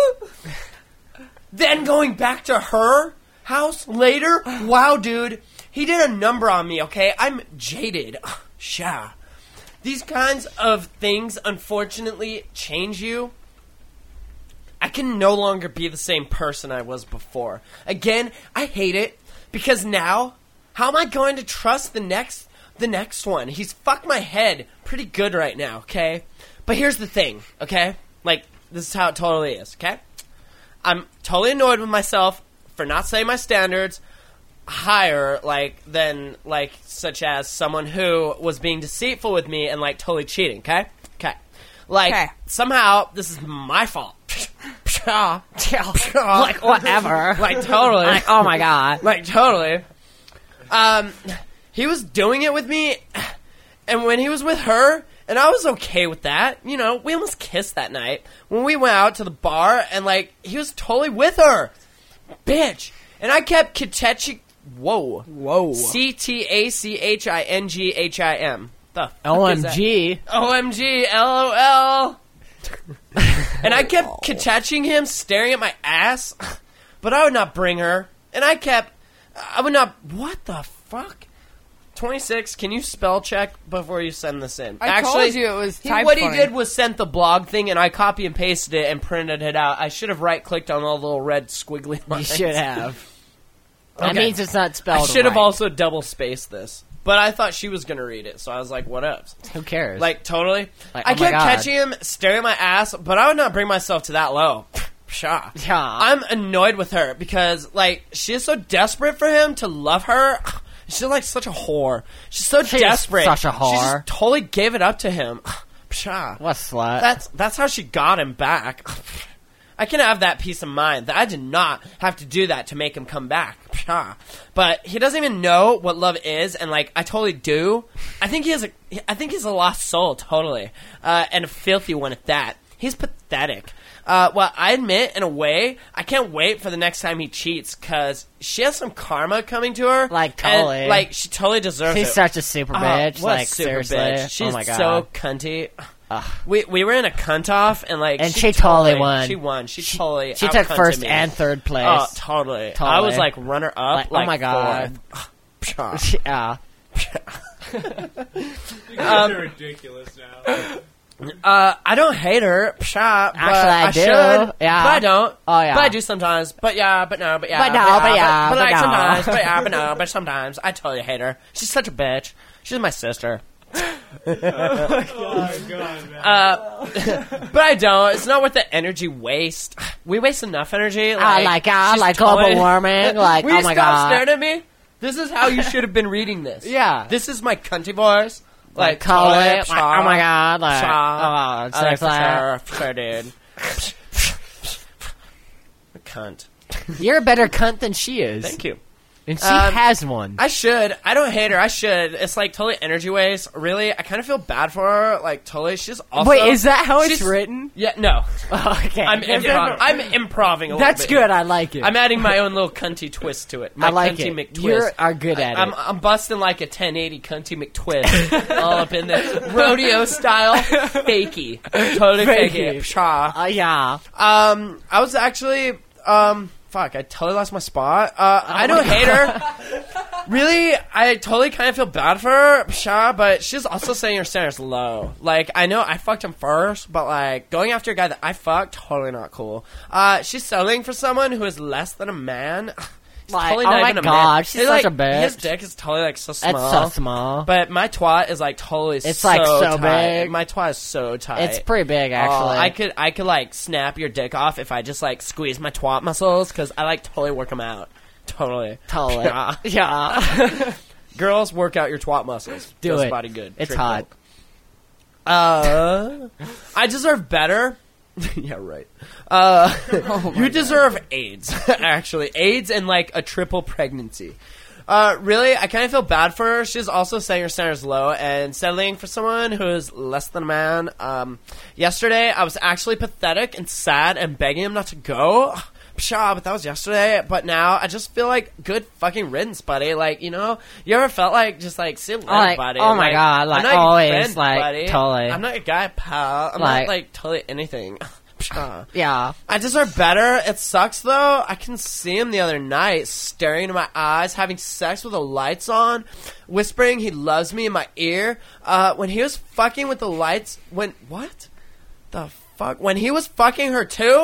Then going back to her house later? Wow, dude. He did a number on me, okay? I'm jaded. Sha. These kinds of things, unfortunately, change you. I can no longer be the same person I was before. Again, I hate it because now, how am I going to trust the next one? He's fucked my head pretty good right now, okay? But here's the thing, okay? Like, this is how it totally is, okay? I'm totally annoyed with myself for not setting my standards higher, than such as someone who was being deceitful with me and, totally cheating, okay? Okay. Somehow, this is my fault. Like, whatever. Totally. Oh my god. Totally. He was doing it with me, and when he was with her, and I was okay with that, we almost kissed that night when we went out to the bar, and, he was totally with her. Bitch. And I kept Kiteching. Whoa. CTACHINGHIM. The fuck OMG. is that? OMG. LOL. And I kept catching him staring at my ass, but I would not bring her. And I would not. What the fuck? 26. Can you spell check before you send this in? I told you it was type what funny. he did was sent the blog thing, and I copy and pasted it and printed it out. I should have right clicked on all the little red squiggly You lines. should have. That Okay. means it's not spelled I should have right. also double spaced this, but I thought she was gonna read it, so I was like, "What up?" Who cares? Totally. Like, I oh my kept God. catching him staring at my ass, but I would not bring myself to that low. Pshaw. Yeah. I'm annoyed with her because, she is so desperate for him to love her. She's, such a whore. She's so She is desperate. such a She whore. just totally gave it up to him. Pshaw. What slut? That's how she got him back. I can have that peace of mind that I did not have to do that to make him come back. Pshaw. But he doesn't even know what love is, and I totally do. I think he's a lost soul, totally, and a filthy one at that. He's pathetic. Well, I admit, in a way, I can't wait for the next time he cheats, because she has some karma coming to her. Totally. And, she totally deserves it. She's such a super bitch. What a super seriously. bitch. She's oh my god. so cunty. We were in a cunt off, and she totally won. She won. She totally. She took out-cunted first me. and third place. Oh, totally. I was runner up. oh my god. Fourth. Yeah. You guys are ridiculous now. I don't hate her. Pshaw, but Actually, I do. should. Yeah. But I don't. Oh, yeah. But I do sometimes. But yeah, but no, but yeah. But no, but yeah, But but no. sometimes. But yeah, but no, but sometimes. I totally hate her. She's such a bitch. She's my sister. Oh my god, man. But I don't. It's not worth the energy waste. We waste enough energy. Like she's global totally- warming. Like, Will oh you my stop god. staring at me? This is how you should have been reading this. Yeah. This is my cunty voice. Call totally, it. pshaw, Oh my god. Like, pshaw. oh, it's I like like for sure, dude. A cunt. you're a better cunt than she is. Thank you. And she Um, has one. I should. I don't hate her. I should. It's totally energy waste. Really, I kind of feel bad for her. Totally. She's also. Wait, is that how it's she's- written? Yeah. No. Okay. I'm improving a little That's bit. good. I like it. I'm adding my own little cunty twist to it. My I like cunty it. McTwist. You are good at it. I'm busting like a 1080 cunty McTwist all up in there. Rodeo style. Fakey. Totally fakey. Fakey. Pshaw. Yeah. I was actually, fuck, I totally lost my spot. I don't hate her. Really, I totally kind of feel bad for her, Pshaw, but she's also saying her standards low. I know I fucked him first, but, going after a guy that I fucked, totally not cool. She's settling for someone who is less than a man. He's totally oh not my even a god, man. she's such a bitch. His dick is totally, so small. It's so small. But my twat is, totally It's, so so tight. big. My twat is so tight. It's pretty big, actually. I could snap your dick off if I just squeeze my twat muscles because I totally work them out. Totally. Totally. Yeah. Yeah. Girls, work out your twat muscles. Do Does it. body good. It's Trick hot. work. I deserve better. Yeah, right. You deserve AIDS, actually. AIDS and a triple pregnancy. Really, I kind of feel bad for her. She's also saying her standards low and settling for someone who is less than a man. Yesterday, I was actually pathetic and sad and begging him not to go. Pshaw, but that was yesterday. But now, I just feel good fucking riddance, buddy. You ever felt see you later, buddy? oh my God, I'm not your always, friend, buddy. totally. I'm not your guy, pal. I'm not, totally anything. Pshaw. Yeah. I deserve better. It sucks, though. I can see him the other night, staring into my eyes, having sex with the lights on, whispering he loves me in my ear. When he was fucking with the lights... What? The fuck? When he was fucking her, too,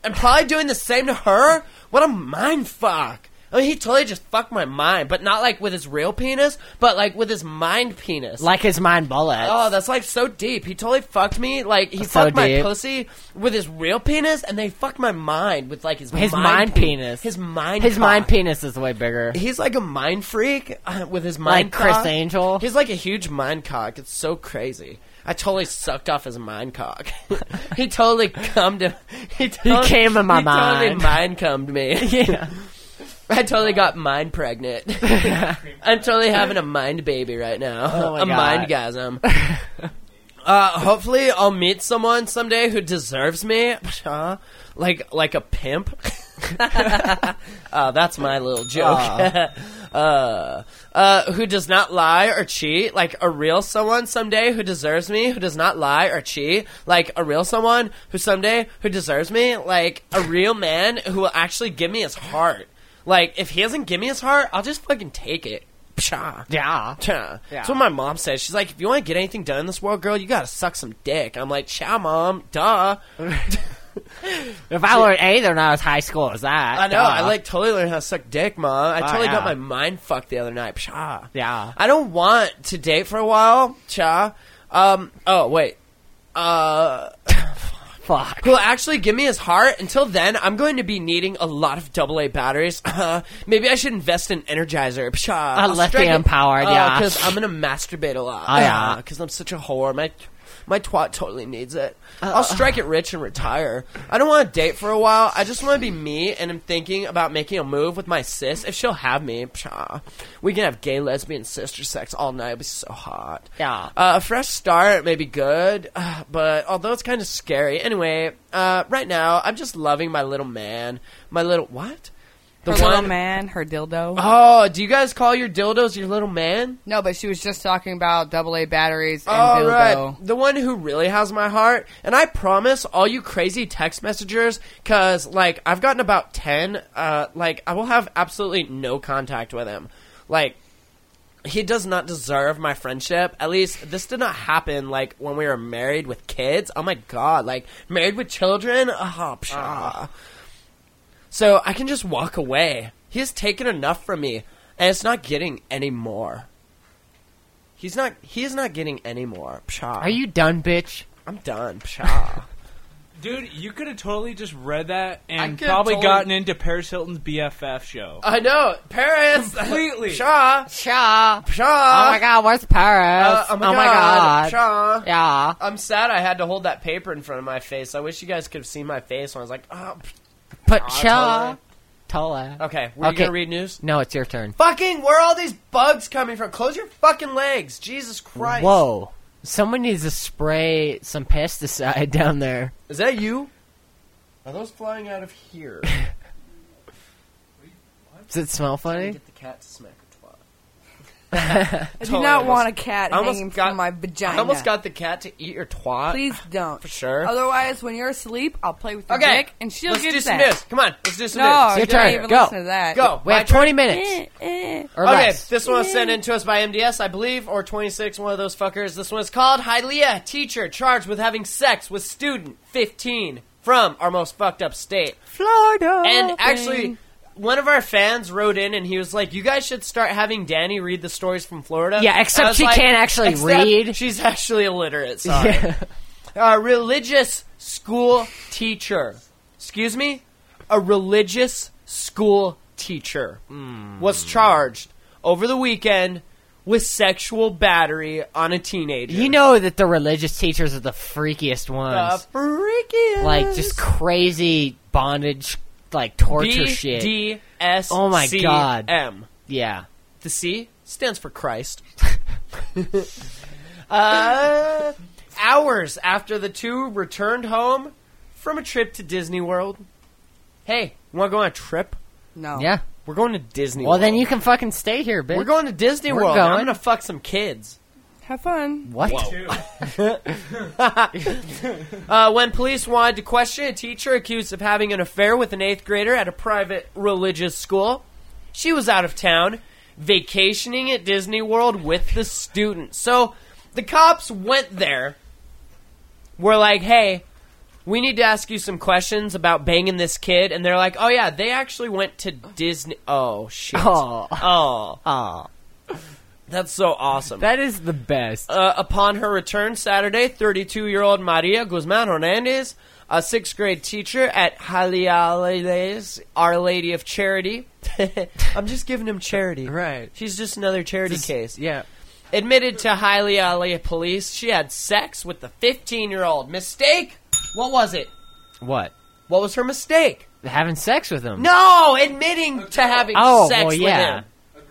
and probably doing the same to her. What a mind fuck. I mean, he totally just fucked my mind, but not like with his real penis, but like with his mind penis. Like his mind bullets. Oh, that's like so deep. He totally fucked me. Like he So fucked my deep. pussy with his real penis, and they fucked my mind with like his His mind mind penis. His mind. His mind cock. penis is way bigger. He's like a mind freak with his mind. Like Chris cock. Angel. He's like a huge mind cock. It's so crazy. I totally sucked off his mind cock. He totally come to. He came in my He mind. totally mind cummed me. Yeah. I totally got mind pregnant. I'm totally having a mind baby right now. Oh my a God. mindgasm. Hopefully I'll meet someone someday who deserves me. Like a pimp. That's my little joke. Who does not lie or cheat. Like a real someone someday who deserves me, who does not lie or cheat. Like a real someone who someday who deserves me. Like a real man who will actually give me his heart. Like, if he doesn't give me his heart, I'll just fucking take it. Pshaw. Yeah. Pshaw. That's what my mom says. She's like, if you want to get anything done in this world, girl, you gotta suck some dick. I'm like, chow, mom. Duh. If I learned anything when I was high school, it was that. I know. Duh. I like totally learned how to suck dick, mom. I totally yeah. got my mind fucked the other night. Pshaw. Yeah. I don't want to date for a while. Cha. Oh, wait. Fuck. Who'll actually give me his heart. Until then, I'm going to be needing a lot of AA batteries. Maybe I should invest in Energizer. Pshaw. I'll strike lithium it- powered, yeah. Because I'm going to masturbate a lot. Oh, yeah. Because I'm such a whore. My twat totally needs it. I'll strike it rich and retire. I don't want to date for a while. I just want to be me, and I'm thinking about making a move with my sis if she'll have me. Pshaw. We can have gay, lesbian, sister sex all night. It'll be so hot. Yeah. A fresh start may be good, but although it's kind of scary. Anyway, right now, I'm just loving my little man. My little... What? Her little man, her dildo. Oh, do you guys call your dildos your little man? No, but she was just talking about AA batteries and All dildo. right, the one who really has my heart. And I promise all you crazy text messengers, because, like, I've gotten about 10, like, I will have absolutely no contact with him. Like, he does not deserve my friendship. At least, this did not happen, like, when we were married with kids. Oh, my God. Like, married with children? Oh, pshaw. So I can just walk away. He has taken enough from me, and it's not getting any more. He is not getting any more. Pshaw. Are you done, bitch? I'm done. Pshaw. Dude, you could have totally just read that I and could've probably totally- gotten into Paris Hilton's BFF show. I know. Paris. Completely. Pshaw. Shaw. Pshaw. Oh my god, where's Paris? Oh my God. Pshaw. Yeah. I'm sad I had to hold that paper in front of my face. I wish you guys could have seen my face when I was like, oh. But Aw, Shaw. Tola. Okay, we're Okay. going to read news? No, it's your turn. Fucking, where are all these bugs coming from? Close your fucking legs. Jesus Christ. Whoa. Someone needs to spray some pesticide down there. Is that you? Are those flying out of here? Does it smell funny? Get the cat to smack a twat. I do not want a cat hanging from my vagina. I almost got the cat to eat your twat. Please don't. For sure. Otherwise, when you're asleep, I'll play with your Okay, dick, and she'll let's get do some that. news. Come on, let's do some No, news. Your don't turn. even Go. listen to that. Go. We My have turn? 20 minutes. Or Okay, less. this one was sent in to us by MDS, I believe, or 26, one of those fuckers. This one is called Hialeah, teacher charged with having sex with student 15 from our most fucked up state. Florida. And actually, one of our fans wrote in and he was like, you guys should start having Danny read the stories from Florida. Yeah, And I except was she like, can't actually except read. She's actually illiterate, sorry. A religious school teacher. Excuse me? A religious school teacher was charged over the weekend with sexual battery on a teenager. You know that the religious teachers are the freakiest ones. freakiest. Like, just crazy bondage, like, torture shit. BDSM. Oh my God. Yeah. Yeah. The C stands for Christ. Hours after the two returned home from a trip to Disney World. Hey, you want to go on a trip? No. Yeah. We're going to Disney Well, World. then you can fucking stay here, bitch. We're going to Disney We're World. and I'm going. going to fuck some kids. Have fun. What? When police wanted to question a teacher accused of having an affair with an 8th grader at a private religious school, she was out of town, vacationing at Disney World with the student. So the cops went there, were like, hey, we need to ask you some questions about banging this kid. And they're like, oh, yeah, they actually went to Disney. Oh, shit. Oh. That's so awesome. That is the best. Upon her return Saturday, 32-year-old Maria Guzman Hernandez, a 6th grade teacher at Haliales Our Lady of Charity. I'm just giving him charity. Right. She's just another charity case. Yeah. Admitted to Haliale police she had sex with the 15-year-old. Mistake? What was it? What? What was her mistake? Having sex with him. No! Admitting to having sex with him.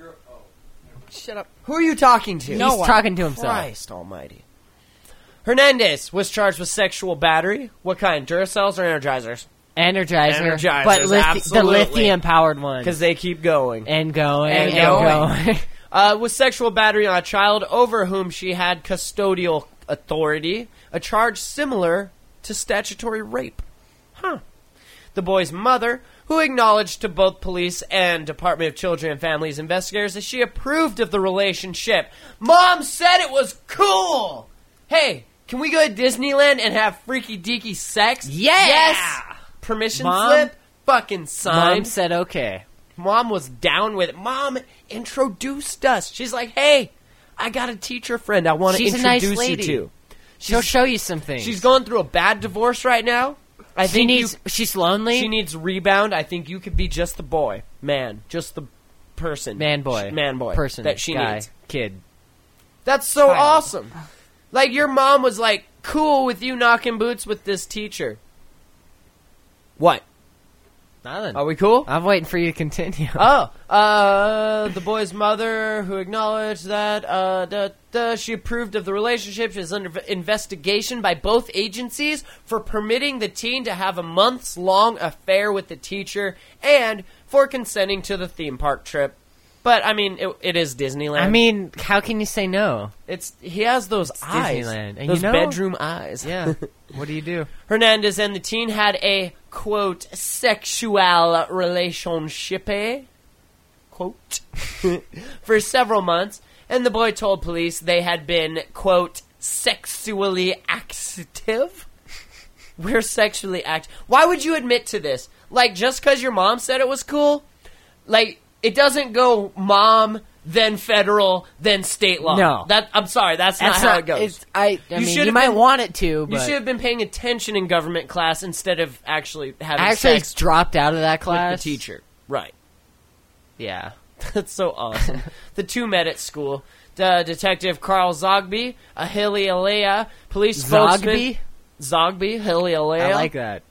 Shut up. Who are you talking to? He's talking to himself. Christ almighty. Hernandez was charged with sexual battery. What kind? Duracells or Energizers? Energizer. But the absolutely. lithium-powered one. Because they keep going. And going. And And going. With sexual battery on a child over whom she had custodial authority, a charge similar to statutory rape. Huh. The boy's mother, who acknowledged to both police and Department of Children and Families investigators that she approved of the relationship. Mom said it was cool! Hey, can we go to Disneyland and have freaky deaky sex? Yes! Permission Mom? slip? Fucking signed. Mom said okay. Mom was down with it. Mom introduced us. She's like, hey, I got a teacher friend I want to She's a nice introduce lady. you to. She'll show you some things. She's going through a bad divorce right now. I She think needs. She's lonely. she needs rebound. I think you could be just the boy. Man. Just the person. man, boy, Person. That she guy, needs. kid. That's so Child. awesome. Like, your mom was like, cool with you knocking boots with this teacher. What? Nothing. Are we cool? I'm waiting for you to continue. The boy's mother, who acknowledged that she approved of the relationship, is under investigation by both agencies for permitting the teen to have a months-long affair with the teacher and for consenting to the theme park trip. But, I mean, it is Disneyland. I mean, how can you say no? He has those eyes. Disneyland. And those you know- bedroom eyes. Yeah. What do you do? Hernandez and the teen had a, quote, sexual relationship, quote, for several months, and the boy told police they had been, quote, sexually active. We're sexually active. Why would you admit to this? Like, just because your mom said it was cool? Like, it doesn't go mom, then federal, then state law. No. I'm sorry, that's not how it goes. I You mean, should've you might been- want it to, You but should have been paying attention in government class instead of actually having actually sex dropped out of that with class. the teacher. Right. Yeah. That's so awesome. The two met at school. Detective Carl Zogby, a Hialeah police spokesman. Zogby, Hialeah. I like that.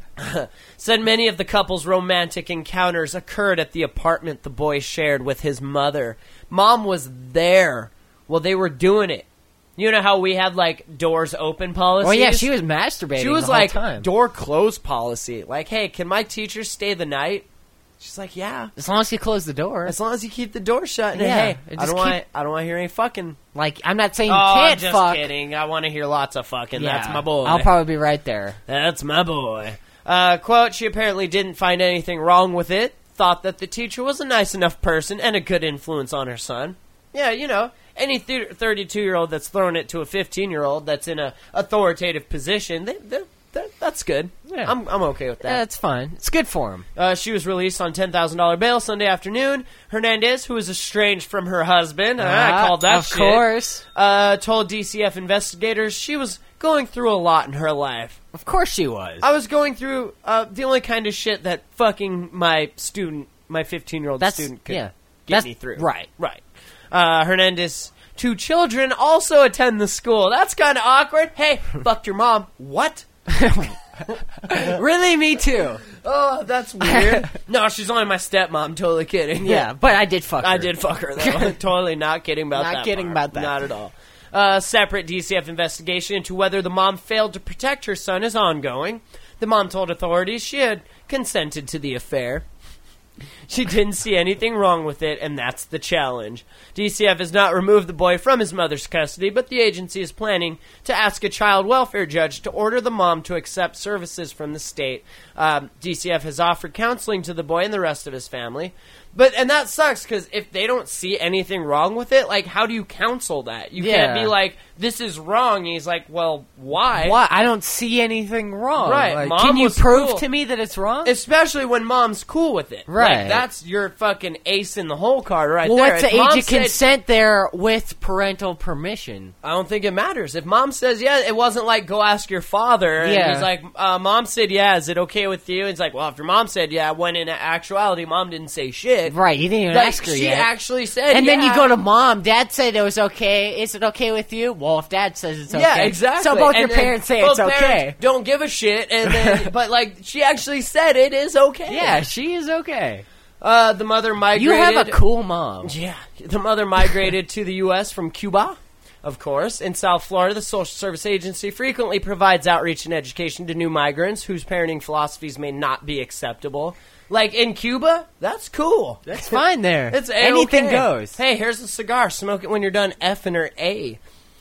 Said many of the couple's romantic encounters occurred at the apartment the boy shared with his mother. Mom was there while they were doing it. You know how we had, like, doors open policies? Oh yeah, she was masturbating. She was the whole like, time. door close policy. Like, hey, can my teacher stay the night? She's like, yeah. As long as you close the door. As long as you keep the door shut. And Yeah, hey, and I just don't want to hear any fucking. Like, I'm not saying you Oh, can't I'm just fuck. kidding. I want to hear lots of fucking. Yeah, That's my boy. I'll probably be right there. That's my boy. Quote, she apparently didn't find anything wrong with it. Thought that the teacher was a nice enough person and a good influence on her son. Yeah, you know, any 32-year-old that's throwing it to a 15-year-old that's in a authoritative position, that's good. Yeah. I'm okay with that. Yeah, it's fine. It's good for him. She was released on $10,000 bail Sunday afternoon. Hernandez, who is estranged from her husband, I called that of shit, course. told DCF investigators she was going through a lot in her life. Of course she was. I was going through the only kind of shit that fucking my 15-year-old student could get me through. Right. Right. Hernandez, 2 children also attend the school. That's kind of awkward. Hey, fucked your mom. What? Really, me too. Oh, that's weird. No, she's only my stepmom. Totally kidding. Yeah, but I did fuck her. I did fuck her, though. Totally not kidding about that. Not kidding part. about that. Not at all. Separate DCF investigation into whether the mom failed to protect her son is ongoing. The mom told authorities she had consented to the affair. She didn't see anything wrong with it, and that's the challenge. DCF has not removed the boy from his mother's custody, but the agency is planning to ask a child welfare judge to order the mom to accept services from the state. DCF has offered counseling to the boy and the rest of his family. And that sucks, because if they don't see anything wrong with it, like, how do you counsel that? You can't be like, this is wrong. And he's like, well, why? Why? I don't see anything wrong. Right. Like, Mom can you was prove cool. to me that it's wrong? Especially when mom's cool with it. Right. Like, that's your fucking ace in the hole card right well, there. what's the If mom age of said- consent there with parental permission? I don't think it matters. If mom says, yeah, it wasn't like, go ask your father. And Yeah. he's like, mom said, yeah, is it okay with you? And it's like, well, if your mom said, yeah, when in actuality, mom didn't say shit. Right, you didn't even Like, ask her she yet. actually said, And then you yeah. go to mom. Dad said it was okay. Is it okay with you? Well, if dad says it's okay. Yeah, exactly. So both And your then parents say both it's okay. parents don't give a shit, and then, but like, she actually said it is okay. Yeah, she is okay. The mother migrated. You have a cool mom. Yeah, the mother migrated to the U.S. from Cuba, of course. In South Florida, the Social Service Agency frequently provides outreach and education to new migrants whose parenting philosophies may not be acceptable. Like in Cuba, that's cool. That's fine there. It's Anything A-okay. goes. Hey, here's a cigar. Smoke it when you're done effing or A.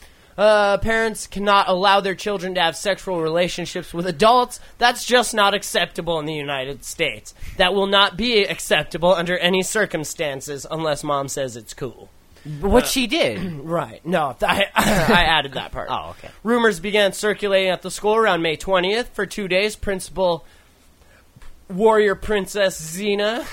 Parents cannot allow their children to have sexual relationships with adults. That's just not acceptable in the United States. That will not be acceptable under any circumstances unless mom says it's cool. What she did. Right. No, I added that part. Oh, okay. Rumors began circulating at the school around May 20th. For 2 days, Principal Warrior Princess Xena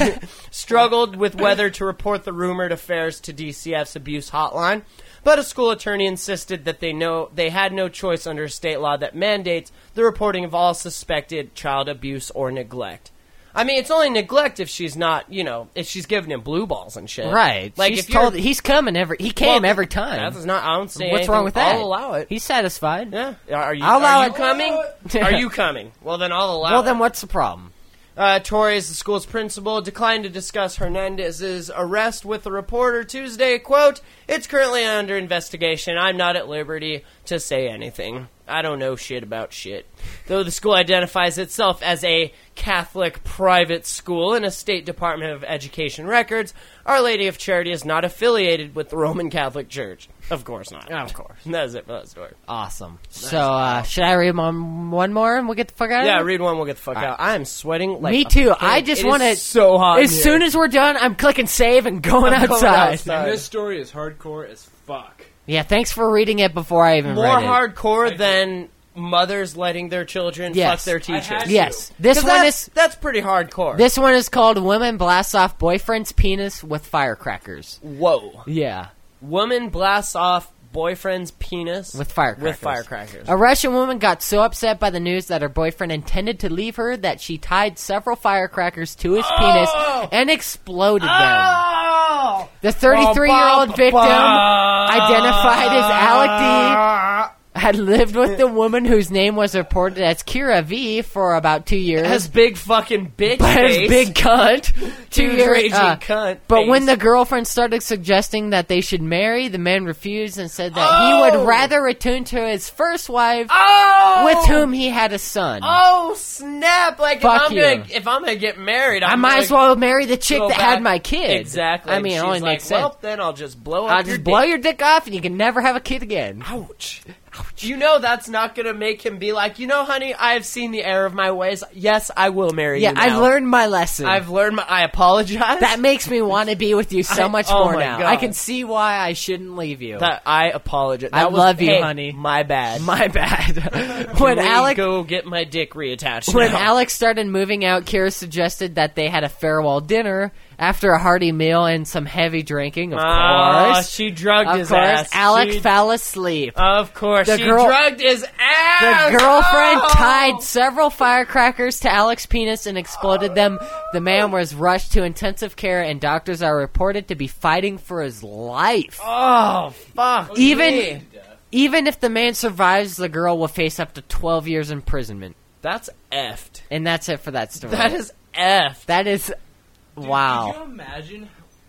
struggled with whether to report the rumored affairs to DCF's abuse hotline, but a school attorney insisted that they had no choice under state law that mandates the reporting of all suspected child abuse or neglect. I mean, it's only neglect if she's not, if she's giving him blue balls and shit. Right. Like, She's if you're- told he's coming he came every time. That's not. I don't say What's anything. wrong with that? I'll allow it. He's satisfied. Yeah. Are you? I'll allow are you it. coming? Are you coming? Well, then I'll allow. Well, it. then what's the problem? Torres, the school's principal, declined to discuss Hernandez's arrest with the reporter Tuesday. Quote, "It's currently under investigation. I'm not at liberty to say anything. I don't know shit about shit." Though the school identifies itself as a Catholic private school and a State Department of Education records, Our Lady of Charity is not affiliated with the Roman Catholic Church. Of course not. Of course. That's it for that story. Awesome. So, should I read one more and we'll get the fuck out of Yeah, here? read one, we'll get the fuck out. I am sweating like Me a too. pig. I just It want to. is so hot. As soon as we're done, I'm clicking save and going outside. And this story is hardcore as fuck. Yeah, thanks for reading it before I even More read it. hardcore than mothers letting their children Yes. fuck their I teachers. had to. Yes, this 'Cause one that's, is that's pretty hardcore. this one is called "Women Blast Off Boyfriend's Penis with Firecrackers." Whoa. Yeah, Woman blasts off boyfriend's penis with firecrackers. with firecrackers. A Russian woman got so upset by the news that her boyfriend intended to leave her that she tied several firecrackers to his penis and exploded them. Oh! The 33-year-old victim, identified as Alec D., had lived with the woman whose name was reported as Kira V for about 2 years. Has big fucking bitch But face. his big cunt. 2 Huge years. raging cunt But face. when the girlfriend started suggesting that they should marry, the man refused and said that he would rather return to his first wife, with whom he had a son. Oh snap! Like Fuck if I'm gonna get married, I might as well marry the chick go that back. had my kid. Exactly. I And mean, it she's only like, makes sense. Well, then I'll just blow up I'll your just blow dick. your dick off and you can never have a kid again. Ouch. You know that's not gonna make him be like, honey, I have seen the error of my ways. Yes, I will marry Yeah, you now. I've learned my lesson. I apologize. That makes me want to be with you so much oh more my now. God. I can see why I shouldn't leave you. That I apologize. I That was, love you, hey, honey. My bad. My bad. When when Alec go get my dick reattached. When now. Alex started moving out, Kira suggested that they had a farewell dinner after a hearty meal and some heavy drinking, of course. She drugged Of his course, ass. Alex She- fell asleep. Of course, The she girl- drugged his ass. The girlfriend Oh! tied several firecrackers to Alex's penis and exploded them. The man was rushed to intensive care, and doctors are reported to be fighting for his life. Oh fuck! Even me. even if the man survives, the girl will face up to 12 years imprisonment. That's effed. And that's it for that story. That is effed. That is... Dude, wow. Could you imagine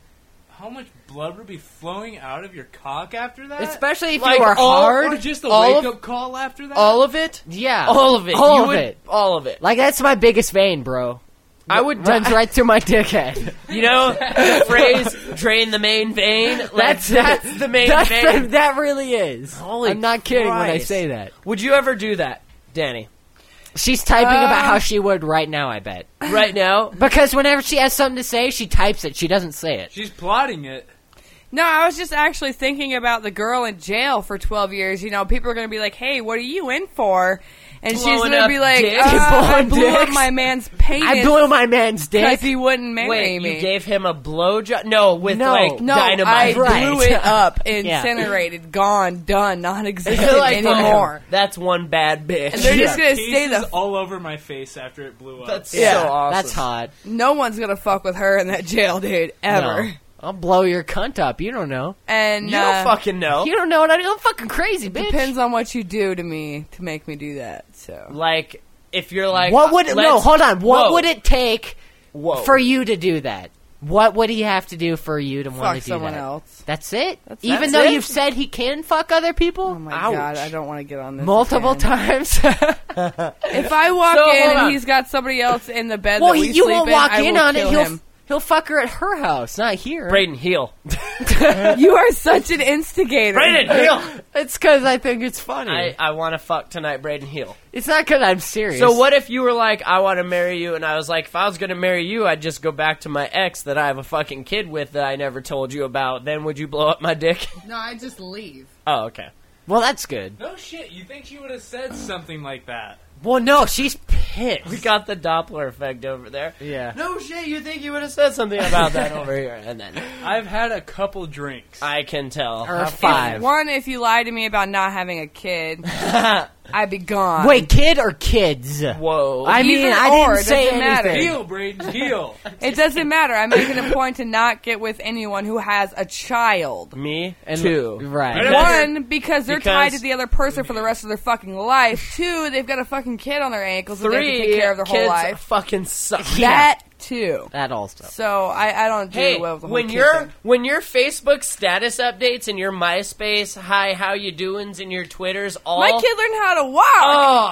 how much blood would be flowing out of your cock after that? Especially if Like, you are all- hard. or just a all of- wake-up call after that? All of it. Yeah. All of it. All You of would- it. All of it. Like, that's my biggest vein, bro. I would Runs die- right through my dickhead. You know the phrase "drain the main vein." Like, that's the main That's vein. that really is. Holy I'm not kidding when I Christ. say that. Would you ever do that, Danny? She's typing about how she would right now, I bet. right now. Because whenever she has something to say, she types it. She doesn't say it. She's plotting it. No, I was just actually thinking about the girl in jail for 12 years. You know, people are going to be like, hey, what are you in for? And she's Blowing going to up be like, dicks? I Blowing blew up dicks? my man's penis I blew my man's because dick. he wouldn't marry Wait, me. you gave him a blowjob? No, with No. like No, dynamite. I Right. blew it up, Yeah. incinerated, gone, done, non-existent They're like, anymore. That's one bad bitch. And they're just going to stay Pieces the... all over my face after it blew up. That's Yeah. so awesome. That's hot. No one's going to fuck with her in that jail, dude, ever. No. I'll blow your cunt up. You don't know. And You don't fucking know. You don't know what I do. I'm fucking crazy, bitch. depends on what you do to me to make me do that, so... Like, if you're like, What would it, no? let's- Hold on. What Whoa. would it take Whoa. for you to do that? What would he have to do for you to want Fuck to do someone that? else. That's it. That's Even though it? you've said he can fuck other people Oh my Ouch. god, I don't want to get on this multiple again. times. If I walk So, in hold and on. he's got somebody else in the bed well, that we you sleep won't in, walk I in will on it. kill him. He'll fuck her at her house, not here. Braden, heel. You are such an instigator. Braden, heel. It's because I think it's funny. I want to fuck tonight, Braden, heel. It's not because I'm serious. So what if you were like, I want to marry you, and I was like, if I was going to marry you, I'd just go back to my ex that I have a fucking kid with that I never told you about. Then would you blow up my dick? No, I just leave. Oh, okay. Well, that's good. No shit, you think she would have said something like that? Well, no, she's pissed. We got the Doppler effect over there. Yeah. No shit, you think you would have said something about that over here. And then I've had a couple drinks. I can tell. Or 5. One, if you lied to me about not having a kid, I'd be gone. Wait, kid or kids? Whoa. I mean, Either I or, didn't say doesn't matter. anything. Heel, Braden, heel. It doesn't matter. I'm making a point to not get with anyone who has a child. Me? And- Two. Right. One, because they're tied Because- to the other person for the rest of their fucking life. Two, they've got a fucking kid on their ankles that they have to Three, take care of their whole kids life. fucking suck. That too. That all stuff. So I don't do Hey, well with the whole when kid your thing. when your Facebook status updates and your MySpace hi how you doings and your Twitters all My kid learned how to walk. oh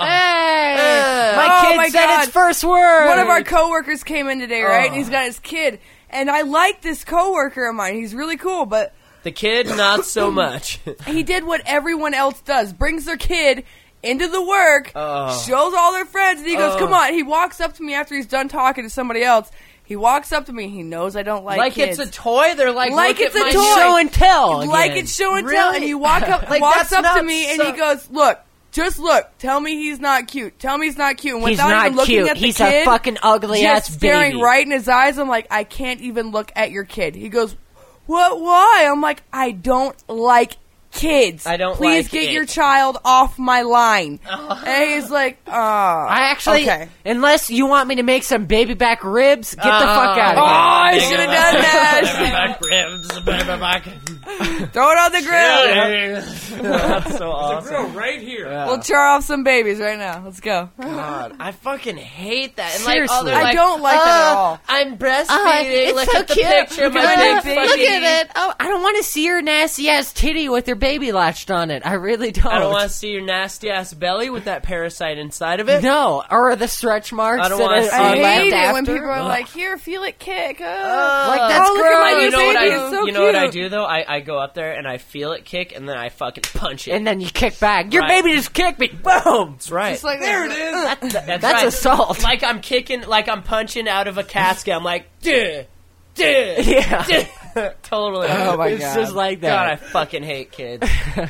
Hey! Uh, my oh kid my said God. its first word. One of our coworkers came in today, right? Oh. And he's got his kid. And I like this coworker of mine. He's really cool, but the kid not so much. he did what everyone else does. Brings their kid into the work, Oh. shows all their friends, and he goes, Oh. come on. He walks up to me after he's done talking to somebody else. He walks up to me. He knows I don't like Like kids. it's a toy. They're like Like look it's at a my toy. Show and tell. like again. it's show and tell. Really? And he walks Like, up that's to not me, and so- he goes, look. Just look. Tell me he's not cute. Tell me he's not cute. And He's without not even looking cute. at the He's kid, a fucking ugly just ass staring baby. right in his eyes. I'm like, I can't even look at your kid. He goes, what? Why? I'm like, I don't like kids. I don't Please like get it." your child off my line. And he's like, I actually, okay. unless you want me to make some baby back ribs, get the fuck out Oh, of I here. should have done that. Back ribs, back. Throw it on the grill. That's so The awesome. grill right here. We'll char off some babies right now. Let's go. God, I fucking hate that. And Seriously. like, oh, they're I like, don't like that at "Oh, all." I'm breastfeeding. It's Look so at the cute. picture of Look my at big my fucking. baby. Look at it. Oh, I don't want to see your nasty ass titty with your baby latched on it. I really don't. I don't want to see your nasty ass belly with that parasite inside of it. No, or the stretch marks I don't that wanna are see I left hate it after. when people are like, here, feel it kick. Like, that's oh, look at my gross. new You know what baby. I It's so you know what I cute. do though? I go up there and I feel it kick and then I fucking punch it. And then you kick back. Your Right. baby just kicked me. Boom. That's right. Just like There it is. That's That's right. assault. Like I'm kicking, like I'm punching out of a casket. I'm like, duh, duh, Yeah. duh. Totally. Oh my It's God. just like God, I that. fucking hate kids.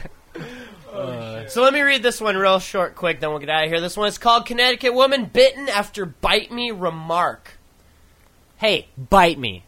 So let me read this one real short, quick, then we'll get out of here. This one is called Connecticut Woman Bitten After Bite Me Remark. Hey, bite me.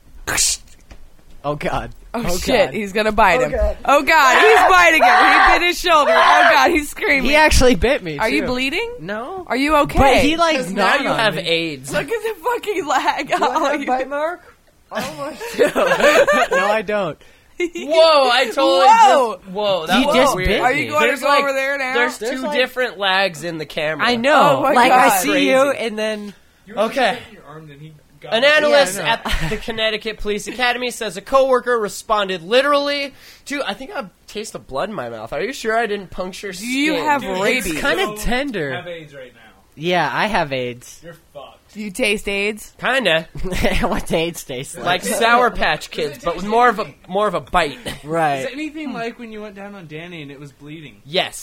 Oh God. Oh, shit, God. he's gonna bite him. Oh God, he's biting him. He bit his shoulder. Oh God, he's screaming. He actually bit me. Are you too. bleeding? No. Are you okay? But he like Because now gnawed you on have me. AIDS. Look at the fucking lag. Oh, bite mark? No, I don't. Whoa, I totally Whoa! just... Whoa, that You was just weird. bit Are you going There's to go like- over there now? There's There's two like- different lags in the camera. I know. Oh my like God. I see Crazy. you, and then You were Okay. taking your arm, then he got An it. analyst Yeah, at the Connecticut Police Academy says a coworker responded literally to... I think I have a taste of blood in my mouth. Are you sure I didn't puncture skin? you have Dude, rabies? it's kinda so tender. Have AIDS right now. yeah, I have AIDS. You're fucked. Do you taste AIDS? Kinda. What AIDS tastes Like Sour Patch Kids, but with more of a bite. Is right. it anything like when you went down on Danny and it was bleeding? Yes.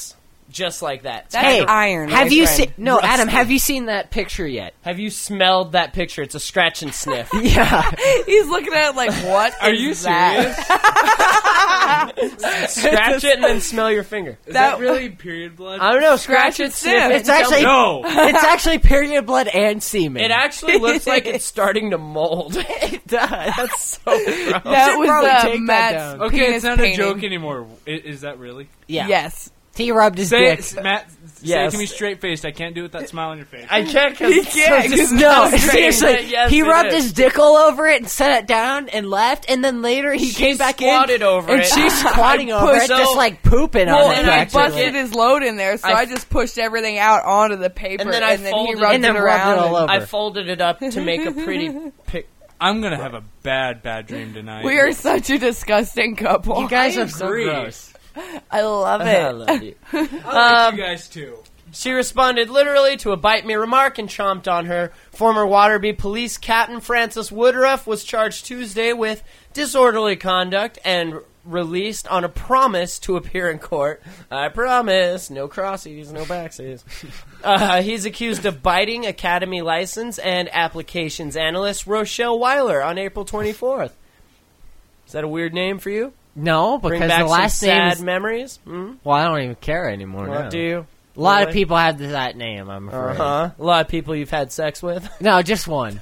just like that. That's Hey, iron. have my you friend. seen? No, Adam. Rusty. Have you seen that picture yet? Have you smelled that picture? It's a scratch and sniff. Yeah. He's looking at it like, what Are is you that? serious? Scratch it and then smell your finger. Is That- that really period blood? I don't know. Scratch Scratch and it, sniff sniff. it. It's and tell actually- me- No. It's actually period blood and semen. It actually looks like it's starting to mold. It does. That's so gross. That should was probably take that Matt's down. Okay, penis it's not painting. a joke anymore. Is that really? Yeah. Yes. He rubbed his Say dick. it, Matt. Say Yes. it to me straight faced. I can't do it with that smile on your face. I can't because He can't, 'cause No, That's seriously. Yes, he it rubbed is. his dick all over it and set it down and left, and then later he came back in squatted over and it. she's squatting I over it, pushed- just like pooping Well, on it. and I practically. busted his load in there, so I just pushed everything out onto the paper, And then I he folded- rubbed and then it rubbed around. it all and- over. I folded it up to make a pretty pic. I'm gonna have a bad dream tonight. We are such a disgusting couple. You guys I are so agree. gross. I love I it. love you. I like you guys too. She responded literally to a bite me remark and chomped on her. Former Waterby Police Captain Francis Woodruff was charged Tuesday with disorderly conduct and released on a promise to appear in court. I promise, no crossies, no backsies. He's accused of biting Academy license and applications analyst Rochelle Weiler on April 24th. Is that a weird name for you? No, Bring because back the last some name sad is... memories? Hmm? Well, I don't even care anymore What now. do you? A lot of Really? people have that name, I'm afraid. Uh-huh. A lot of people you've had sex with. No, just one.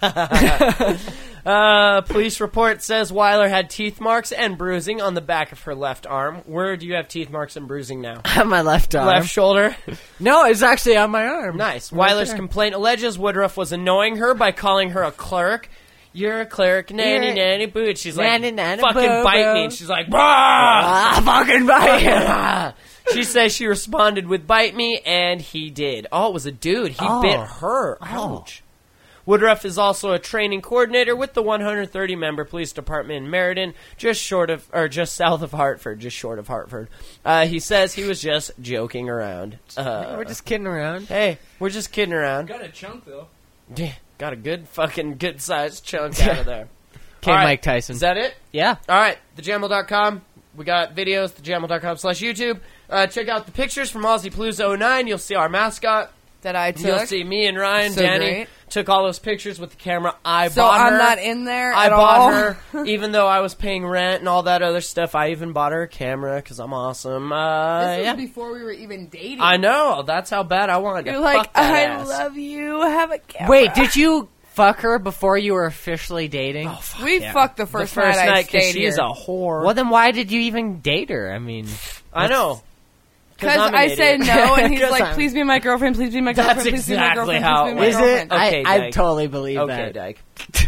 Police report says Weiler had teeth marks and bruising on the back of her left arm. Where do you have teeth marks and bruising now? On my left arm. Left shoulder. No, it's actually on my arm. Nice. Right Weiler's there. complaint alleges Woodruff was annoying her by calling her a clerk. You're a clerk, nanny, You're- nanny, boo. And she's like, Nanny, nanny, fucking boo, bite boo. me. And she's like, bah! Ah, fucking bite. She says she responded with bite me, and he did. Oh, it was a dude. He bit her. Ouch. Woodruff is also a training coordinator with the 130-member police department in Meriden, just south of Hartford, just short of Hartford. He says he was just joking around. We're just kidding around. Hey, we're just kidding around. Got a chunk though. Yeah, got a good sized chunk out of there. Okay, All right. Mike Tyson. Is that it? Yeah. All right, thejamel.com. We got videos, thejamel.com/YouTube. Check out the pictures from Aussie Palooza 09. You'll see our mascot. That I took. You'll see me and Ryan. So Danny great. took all those pictures with the camera. I So bought her. I'm not in there I at bought all. her, even though I was paying rent and all that other stuff. I even bought her a camera because I'm awesome. This Yeah. was before we were even dating. I know. That's how bad I wanted to You're like, fuck that I ass. love you. Have a camera. Wait, did you fuck her before you were officially dating? We fucked the the first, first night I night stayed she's here. a whore. Well, then why did you even date her? I mean, I know. Because I'm an I said idiot. no, and he's 'Cause like, I'm- "Please be my girlfriend. Please be my That's girlfriend. Please be my exactly girlfriend. how Please it be my is girlfriend." it? Okay, I Dyke. totally believe Okay, that. Dyke.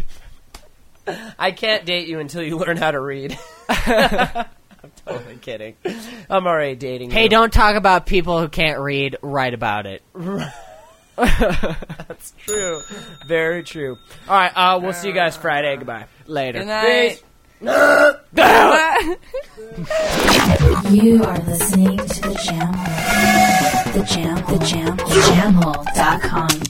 I can't date you until you learn how to read. I'm totally kidding. I'm already dating Hey, you. don't talk about people who can't read. Write about it. That's true. Very true. All right, we'll see you guys Friday. Goodbye. Later. Good night. You are listening to The Jam Hole. The Jam, thejamhole.com.